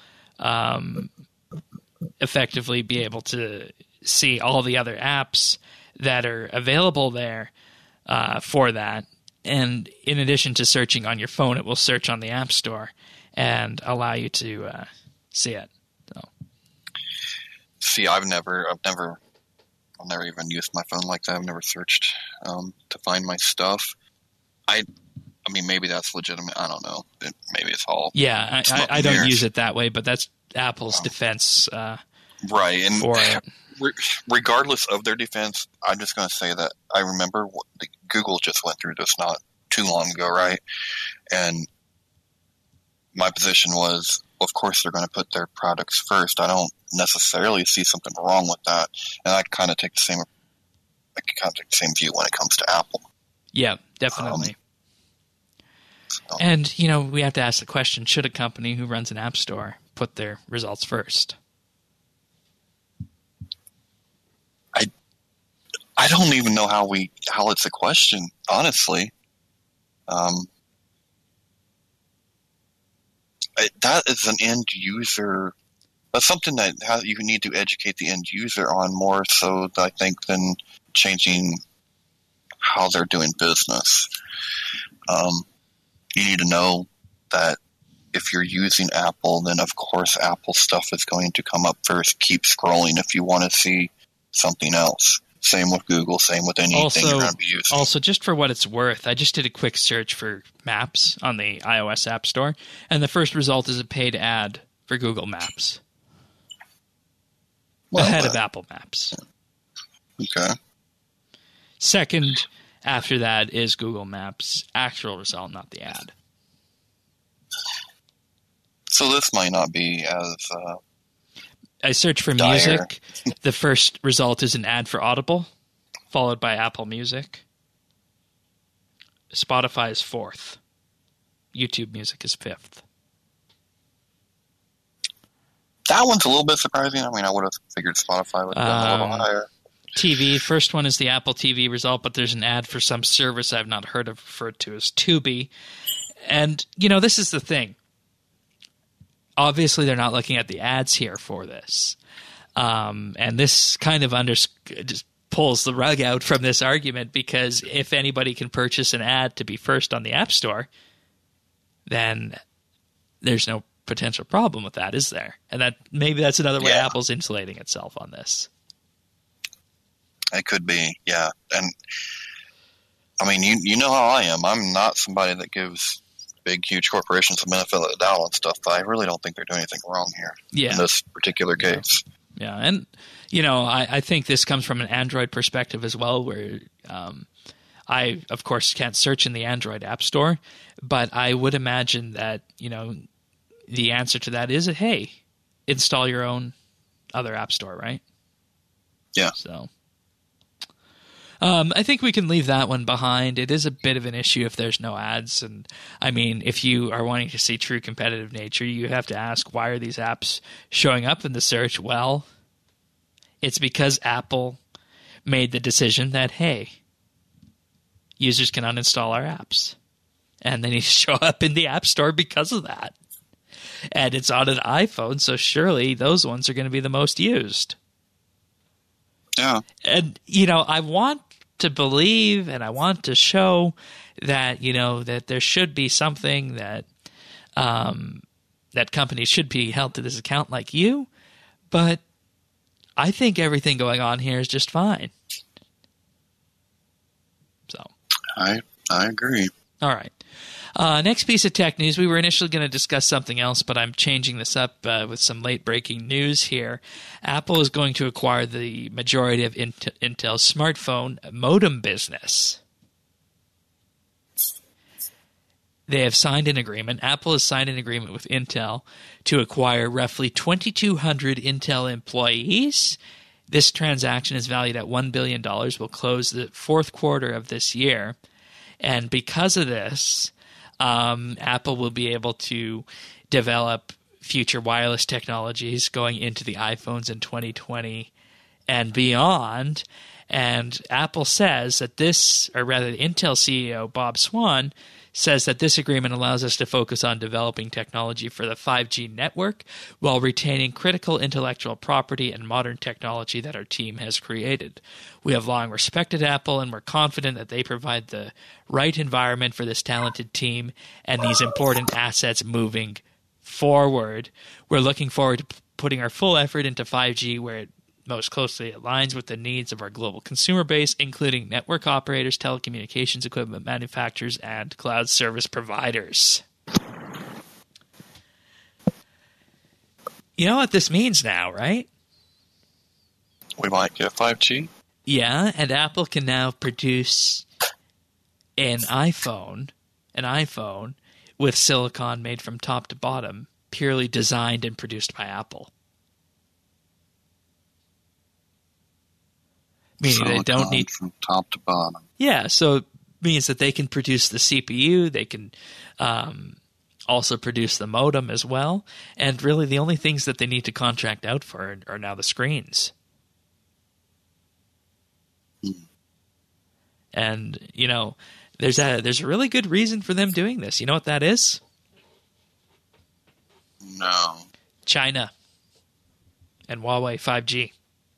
effectively be able to see all the other apps that are available there for that. And in addition to searching on your phone, it will search on the App Store and allow you to see it. So. See, I've never even used my phone like that. I've never searched to find my stuff. I mean, maybe that's legitimate. I don't know. Maybe it's all. Yeah, I don't use it that way, but that's Apple's defense. Right, and regardless of their defense, I'm just going to say that I remember Google just went through this not too long ago, right? And my position was, of course, they're going to put their products first. I don't necessarily see something wrong with that, and I kind of take the same view when it comes to Apple. Yeah, definitely. And, we have to ask the question, should a company who runs an app store put their results first? I don't even know how it's a question, honestly. That is an end user. That's something that you need to educate the end user on more so, I think, than changing how they're doing business. You need to know that if you're using Apple, then of course Apple stuff is going to come up first. Keep scrolling if you want to see something else. Same with Google, same with anything you're going to be using. Also, just for what it's worth, I just did a quick search for Maps on the iOS App Store, and the first result is a paid ad for Google Maps. Ahead of Apple Maps. Okay. Second after that is Google Maps' actual result, not the ad. So this might not be as... I search for dire. music. The first result is an ad for Audible, followed by Apple Music. Spotify is fourth. YouTube Music is fifth. That one's a little bit surprising. I mean, I would have figured Spotify would have been a little higher. TV, first one is the Apple TV result, but there's an ad for some service I've not heard of referred to as Tubi. And, this is the thing. Obviously, they're not looking at the ads here for this. And this kind of just pulls the rug out from this argument, because if anybody can purchase an ad to be first on the App Store, then there's no potential problem with that, is there? And maybe that's another way Apple's insulating itself on this. It could be, yeah. And I mean, you know how I am. I'm not somebody that gives big, huge corporations to benefit the doubt on stuff, but I really don't think they're doing anything wrong here in this particular case. Yeah, and I think this comes from an Android perspective as well, where I, of course, can't search in the Android App Store, but I would imagine that, the answer to that is, hey, install your own other app store, right? Yeah. So I think we can leave that one behind. It is a bit of an issue if there's no ads. And I mean, if you are wanting to see true competitive nature, you have to ask, why are these apps showing up in the search? Well, it's because Apple made the decision that, hey, users can uninstall our apps. And they need to show up in the App Store because of that. And it's on an iPhone, so surely those ones are going to be the most used. Yeah. And, I want to believe and I want to show that, that there should be something that that companies should be held to this account like you. But I think everything going on here is just fine. So I agree. All right. Next piece of tech news. We were initially going to discuss something else, but I'm changing this up with some late-breaking news here. Apple is going to acquire the majority of Intel's smartphone modem business. They have signed an agreement. Apple has signed an agreement with Intel to acquire roughly 2,200 Intel employees. This transaction is valued at $1 billion. Will close the fourth quarter of this year. And because of this, Apple will be able to develop future wireless technologies going into the iPhones in 2020 and beyond. And Apple says that Intel CEO Bob Swan says that this agreement allows us to focus on developing technology for the 5G network while retaining critical intellectual property and modern technology that our team has created. We have long respected Apple, and we're confident that they provide the right environment for this talented team and these important assets moving forward. We're looking forward to putting our full effort into 5G where it most closely aligns with the needs of our global consumer base, including network operators, telecommunications equipment manufacturers, and cloud service providers. You know what this means now, right? We might get 5G. Yeah, and Apple can now produce an iPhone with silicon made from top to bottom, purely designed and produced by Apple. Meaning silicon they don't need from top to bottom. Yeah, so it means that they can produce the CPU, they can also produce the modem as well, and really the only things that they need to contract out for are now the screens. And, there's a really good reason for them doing this. You know what that is? No. China and Huawei 5G.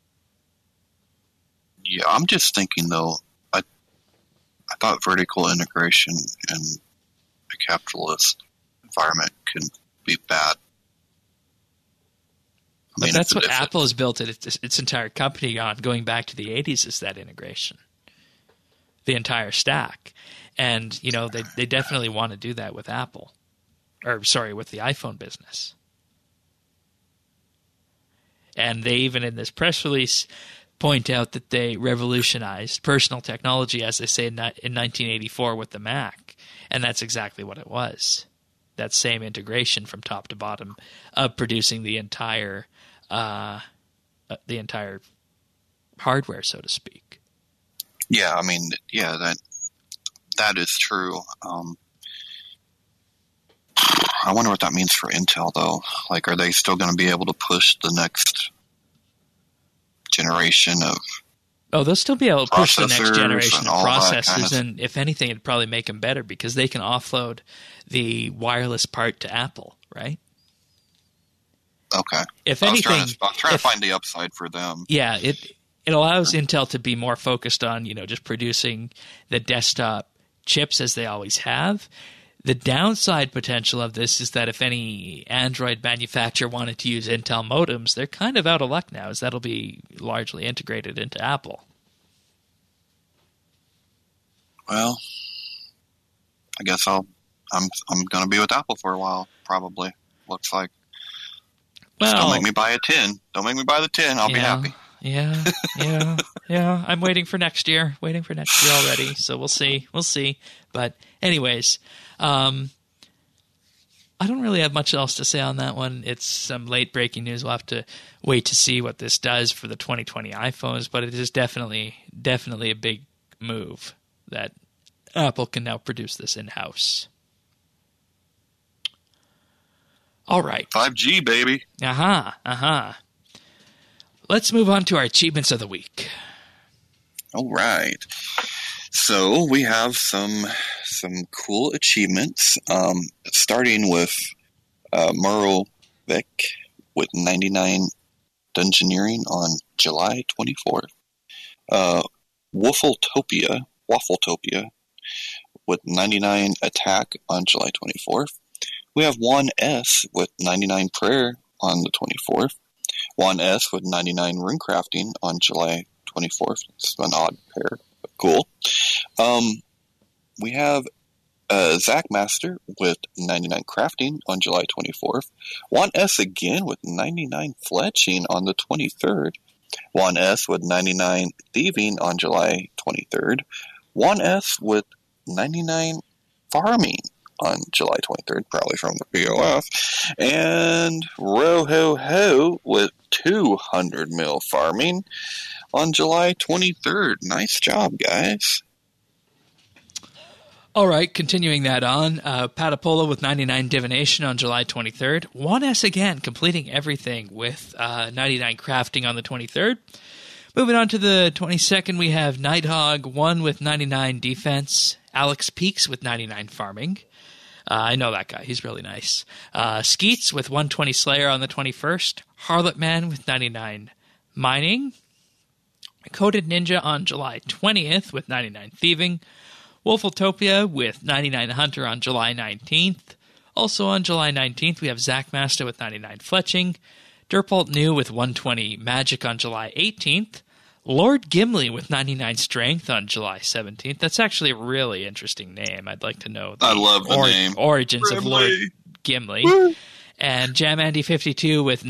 Yeah, I'm just thinking, though, I thought vertical integration in a capitalist environment can be bad. But that's what Apple has built its entire company on, going back to the 80s, is that integration. The entire stack. And, they definitely want to do that with Apple. With the iPhone business. And they even, in this press release, point out that they revolutionized personal technology, as they say, in 1984 with the Mac. And that's exactly what it was. That same integration from top to bottom of producing the entire hardware, so to speak. Yeah, I mean, that is true. I wonder what that means for Intel, though. Like, are they still going to be able to push the next generation of they'll still be able to push the next generation of processors, and if anything, it'd probably make them better because they can offload the wireless part to Apple, right? Okay. If anything, I was trying to find the upside for them. Yeah, it allows Intel to be more focused on, just producing the desktop chips as they always have. The downside potential of this is that if any Android manufacturer wanted to use Intel modems, they're kind of out of luck now, as that'll be largely integrated into Apple. Well, I guess I'll I'm going to be with Apple for a while, probably. Looks like. Well, Just don't make me buy a 10. Don't make me buy the 10. I'll be happy. Yeah. I'm waiting for next year. Waiting for next year already. So we'll see. But anyways, I don't really have much else to say on that one. It's some late breaking news. We'll have to wait to see what this does for the 2020 iPhones, but it is definitely a big move that Apple can now produce this in-house. All right. 5G, baby. Let's move on to our achievements of the week. All right. So we have some cool achievements, starting with Merle Vick with 99 Dungeoneering on July 24th. Waffletopia with 99 Attack on July 24th. We have Juan S with 99 Prayer on the 24th. Juan S with 99 Runecrafting on July 24th. It's an odd pair, but cool. We have Zach Master with 99 Crafting on July 24th. Juan S again with 99 Fletching on the 23rd. Juan S with 99 Thieving on July 23rd. Juan S with 99 Farming on July 23rd, probably from the POF. And Roho Ho with 200 mil Farming on July 23rd. Nice job, guys. All right, continuing that on, Patapola with 99 Divination on July 23rd. 1S again, completing everything with 99 Crafting on the 23rd. Moving on to the 22nd, we have Nighthog 1 with 99 Defense. Alex Peaks with 99 Farming. I know that guy. He's really nice. Skeets with 120 Slayer on the 21st. Harlot Man with 99 Mining. Coded Ninja on July 20th with 99 Thieving. Wolfotopia with 99 Hunter on July 19th. Also on July 19th, we have Zach Master with 99 Fletching. Derpalt New with 120 Magic on July 18th. Lord Gimli with 99 Strength on July 17th. That's actually a really interesting name. I'd like to know I love the name. Origins Gimli. of Lord Gimli. Woo. And Jam Andy 52 with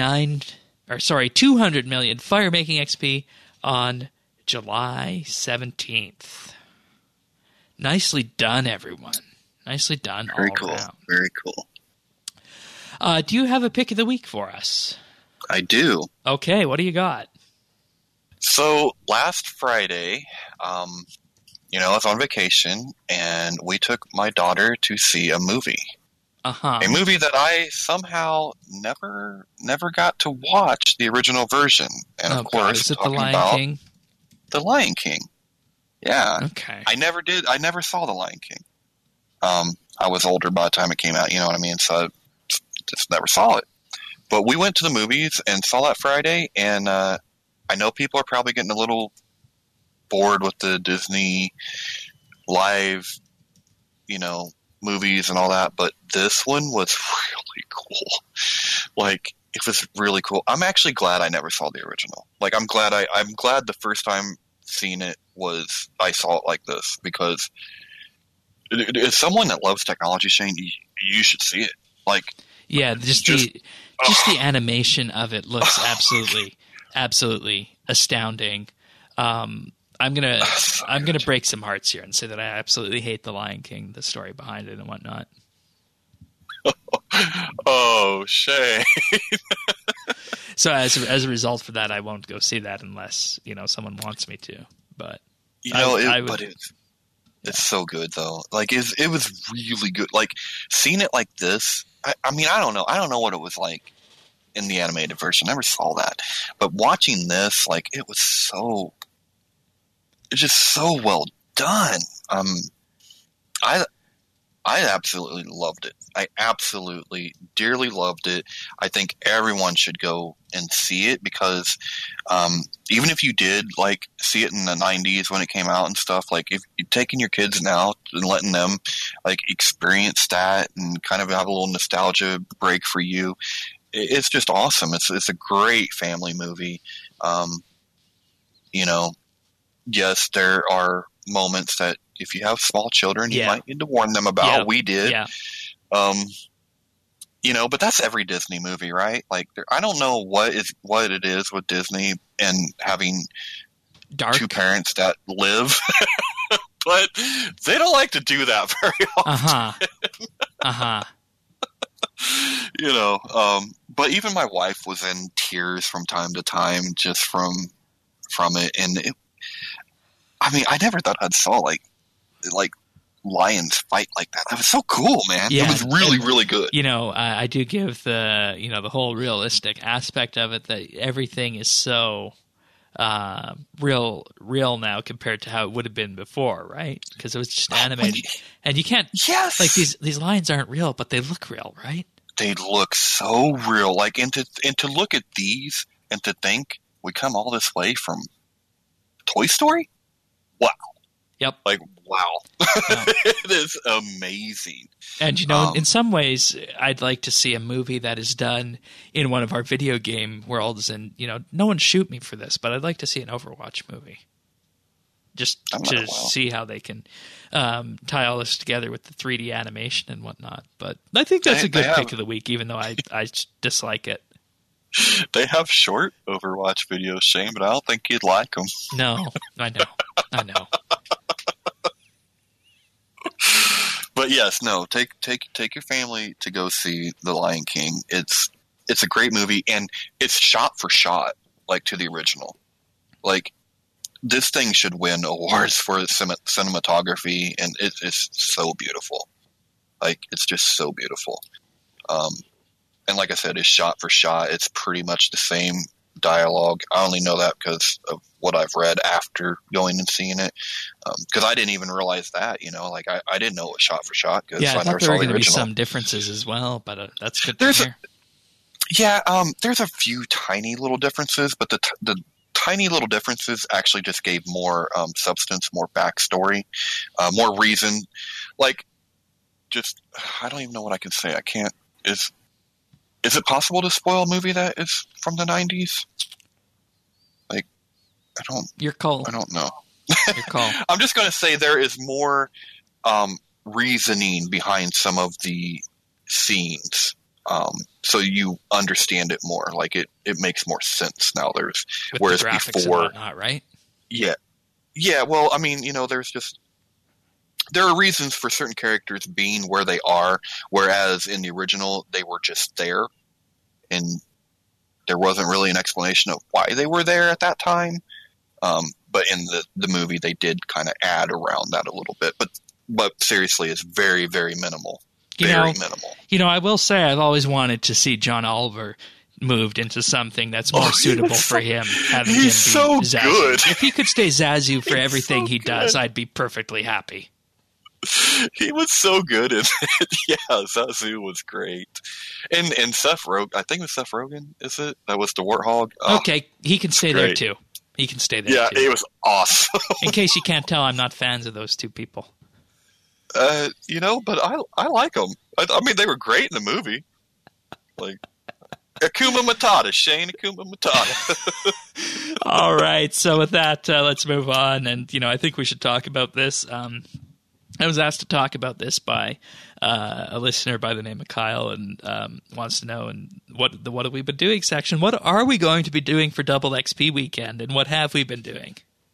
200 million Fire Making XP on July 17th. Nicely done, everyone. Nicely done. Very all cool. around. Very cool. Do you have a pick of the week for us? I do. Okay, what do you got? So last Friday, I was on vacation, and we took my daughter to see a movie. Uh-huh. A movie that I somehow never got to watch the original version. And of course, is it The Lion King? The Lion King. Yeah. Okay. I never did. I never saw The Lion King. I was older by the time it came out, you know what I mean? So I just never saw it. But we went to the movies and saw that Friday, and I know people are probably getting a little bored with the Disney live, movies and all that, but this one was really cool. Like, it was really cool. I'm actually glad I never saw the original. Like, I'm glad the first time seeing it I saw it like this, because as someone that loves technology, Shane, you should see it. Like, yeah, just the animation of it looks absolutely astounding. I'm gonna break some hearts here and say that I absolutely hate The Lion King, the story behind it and whatnot. Oh, Shane. So as a result for that, I won't go see that unless someone wants me to. But it's so good though. Like it was really good. Like seeing it like this. I don't know. I don't know what it was like in the animated version. I never saw that, but watching this, like it's just so well done. I absolutely loved it. I absolutely dearly loved it. I think everyone should go and see it, because even if you did like see it in the 90s when it came out and stuff, like if you're taking your kids now and letting them like experience that and kind of have a little nostalgia break for you, it's just awesome. It's a great family movie. Yes, there are moments that if you have small children, you Yeah. might need to warn them about. Yeah. We did. Yeah. But that's every Disney movie, right? Like, I don't know what it is with Disney and having Dark. two parents that live, but they don't like to do that very often. But even my wife was in tears from time to time just from it, and I never thought I'd saw like lions fight like that. That was so cool, man. Yeah, it was really, really good. I do give the whole realistic aspect of it, that everything is so real now compared to how it would have been before, right? Because it was just animated, and you can't. Yes, like these lions aren't real, but they look real, right? They look so real. Like, and to look at these and to think we come all this way from Toy Story. Wow. Yep. Like, wow. Yeah. It is amazing. And, in some ways, I'd like to see a movie that is done in one of our video game worlds. And, no one shoot me for this, but I'd like to see an Overwatch movie. Just to see how they can tie all this together with the 3D animation and whatnot. But I think that's a good pick of the week, even though I dislike it. They have short Overwatch videos, Shane, but I don't think you'd like them. No, I know. But yes, no. Take your family to go see The Lion King. It's a great movie, and it's shot for shot like to the original. Like, this thing should win awards for cinematography, and it's so beautiful. Like, it's just so beautiful. And like I said, it's shot for shot. It's pretty much the same dialogue. I only know that because of what I've read after going and seeing it. Because I didn't even realize that, like I didn't know it was shot for shot. I thought there were going to be some differences as well, but that's good to hear. There's a few tiny little differences, but the tiny little differences actually just gave more substance, more backstory, more reason. Like, just, I don't even know what I can say. I can't. Is it possible to spoil a movie that is from the 90s? Like, Your call. I don't know. Your call. I'm just going to say there is more reasoning behind some of the scenes. So you understand it more. Like, it makes more sense now. With whereas the graphics before, and whatnot, right? Yeah. Well, there are reasons for certain characters being where they are, whereas in the original they were just there, and there wasn't really an explanation of why they were there at that time. But in the movie, they did kind of add around that a little bit. But seriously, it's very, very minimal. Very minimal. I will say I've always wanted to see John Oliver moved into something that's more suitable for him. Having him be so Zazu. good. If he could stay Zazu for everything he does, good. I'd be perfectly happy. He was so good in it. Yeah, Zazu was great. And Seth Rogen, I think it was Seth Rogen, is it? That was the Warthog. Okay, he can stay there too. He can stay there too. Yeah, it was awesome. In case you can't tell, I'm not fans of those two people. But I like them. I mean, they were great in the movie. Like, Akuma Matata, Shane Akuma Matata. All right, so with that, let's move on. And, I think we should talk about this. I was asked to talk about this by a listener by the name of Kyle, and wants to know, and what have we been doing section. What are we going to be doing for Double XP weekend, and what have we been doing?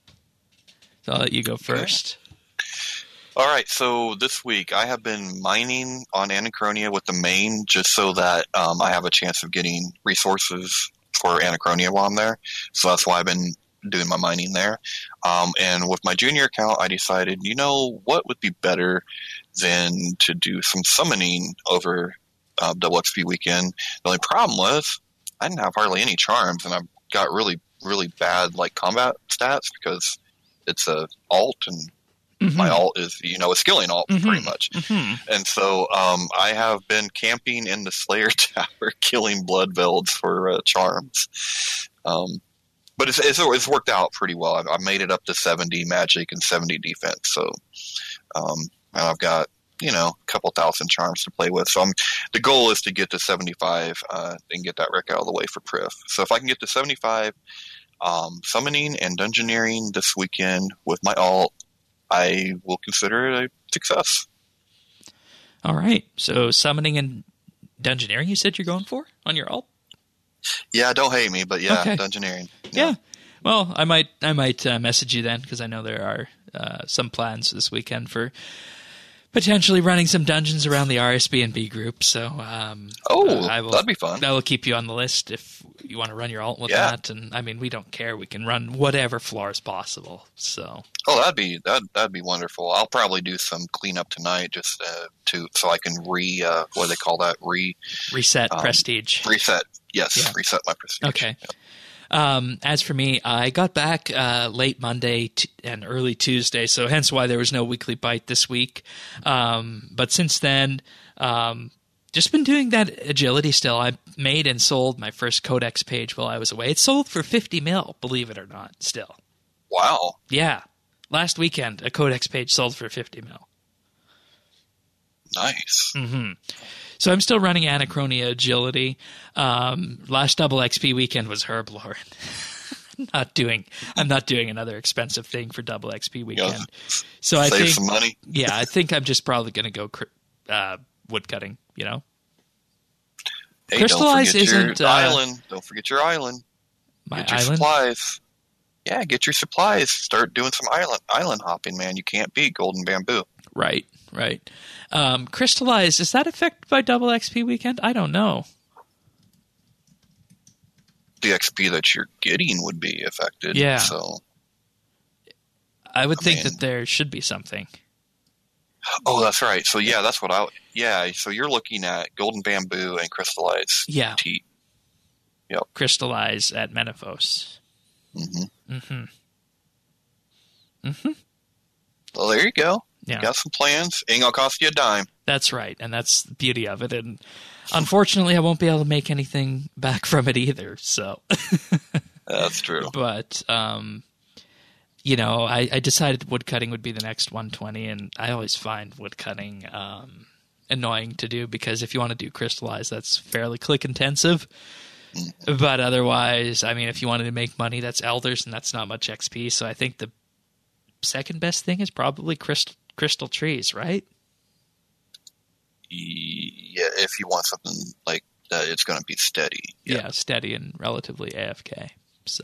So I'll let you go first. All right, so this week I have been mining on Anachronia with the main, just so that I have a chance of getting resources for Anachronia while I'm there. So that's why I've been doing my mining there. And with my junior account, I decided, what would be better than to do some summoning over Double XP weekend. The only problem was I didn't have hardly any charms, and I got really, really bad combat stats because it's a alt, and my alt is, a skilling alt pretty much. And so I have been camping in the Slayer Tower, killing blood velds for charms. But it's worked out pretty well. I made it up to 70 magic and 70 defense. So, and I've got, a couple thousand charms to play with. So the goal is to get to 75 and get that wreck out of the way for Prif. So if I can get to 75, summoning and dungeoneering this weekend with my alt, I will consider it a success. All right. So summoning and dungeoneering, you said you're going for on your alt? Yeah, don't hate me, but yeah, Okay. dungeoneering. Yeah. Well, I might message you then, because I know there are some plans this weekend for potentially running some dungeons around the RSB&B group. So, that'd be fun. I will keep you on the list if you want to run your alt with that. And I mean, we don't care. We can run whatever floor is possible. So, that'd be wonderful. I'll probably do some cleanup tonight just so I can what do they call that? Reset prestige. Reset. Yes, reset my prestige. Okay. As for me, I got back late Monday and early Tuesday, so hence why there was no weekly bite this week. But since then, just been doing that agility still. I made and sold my first Codex page while I was away. It sold for 50 mil, believe it or not, still. Wow. Yeah. Last weekend, a Codex page sold for 50 mil. Nice. Mm-hmm. So I'm still running Anachronia Agility. Last double XP weekend was Herblore. I'm not doing another expensive thing for double XP weekend. So I think some money. Yeah, I think I'm just probably going to go woodcutting. Hey, Crystallize isn't island. Don't forget your island. Get your island? Supplies. Yeah, get your supplies. Start doing some island hopping, man. You can't beat Golden Bamboo. Right. Crystallize, is that affected by double XP weekend? I don't know. The XP that you're getting would be affected. Yeah. So I would think that there should be something. Oh, that's right. So yeah, that's what so you're looking at Golden Bamboo and Crystallize. Yeah. Tea. Yep. Crystallize at Menaphos. Well, there you go. Yeah. Got some plans. Ain't gonna cost you a dime. That's right, and that's the beauty of it. And unfortunately, I won't be able to make anything back from it either. So that's true. But I decided woodcutting would be the next 120, and I always find woodcutting annoying to do because if you want to do Crystallize, that's fairly click intensive. But otherwise, I mean, if you wanted to make money, that's Elders, and that's not much XP. So I think the second best thing is probably crystal trees, right? Yeah, if you want something like that, it's going to be steady. Yeah, steady and relatively AFK. So,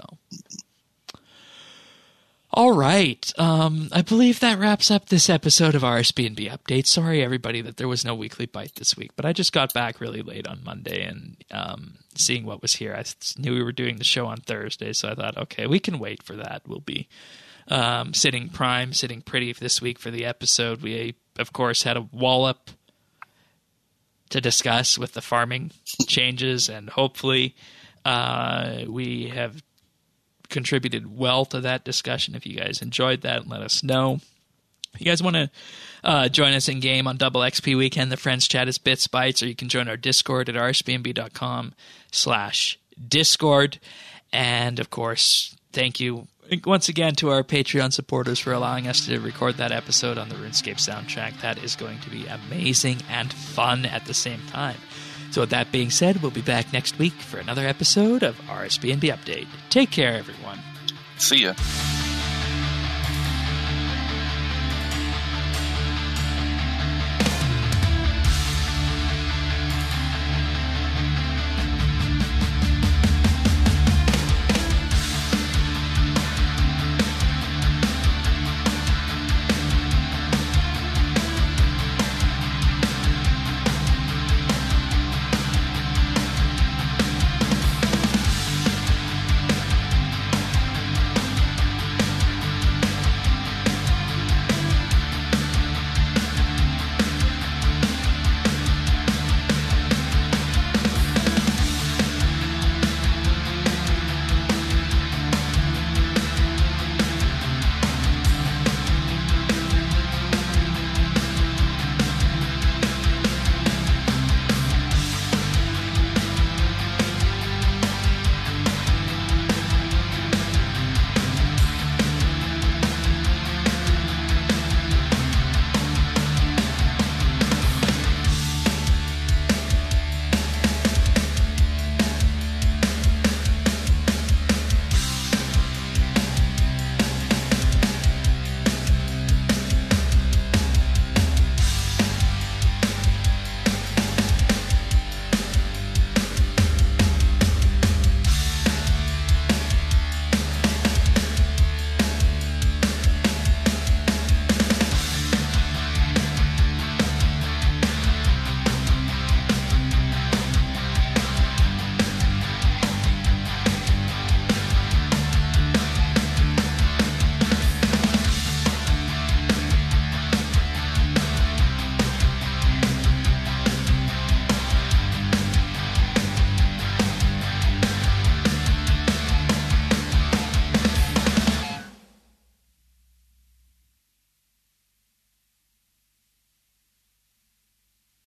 all right. I believe that wraps up this episode of RSB&B Update. Sorry, everybody, that there was no weekly bite this week, but I just got back really late on Monday and seeing what was here. I knew we were doing the show on Thursday, so I thought, okay, we can wait for that. We'll be sitting pretty this week for the episode. We, of course, had a wallop to discuss with the farming changes, and hopefully we have contributed well to that discussion. If you guys enjoyed that, let us know. If you guys want to join us in game on Double XP Weekend, the Friends Chat is Bits Bytes, or you can join our Discord at rsbnb.com/discord. And of course, thank you once again to our Patreon supporters for allowing us to record that episode on the RuneScape soundtrack. That is going to be amazing and fun at the same time. So with that being said, we'll be back next week for another episode of RSB&B Update. Take care, everyone. See ya.